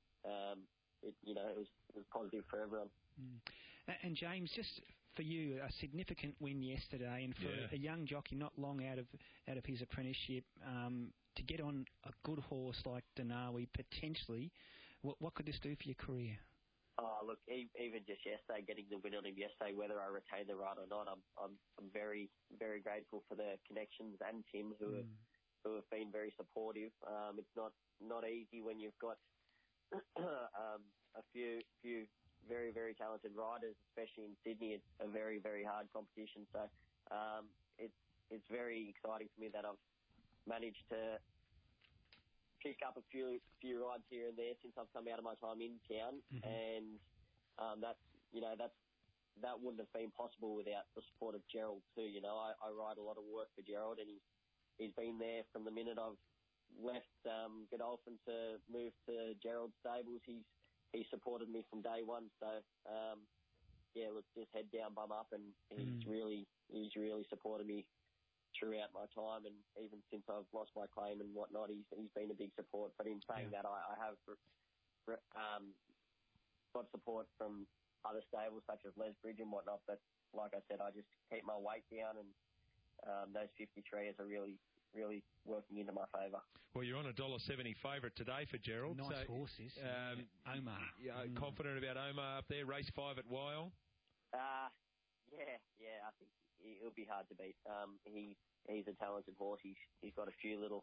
[SPEAKER 9] it was positive for everyone.
[SPEAKER 11] And James, just for you, a significant win yesterday, and for a young jockey not long out of his apprenticeship, to get on a good horse like Denawi, potentially, what could this do for your career?
[SPEAKER 9] Oh, look, even just yesterday, getting the win on him yesterday, whether I retain the right or not, I'm very, very grateful for the connections and Tim who have been very supportive. It's not easy when you've got a few very, very talented riders, especially in Sydney. It's a very, very hard competition. So it's very exciting for me that I've managed to pick up a few rides here and there since I've come out of my time in town, and that wouldn't have been possible without the support of Gerald too. I ride a lot of work for Gerald, and he's been there from the minute I've left Godolphin to move to Gerald's stables. He supported me from day one. So look, just head down, bum up, and he's really supported me throughout my time, and even since I've lost my claim and whatnot, he's been a big support. But in saying that, I have got support from other stables such as Les Bridge and whatnot. But like I said, I just keep my weight down, and those 53s are really working into my favour.
[SPEAKER 10] Well, you're on $1.70 favourite today for Gerald.
[SPEAKER 11] Nice horses. Omar.
[SPEAKER 10] Confident about Omar up there. Race 5 at Wyong.
[SPEAKER 9] Yeah. I think he'll be hard to beat. He's a talented horse. He's got a few little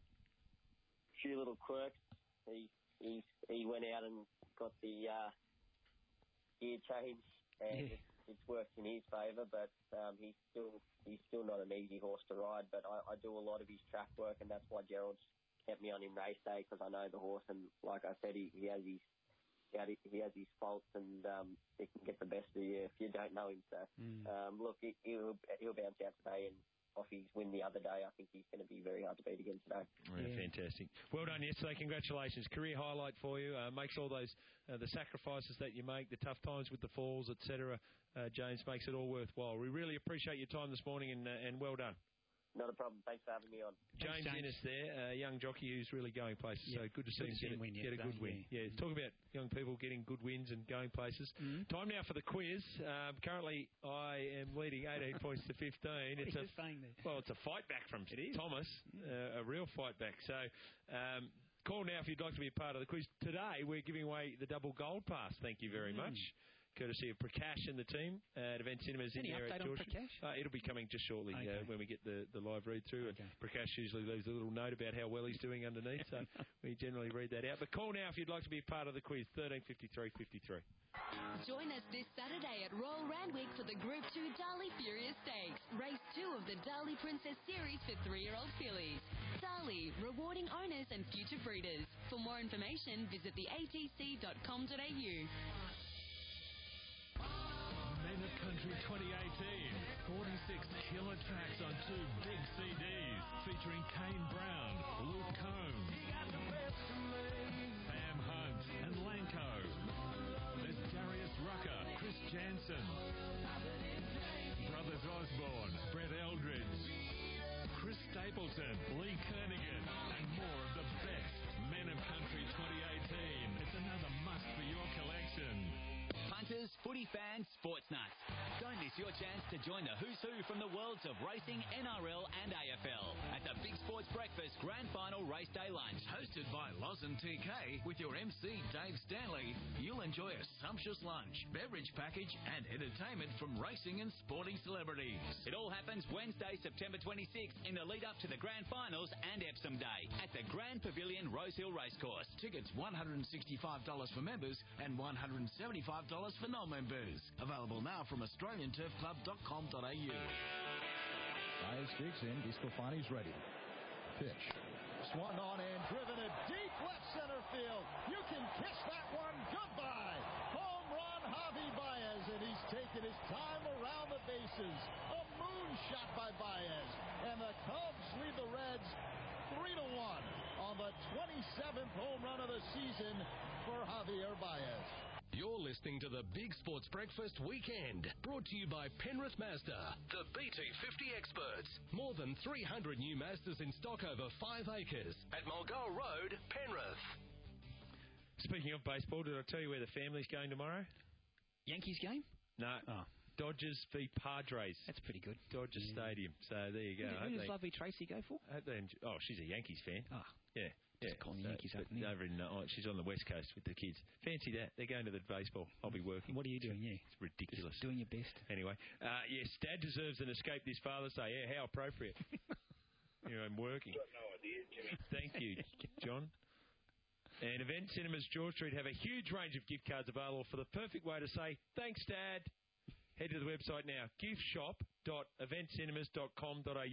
[SPEAKER 9] quirks. He went out and got the gear change, and it's worked in his favour. But he's still not an easy horse to ride. But I do a lot of his track work, and that's why Gerald's kept me on him race day, because I know the horse, and like I said, he has his faults, and he can get the best of you if you don't know him. So look, he'll bounce out today, and his win the other day, I think he's going to be very hard to beat again today.
[SPEAKER 10] Yeah, fantastic. Well done yesterday. Congratulations. Career highlight for you. Makes all those the sacrifices that you make, the tough times with the falls, etc. James, makes it all worthwhile. We really appreciate your time this morning, and well done.
[SPEAKER 9] Not a problem. Thanks for having me on.
[SPEAKER 10] James Ennis there, a young jockey who's really going places. So good to see him get a good win. Yeah, talk about young people getting good wins and going places. Time now for the quiz. Currently, I am leading 18 points to 15. It's a fight back from Thomas, a real fight back. So call now if you'd like to be a part of the quiz. Today, we're giving away the double gold pass. Thank you very much. Courtesy of Prakash and the team at Event Cinemas in there at George. It'll be coming just shortly when we get the live read through. Okay. Prakash usually leaves a little note about how well he's doing underneath, so we generally read that out. But call now if you'd like to be a part of the quiz. 1353 53.
[SPEAKER 2] Join us this Saturday at Royal Randwick for the Group 2 Darley Furious Stakes, race 2 of the Darley Princess Series for 3-year-old fillies. Darley, rewarding owners and future breeders. For more information, visit theatc.com.au.
[SPEAKER 7] Men of Country 2018. 46 killer tracks on 2 big CDs featuring Kane Brown, Luke Combs, Sam Hunt and Lanko. There's Darius Rucker, Chris Jansen, Brothers Osborne, Brett Eldridge, Chris Stapleton, Lee Kernaghan, and more of the best Men of Country 2018. It's another must for your collection.
[SPEAKER 1] Punters, footy fans, sports nuts. Don't miss your chance to join the who's who from the worlds of racing, NRL and AFL at the Big Sports Breakfast Grand Final Race Day Lunch.
[SPEAKER 19] Hosted by Loz and TK with your MC Dave Stanley, you'll enjoy a sumptuous lunch, beverage package and entertainment from racing and sporting celebrities.
[SPEAKER 1] It all happens Wednesday, September 26th in the lead up to the Grand Finals and Epsom Day at the Grand Pavilion Rosehill Racecourse.
[SPEAKER 19] Tickets $165 for members and $175 for non-members. Available now from AustralianTurfClub.com.au.
[SPEAKER 5] Myers digs in. Discofani's ready. Pitch. Swung on and driven it deep left center field. You can kiss that one goodbye. Home run, Javi Baez, and he's taken his time around the bases. A moonshot by Baez, and the Cubs lead the Reds 3-1 on the 27th home run of the season for Javier Baez.
[SPEAKER 4] You're listening to the Big Sports Breakfast Weekend, brought to you by Penrith Mazda, the BT50 experts. More than 300 new Mazdas in stock over 5 acres at Mulgoa Road, Penrith.
[SPEAKER 10] Speaking of baseball, did I tell you where the family's going tomorrow?
[SPEAKER 11] Yankees game?
[SPEAKER 10] No.
[SPEAKER 11] Oh.
[SPEAKER 10] Dodgers v Padres.
[SPEAKER 11] That's pretty good.
[SPEAKER 10] Dodgers Stadium. So there you go.
[SPEAKER 11] Who does Lovely Tracy go for?
[SPEAKER 10] She's a Yankees fan.
[SPEAKER 11] Ah.
[SPEAKER 10] Yeah.
[SPEAKER 11] Just calling the Yankees up.
[SPEAKER 10] Over in, she's on the West Coast with the kids. Fancy that. They're going to the baseball. I'll be working.
[SPEAKER 11] What are you doing? Yeah.
[SPEAKER 10] It's ridiculous.
[SPEAKER 11] Just doing your best.
[SPEAKER 10] Anyway, yes, Dad deserves an escape this Father's Day. Yeah, how appropriate. I'm working.
[SPEAKER 21] I've got no idea, Jimmy.
[SPEAKER 10] Thank you, John. And Event Cinemas George Street have a huge range of gift cards available for the perfect way to say, thanks, Dad. Head to the website now, giftshop.eventcinemas.com.au,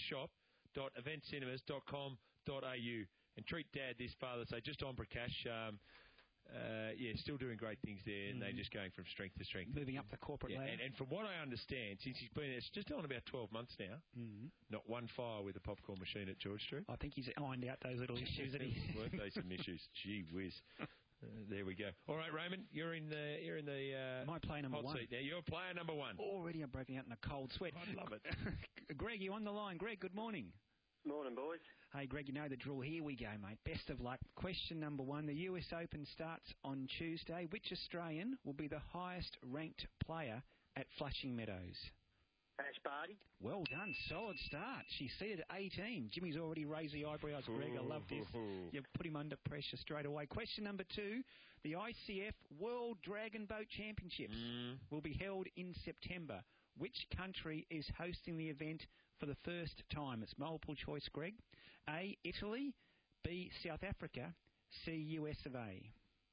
[SPEAKER 10] giftshop.eventcinemas.com.au, and treat Dad this Father's Day. Just on Prakash, still doing great things there, and they're just going from strength to strength.
[SPEAKER 11] Moving up the corporate ladder.
[SPEAKER 10] And from what I understand, since he's been there, it's just on about 12 months now, not one fire with a popcorn machine at George Street.
[SPEAKER 11] I think he's ironed out those little issues.
[SPEAKER 10] Weren't they some issues? Gee whiz. There we go. All right, Raymond, you're in the
[SPEAKER 11] my player number
[SPEAKER 10] hot
[SPEAKER 11] one.
[SPEAKER 10] Seat now. You're player number one.
[SPEAKER 11] Already I'm breaking out in a cold sweat.
[SPEAKER 10] I love it.
[SPEAKER 11] Greg, you on the line. Greg, good morning.
[SPEAKER 22] Morning, boys.
[SPEAKER 11] Hey, Greg, you know the drill. Here we go, mate. Best of luck. Question number one. The US Open starts on Tuesday. Which Australian will be the highest ranked player at Flushing Meadows?
[SPEAKER 22] Ash Barty.
[SPEAKER 11] Well done. Solid start. She's seated at 18. Jimmy's already raised the eyebrows. Greg, I love this. You put him under pressure straight away. Question number two. The ICF World Dragon Boat Championships will be held in September. Which country is hosting the event for the first time? It's multiple choice, Greg. A, Italy. B, South Africa. C, US of A.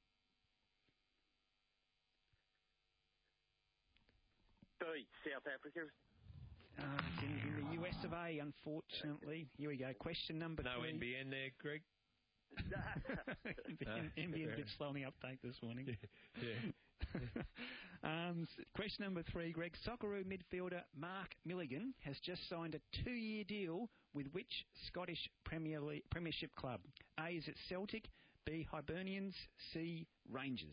[SPEAKER 22] B, South Africa.
[SPEAKER 11] It's in the US of A, unfortunately. Here we go. Question number
[SPEAKER 10] no
[SPEAKER 11] three.
[SPEAKER 10] No NBN there, Greg?
[SPEAKER 11] NBN's a bit slow on the uptake this morning. Question number 3, Greg. Socceroo midfielder Mark Milligan has just signed a 2-year deal with which Scottish Premiership club? A, is it Celtic? B, Hibernians? C, Rangers?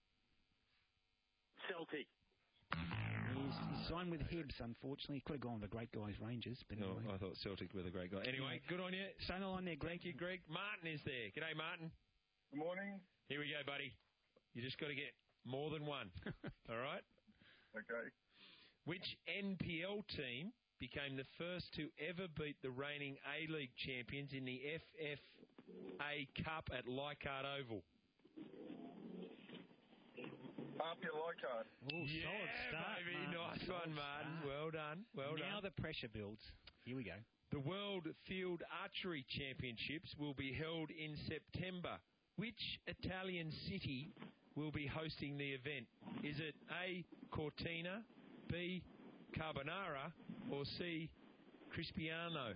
[SPEAKER 22] Celtic.
[SPEAKER 11] He's signed with Hibs, unfortunately. He could have gone with the great guys, Rangers. But
[SPEAKER 10] No,
[SPEAKER 11] anyway.
[SPEAKER 10] I thought Celtic were the great guy. Anyway, good on you.
[SPEAKER 11] Stay on the line there, Greg.
[SPEAKER 10] Thank you, Greg. Martin is there. G'day, Martin.
[SPEAKER 3] Good morning.
[SPEAKER 10] Here we go, buddy. You just got to get more than one. All right?
[SPEAKER 3] Okay.
[SPEAKER 10] Which NPL team became the first to ever beat the reigning A-League champions in the FFA Cup at Leichhardt Oval?
[SPEAKER 3] Apia Leichhardt.
[SPEAKER 11] Solid start,
[SPEAKER 10] baby.
[SPEAKER 11] Martin.
[SPEAKER 10] Nice one, Martin. Well done. Well
[SPEAKER 11] now
[SPEAKER 10] done.
[SPEAKER 11] the pressure builds. Here we go.
[SPEAKER 10] The World Field Archery Championships will be held in September. Which Italian city will be hosting the event? Is it A, Cortina, B, Carbonara, or C, Crispiano?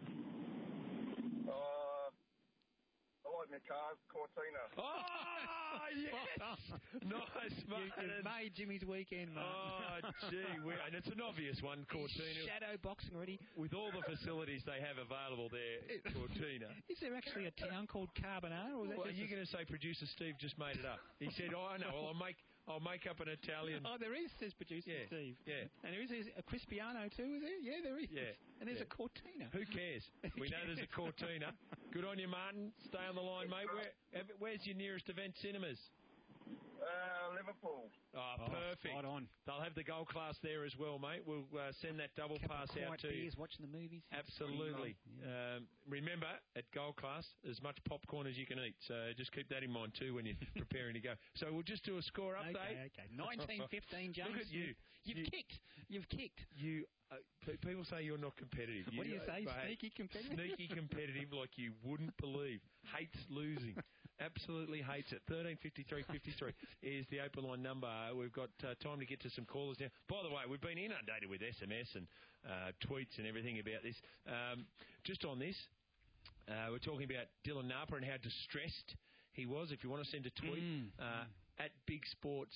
[SPEAKER 3] I like my cars, Cortina.
[SPEAKER 10] Oh, yes! Nice, Martin.
[SPEAKER 11] You've made Jimmy's weekend, Martin.
[SPEAKER 10] Oh, gee. And it's an obvious one, Cortina.
[SPEAKER 11] Shadow boxing already.
[SPEAKER 10] With all the facilities they have available there, Cortina.
[SPEAKER 11] Is there actually a town called Carbonara? Or is that
[SPEAKER 10] Well, are
[SPEAKER 11] just
[SPEAKER 10] you going to say producer Steve just made it up? He said, "Oh, I know. Well, I'll make up an Italian."
[SPEAKER 11] Oh, there is, says producer Steve.
[SPEAKER 10] Yeah.
[SPEAKER 11] And there is a Crispiano too, is there? Yeah, there is.
[SPEAKER 10] Yeah.
[SPEAKER 11] And there's
[SPEAKER 10] Yeah.
[SPEAKER 11] a Cortina.
[SPEAKER 10] Who cares? We know there's a Cortina. Good on you, Martin. Stay on the line, mate. Where's your nearest event cinemas?
[SPEAKER 3] Liverpool.
[SPEAKER 10] Oh, perfect.
[SPEAKER 11] Spot on.
[SPEAKER 10] They'll have the gold class there as well, mate. We'll send that double pass out to you.
[SPEAKER 11] Beers, watching the movies.
[SPEAKER 10] Absolutely. Remember, at gold class, as much popcorn as you can eat. So just keep that in mind too when you're preparing to go. So we'll just do a score update.
[SPEAKER 11] Okay. 19-15, James.
[SPEAKER 10] Look at you.
[SPEAKER 11] You've kicked.
[SPEAKER 10] You. People say you're not competitive.
[SPEAKER 11] What do you say?
[SPEAKER 10] Mate,
[SPEAKER 11] Sneaky competitive?
[SPEAKER 10] Sneaky competitive like you wouldn't believe. Hates losing. Absolutely hates it. 1353 is the open line number. We've got time to get to some callers now. By the way, we've been inundated with SMS and tweets and everything about this. Just on this, we're talking about Dylan Napa and how distressed he was. If you want to send a tweet, at Big Sports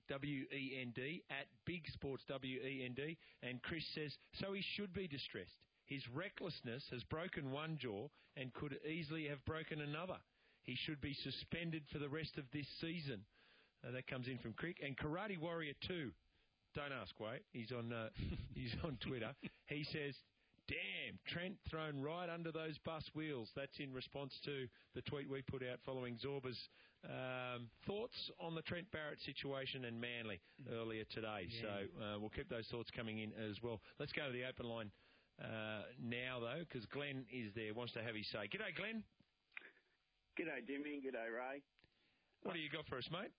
[SPEAKER 10] WEND, at Big Sports WEND, and Chris says, so he should be distressed. His recklessness has broken one jaw and could easily have broken another. He should be suspended for the rest of this season. That comes in from Crick. And Karate Warrior 2, don't ask, wait, he's on Twitter. He says, damn, Trent thrown right under those bus wheels. That's in response to the tweet we put out following Zorba's thoughts on the Trent Barrett situation and Manly earlier today.
[SPEAKER 11] Yeah.
[SPEAKER 10] So we'll keep those thoughts coming in as well. Let's go to the open line now, though, because Glenn is there, wants to have his say. G'day, Glenn.
[SPEAKER 6] G'day, Jimmy. G'day, Ray.
[SPEAKER 10] What do you got for us, mate?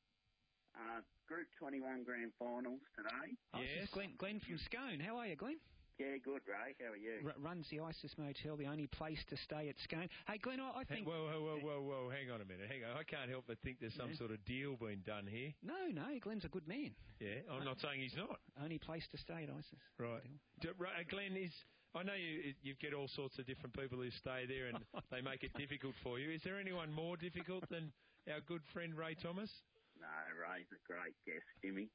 [SPEAKER 6] Group 21 grand finals today.
[SPEAKER 11] Yes. Glenn from Scone. How are you, Glenn?
[SPEAKER 6] Yeah, good, Ray. How are you?
[SPEAKER 11] Runs the Isis Motel, the only place to stay at Scone. Hey, Glenn, I think...
[SPEAKER 10] Whoa. Hang on a minute. Hang on. I can't help but think there's some sort of deal being done here.
[SPEAKER 11] No, Glenn's a good man.
[SPEAKER 10] Yeah, I'm not saying he's not.
[SPEAKER 11] Only place to stay at Isis.
[SPEAKER 10] Right. Glenn is... I know you get all sorts of different people who stay there and they make it difficult for you. Is there anyone more difficult than our good friend Ray Thomas?
[SPEAKER 6] No, Ray's a great guest, Jimmy.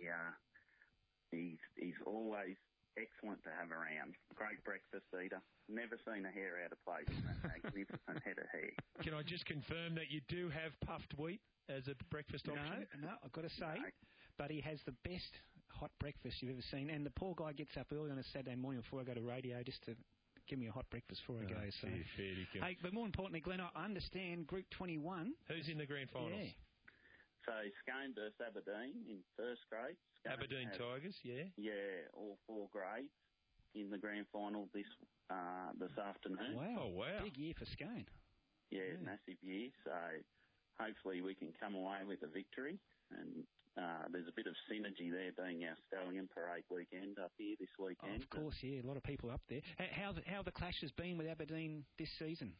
[SPEAKER 6] He's always excellent to have around. Great breakfast eater. Never seen a hair out of place in that magnificent head of hair.
[SPEAKER 10] Can I just confirm that you do have puffed wheat as a breakfast option?
[SPEAKER 11] No, I've got to say, but he has the best hot breakfast you've ever seen. And the poor guy gets up early on a Saturday morning before I go to radio just to give me a hot breakfast before I go. So, hey, but more importantly, Glenn, I understand Group 21.
[SPEAKER 10] Who's in the grand finals?
[SPEAKER 6] Yeah. So Scone versus Aberdeen in first grade. Scone
[SPEAKER 10] Aberdeen Tigers, yeah.
[SPEAKER 6] Yeah, all 4 grades in the grand final this afternoon.
[SPEAKER 11] Wow. Big year for Scone.
[SPEAKER 6] Yeah, massive year. So hopefully we can come away with a victory. And there's a bit of synergy there being our Stallion Parade weekend up here this weekend.
[SPEAKER 11] Of course, yeah, a lot of people up there. How the clash has been with Aberdeen this season?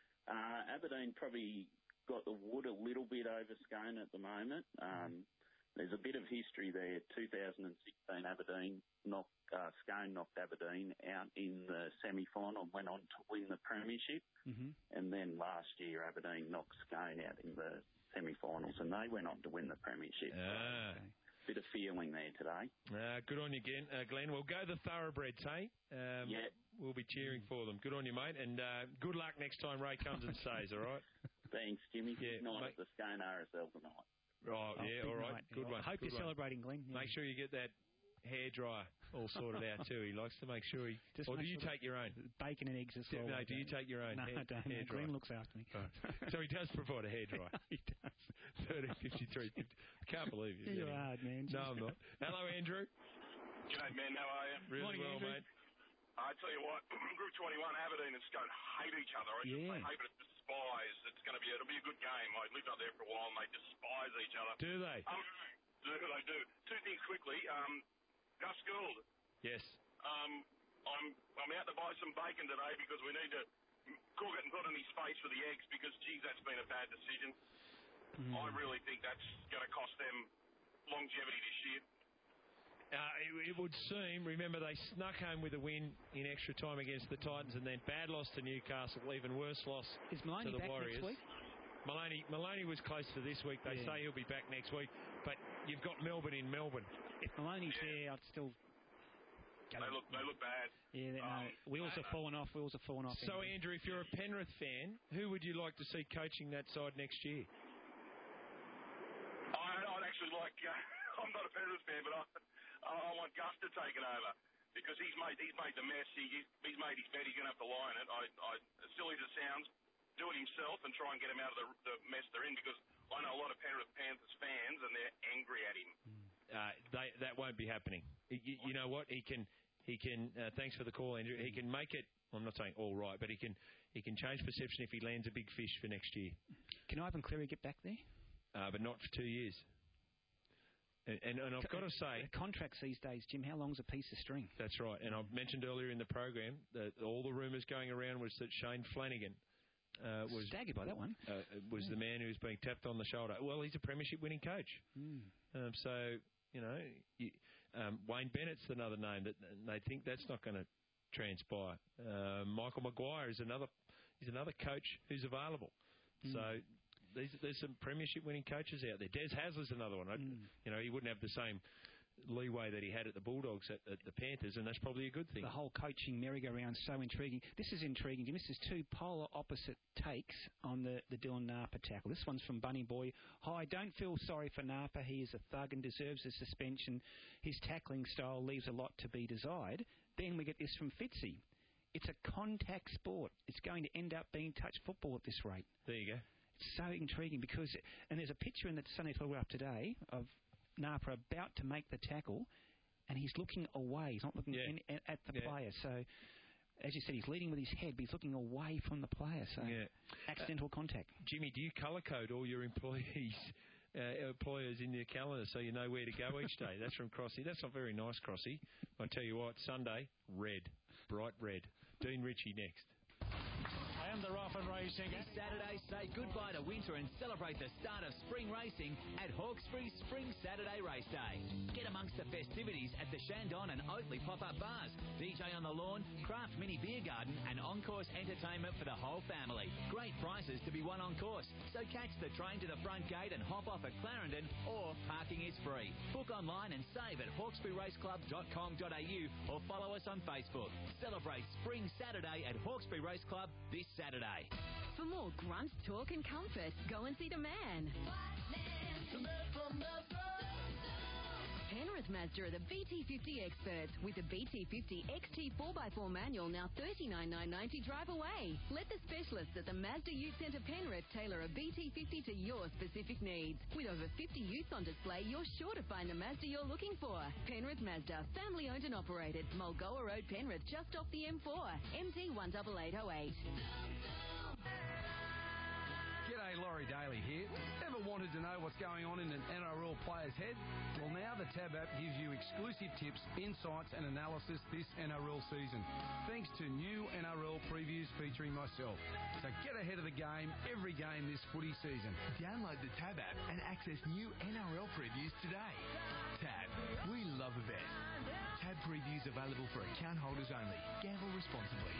[SPEAKER 6] Aberdeen probably got the wood a little bit over Scone at the moment. there's a bit of history there. 2016 Aberdeen Scone knocked Aberdeen out in the semi-final and went on to win the premiership.
[SPEAKER 11] Mm-hmm.
[SPEAKER 6] And then last year Aberdeen knocked Scone out in the semi-finals and they went on to win the premiership. Bit of feeling there today.
[SPEAKER 10] Good on you, Glenn. We'll go the thoroughbreds, hey?
[SPEAKER 6] Yeah.
[SPEAKER 10] We'll be cheering for them. Good on you, mate. And good luck next time Ray comes and stays, all right?
[SPEAKER 6] Thanks, Jimmy.
[SPEAKER 10] Yeah,
[SPEAKER 6] Good night at the Scone RSL tonight.
[SPEAKER 10] Right, yeah, all right. Good one.
[SPEAKER 11] I hope you're celebrating, Glenn. Yeah.
[SPEAKER 10] Make sure you get that hairdryer all sorted out too. He likes to make sure he... Or do you take your own?
[SPEAKER 11] Bacon and eggs as well.
[SPEAKER 10] No, do you take your own
[SPEAKER 11] No, I don't.
[SPEAKER 10] hairdryer?
[SPEAKER 11] Glenn looks after me.
[SPEAKER 10] So he does provide a hairdryer.
[SPEAKER 11] He does.
[SPEAKER 10] 1353. Can't believe you.
[SPEAKER 11] You're hard, man.
[SPEAKER 10] No, I'm not. Hello, Andrew.
[SPEAKER 3] G'day, man. How are you?
[SPEAKER 10] Really
[SPEAKER 11] Morning,
[SPEAKER 10] well,
[SPEAKER 11] Andrew.
[SPEAKER 10] mate.
[SPEAKER 3] I tell you what, Group 21, Aberdeen and Scone hate each other. I shouldn't say hate, but despise. It'll be a good game. I lived up there for a while and they despise each other.
[SPEAKER 10] Do they?
[SPEAKER 3] They do. Two things quickly. Gus Gould.
[SPEAKER 10] Yes.
[SPEAKER 3] I'm out to buy some bacon today because we need to cook it and put it in his face for the eggs because, geez, that's been a bad decision. I really think that's going to cost them longevity this year.
[SPEAKER 10] It would seem, remember, they snuck home with a win in extra time against the Titans and then bad loss to Newcastle, even worse loss
[SPEAKER 11] to the
[SPEAKER 10] back
[SPEAKER 11] next
[SPEAKER 10] Warriors.
[SPEAKER 11] week?
[SPEAKER 10] Maloney was close to this week. They say he'll be back next week. But you've got Melbourne in Melbourne.
[SPEAKER 11] If Maloney's there, I'd still...
[SPEAKER 3] They look bad.
[SPEAKER 11] Yeah, wheels have fallen off.
[SPEAKER 10] So, Andrew, if you're a Penrith fan, who would you like to see coaching that side next year?
[SPEAKER 3] I'd actually like... I'm not a Penrith fan, but I want Gus to take it over because he's made the mess. He's made his bed. He's going to have to lie in it. As silly as it sounds, do it himself and try and get him out of the mess they're in because I know a lot of Penrith Panthers fans and they're angry at him.
[SPEAKER 10] That won't be happening. You know what? He can. Thanks for the call, Andrew. He can make it. I'm not saying all right, but he can change perception if he lands a big fish for next year.
[SPEAKER 11] Can Ivan Cleary get back there?
[SPEAKER 10] But not for 2 years. And I've got to say...
[SPEAKER 11] Contracts these days, Jim, how long's a piece of string?
[SPEAKER 10] That's right. And I've mentioned earlier in the program that all the rumours going around was that Shane Flanagan was...
[SPEAKER 11] Staggered by that one.
[SPEAKER 10] Was the man who was being tapped on the shoulder. Well, he's a premiership-winning coach. So, you know, Wayne Bennett's another name that they think that's not going to transpire. Michael Maguire is another coach who's available. So... There's some premiership-winning coaches out there. Des Hasler's another one. You know, he wouldn't have the same leeway that he had at the Bulldogs at the Panthers, and that's probably a good thing.
[SPEAKER 11] The whole coaching merry-go-round so intriguing. This is intriguing. This is two polar opposite takes on the Dylan Napa tackle. This one's from Bunny Boy. Hi, don't feel sorry for Napa. He is a thug and deserves a suspension. His tackling style leaves a lot to be desired. Then we get this from Fitzy. It's a contact sport. It's going to end up being touch football at this rate.
[SPEAKER 10] There you go.
[SPEAKER 11] It's so intriguing because, and there's a picture in the Sunday Telegraph today of Napa about to make the tackle, and he's looking away. He's not looking at the player. So, as you said, he's leading with his head, but he's looking away from the player. So, accidental contact.
[SPEAKER 10] Jimmy, do you colour code all your employees? Employers in your calendar so you know where to go each day. That's from Crossy. That's not very nice, Crossy. I tell you what, Sunday, red, bright red. Dean Ritchie next.
[SPEAKER 16] And the Rough and Racing.
[SPEAKER 1] This Saturday, say goodbye to winter and celebrate the start of spring racing at Hawkesbury Spring Saturday Race Day. Get amongst the festivities at the Shandon and Oatley pop-up bars, DJ on the lawn, craft mini beer garden and on-course entertainment for the whole family. Great prizes to be won on course, so catch the train to the front gate and hop off at Clarendon, or parking is free. Book online and save at hawkesburyraceclub.com.au or follow us on Facebook. Celebrate Spring Saturday at Hawkesbury Race Club this Saturday.
[SPEAKER 2] For more grunt, talk and comfort, go and see the man. Penrith Mazda are the BT50 experts with the BT50 XT 4x4 manual now $39,990 drive away. Let the specialists at the Mazda Ute Centre Penrith tailor a BT50 to your specific needs. With over 50 utes on display, you're sure to find the Mazda you're looking for. Penrith Mazda, family owned and operated. Mulgoa Road, Penrith, just off the M4. MT 18808.
[SPEAKER 13] G'day, G'day, Laurie Daly here. Ever wanted to know what's going on in an NRL player's head? Well, now the Tab app gives you exclusive tips, insights and analysis this NRL season, thanks to new NRL previews featuring myself. So get ahead of the game every game this footy season.
[SPEAKER 21] Download the Tab app and access new NRL previews today. Tab, we love the best. Tab previews available for account holders only. Gamble responsibly.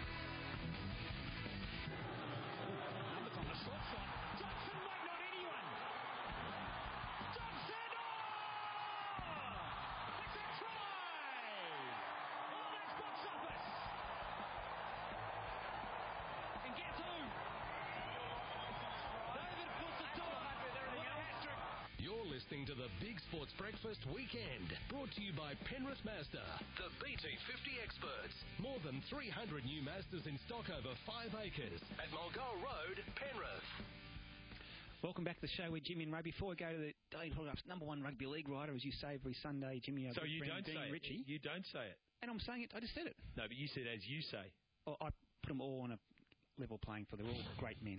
[SPEAKER 16] Numbers on the short side. Johnson might not anyone. Johnson! Oh! It's a try! Oh, that's box office! And guess who? David puts the door up with everything else.
[SPEAKER 4] You're listening to the Big Sports Breakfast Weekend, brought to you by Penrith Mazda, the BT50 experts. More than 300 new Mazdas in stock over 5 acres at Mulgoa Road, Penrith.
[SPEAKER 11] Welcome back to the show with Jimmy and Ray. Before we go to the Daily Telegraph's number one rugby league writer, as you say every Sunday, Jimmy.
[SPEAKER 10] So you don't say
[SPEAKER 11] Richie.
[SPEAKER 10] it. You don't say it.
[SPEAKER 11] And I'm saying it. I just said it.
[SPEAKER 10] No, but you said as you say.
[SPEAKER 11] Oh, I put them all on a level playing field. They're all great men.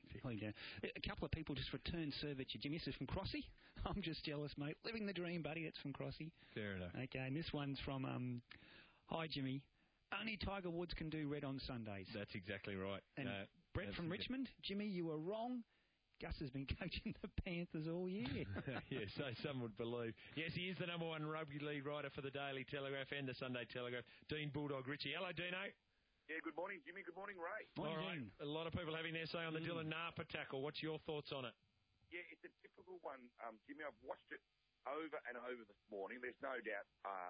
[SPEAKER 11] A couple of people just returned serve at you, Jimmy. This is from Crossy. I'm just jealous, mate. Living the dream, buddy. That's from Crossy.
[SPEAKER 10] Fair enough.
[SPEAKER 11] Okay, and this one's from, hi, Jimmy. Only Tiger Woods can do red on Sundays.
[SPEAKER 10] That's exactly right.
[SPEAKER 11] And Brett from Richmond, Jimmy, you were wrong. Gus has been coaching the Panthers all year.
[SPEAKER 10] Yeah, so some would believe. Yes, he is the number one rugby league writer for the Daily Telegraph and the Sunday Telegraph. Dean Bulldog Richie. Hello, Dino.
[SPEAKER 23] Yeah, good morning, Jimmy. Good morning, Ray.
[SPEAKER 10] All right. A lot of people having their say on the Dylan Napa tackle. What's your thoughts on it?
[SPEAKER 23] Yeah, it's a difficult one, Jimmy. I've watched it over and over this morning. There's no doubt,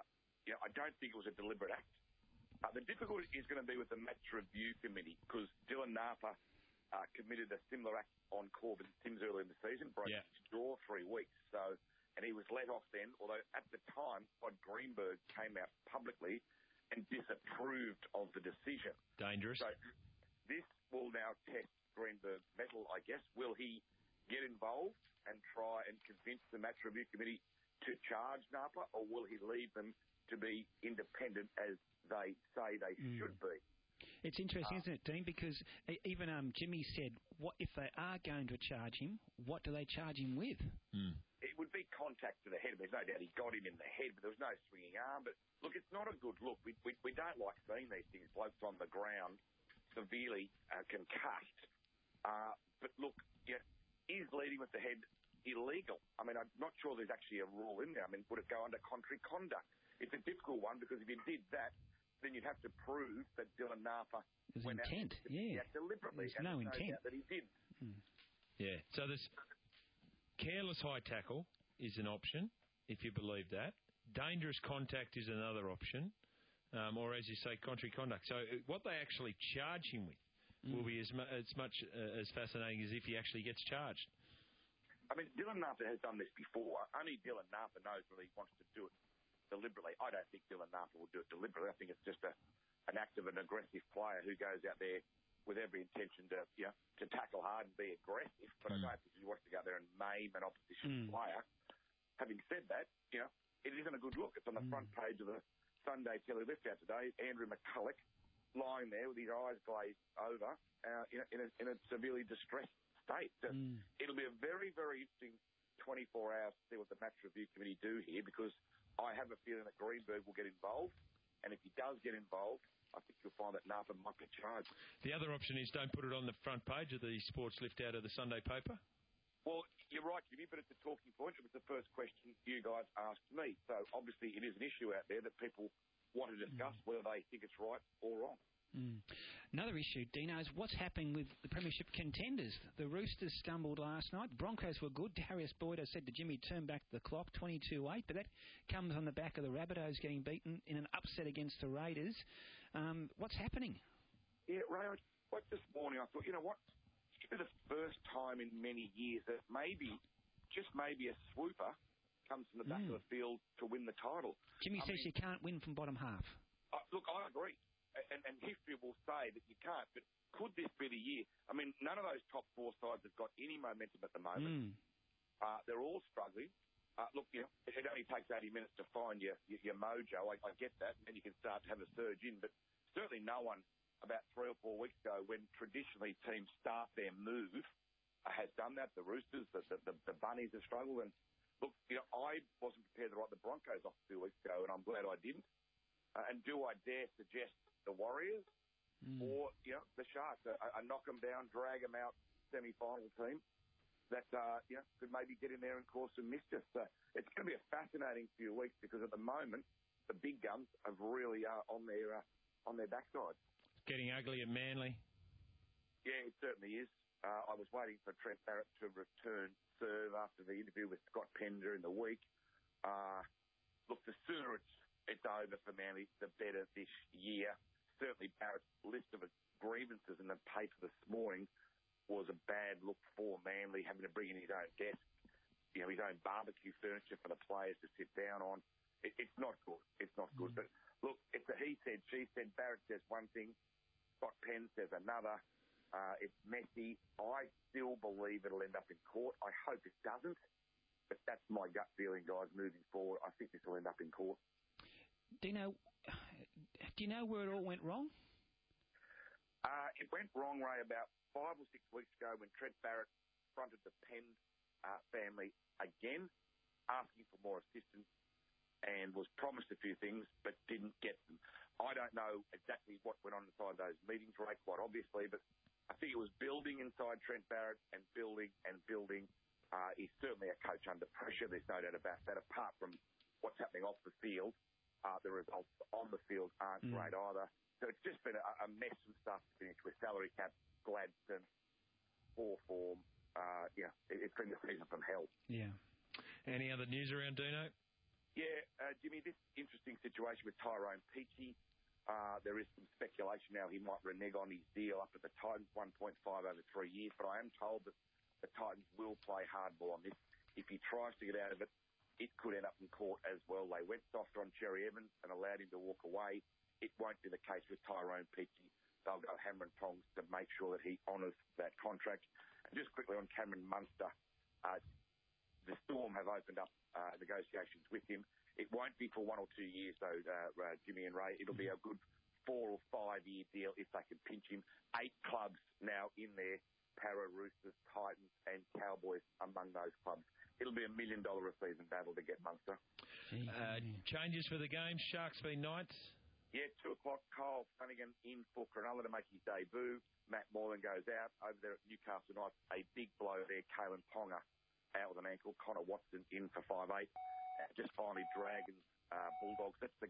[SPEAKER 23] I don't think it was a deliberate act. The difficulty is going to be with the match review committee because Dylan Napa committed a similar act on Corbin Sims earlier in the season, broke his jaw 3 weeks. And he was let off then, although at the time, Todd Greenberg came out publicly and disapproved of the decision.
[SPEAKER 10] Dangerous.
[SPEAKER 23] So this will now test Greenberg's mettle, I guess. Will he get involved and try and convince the match review committee to charge Napa, or will he leave them to be independent as they say they should be?
[SPEAKER 11] It's interesting, isn't it, Dean? Because even Jimmy said, what if they are going to charge him, what do they charge him with?
[SPEAKER 23] It would be contact to the head. There's no doubt he got him in the head, but there was no swinging arm. But, look, it's not a good look. We don't like seeing these things. Blokes on the ground severely concussed. But, look, is leading with the head illegal? I mean, I'm not sure there's actually a rule in there. I mean, would it go under contrary conduct? It's a difficult one because if you did that, then you'd have to prove that Dylan Napa went
[SPEAKER 11] intent,
[SPEAKER 23] out deliberately.
[SPEAKER 11] There's no intent.
[SPEAKER 23] That he did.
[SPEAKER 10] Yeah, so this careless high tackle is an option, if you believe that. Dangerous contact is another option, or as you say, contrary conduct. So what they actually charge him with will be as much as fascinating as if he actually gets charged.
[SPEAKER 23] I mean, Dylan Napa has done this before. Only Dylan Napa knows whether he wants to do it deliberately. I don't think Dylan Napa will do it deliberately. I think it's just an act of an aggressive player who goes out there with every intention to tackle hard and be aggressive. But I don't think he wants to go out there and maim an opposition player. Having said that, it isn't a good look. It's on the front page of the Sunday Telly lift out today. Andrew McCulloch lying there with his eyes glazed over in a severely distressed state. So it'll be a very, very interesting 24 hours to see what the match review committee do here, because I have a feeling that Greenberg will get involved, and if he does get involved, I think you'll find that Napa might get charged.
[SPEAKER 10] The other option is don't put it on the front page of the sports lift out of the Sunday paper.
[SPEAKER 23] Well, you're right, Jimmy, but it's a talking point. It was the first question you guys asked me. So obviously it is an issue out there that people want to discuss whether they think it's right or wrong.
[SPEAKER 11] Another issue, Dino, is what's happening with the premiership contenders. The Roosters stumbled last night. Broncos were good. Darius Boyd, I said to Jimmy, turn back the clock, 22-8, but that comes on the back of the Rabbitohs getting beaten in an upset against the Raiders. What's happening?
[SPEAKER 23] Yeah, Ray, this morning I thought, you know what? It's the first time in many years that just maybe a swooper comes from the back of the field to win the title.
[SPEAKER 11] Jimmy says you can't win from bottom half.
[SPEAKER 23] Look, I agree. And history will say that you can't, but could this be the year? I mean, none of those top four sides have got any momentum at the moment. They're all struggling. Look, it only takes 80 minutes to find your mojo. I get that, and then you can start to have a surge in. But certainly no one about 3 or 4 weeks ago, when traditionally teams start their move has done that. The Roosters, the Bunnies have struggled. And look, I wasn't prepared to write the Broncos off 2 weeks ago, and I'm glad I didn't. And do I dare suggest the Warriors or the Sharks, a knock them down, drag them out semi-final team that could maybe get in there and cause some mischief. So it's going to be a fascinating few weeks because at the moment the big guns have really on their backside.
[SPEAKER 10] Getting ugly at Manly.
[SPEAKER 23] Yeah, it certainly is. I was waiting for Trent Barrett to return serve after the interview with Scott Pender in the week. Look, the sooner it's over for Manly, the better this year. Certainly Barrett's list of grievances in the paper this morning was a bad look for Manly, having to bring in his own desk, his own barbecue furniture for the players to sit down on. It's not good. It's not good. But look, it's a he said, she said. Barrett says one thing, Scott Penn says another. It's messy. I still believe it'll end up in court. I hope it doesn't. But that's my gut feeling, guys, moving forward. I think this will end up in court.
[SPEAKER 11] Do you know where it all went wrong?
[SPEAKER 23] It went wrong, Ray, about 5 or 6 weeks ago when Trent Barrett fronted the Penn family again, asking for more assistance and was promised a few things but didn't get them. I don't know exactly what went on inside those meetings, Ray, quite obviously, but I think it was building inside Trent Barrett and building and building. He's certainly a coach under pressure, there's no doubt about that. Apart from what's happening off the field, the results on the field aren't great either. So it's just been a mess from start to finish with salary cap, Gladstone, poor form. It's been the season from hell.
[SPEAKER 10] Yeah. Any other news around Dino?
[SPEAKER 23] Yeah, Jimmy, this interesting situation with Tyrone Peachey. There is some speculation now he might renege on his deal up at the Titans, 1.5 over 3 years, but I am told that the Titans will play hardball on this. If he tries to get out of it, it could end up in court as well. They went softer on Cherry Evans and allowed him to walk away. It won't be the case with Tyrone Peachey. They'll go hammer and tongs to make sure that he honours that contract. And just quickly on Cameron Munster, the Storm have opened up negotiations with him. It won't be for 1 or 2 years, though, Jimmy and Ray. It'll be a good 4 or 5 year deal if they can pinch him. 8 clubs now in there, Para, Roosters, Titans and Cowboys among those clubs. It'll be $1 million a season battle to get Munster.
[SPEAKER 10] Changes for the game. Sharks v Knights.
[SPEAKER 23] Yeah, 2 o'clock, Kyle Flanagan in for Cronulla to make his debut. Matt Moylan goes out. Over there at Newcastle Knights, a big blow there. Kalen Ponga out with an ankle. Connor Watson in for 5'8". Just finally, Dragons, Bulldogs. That's the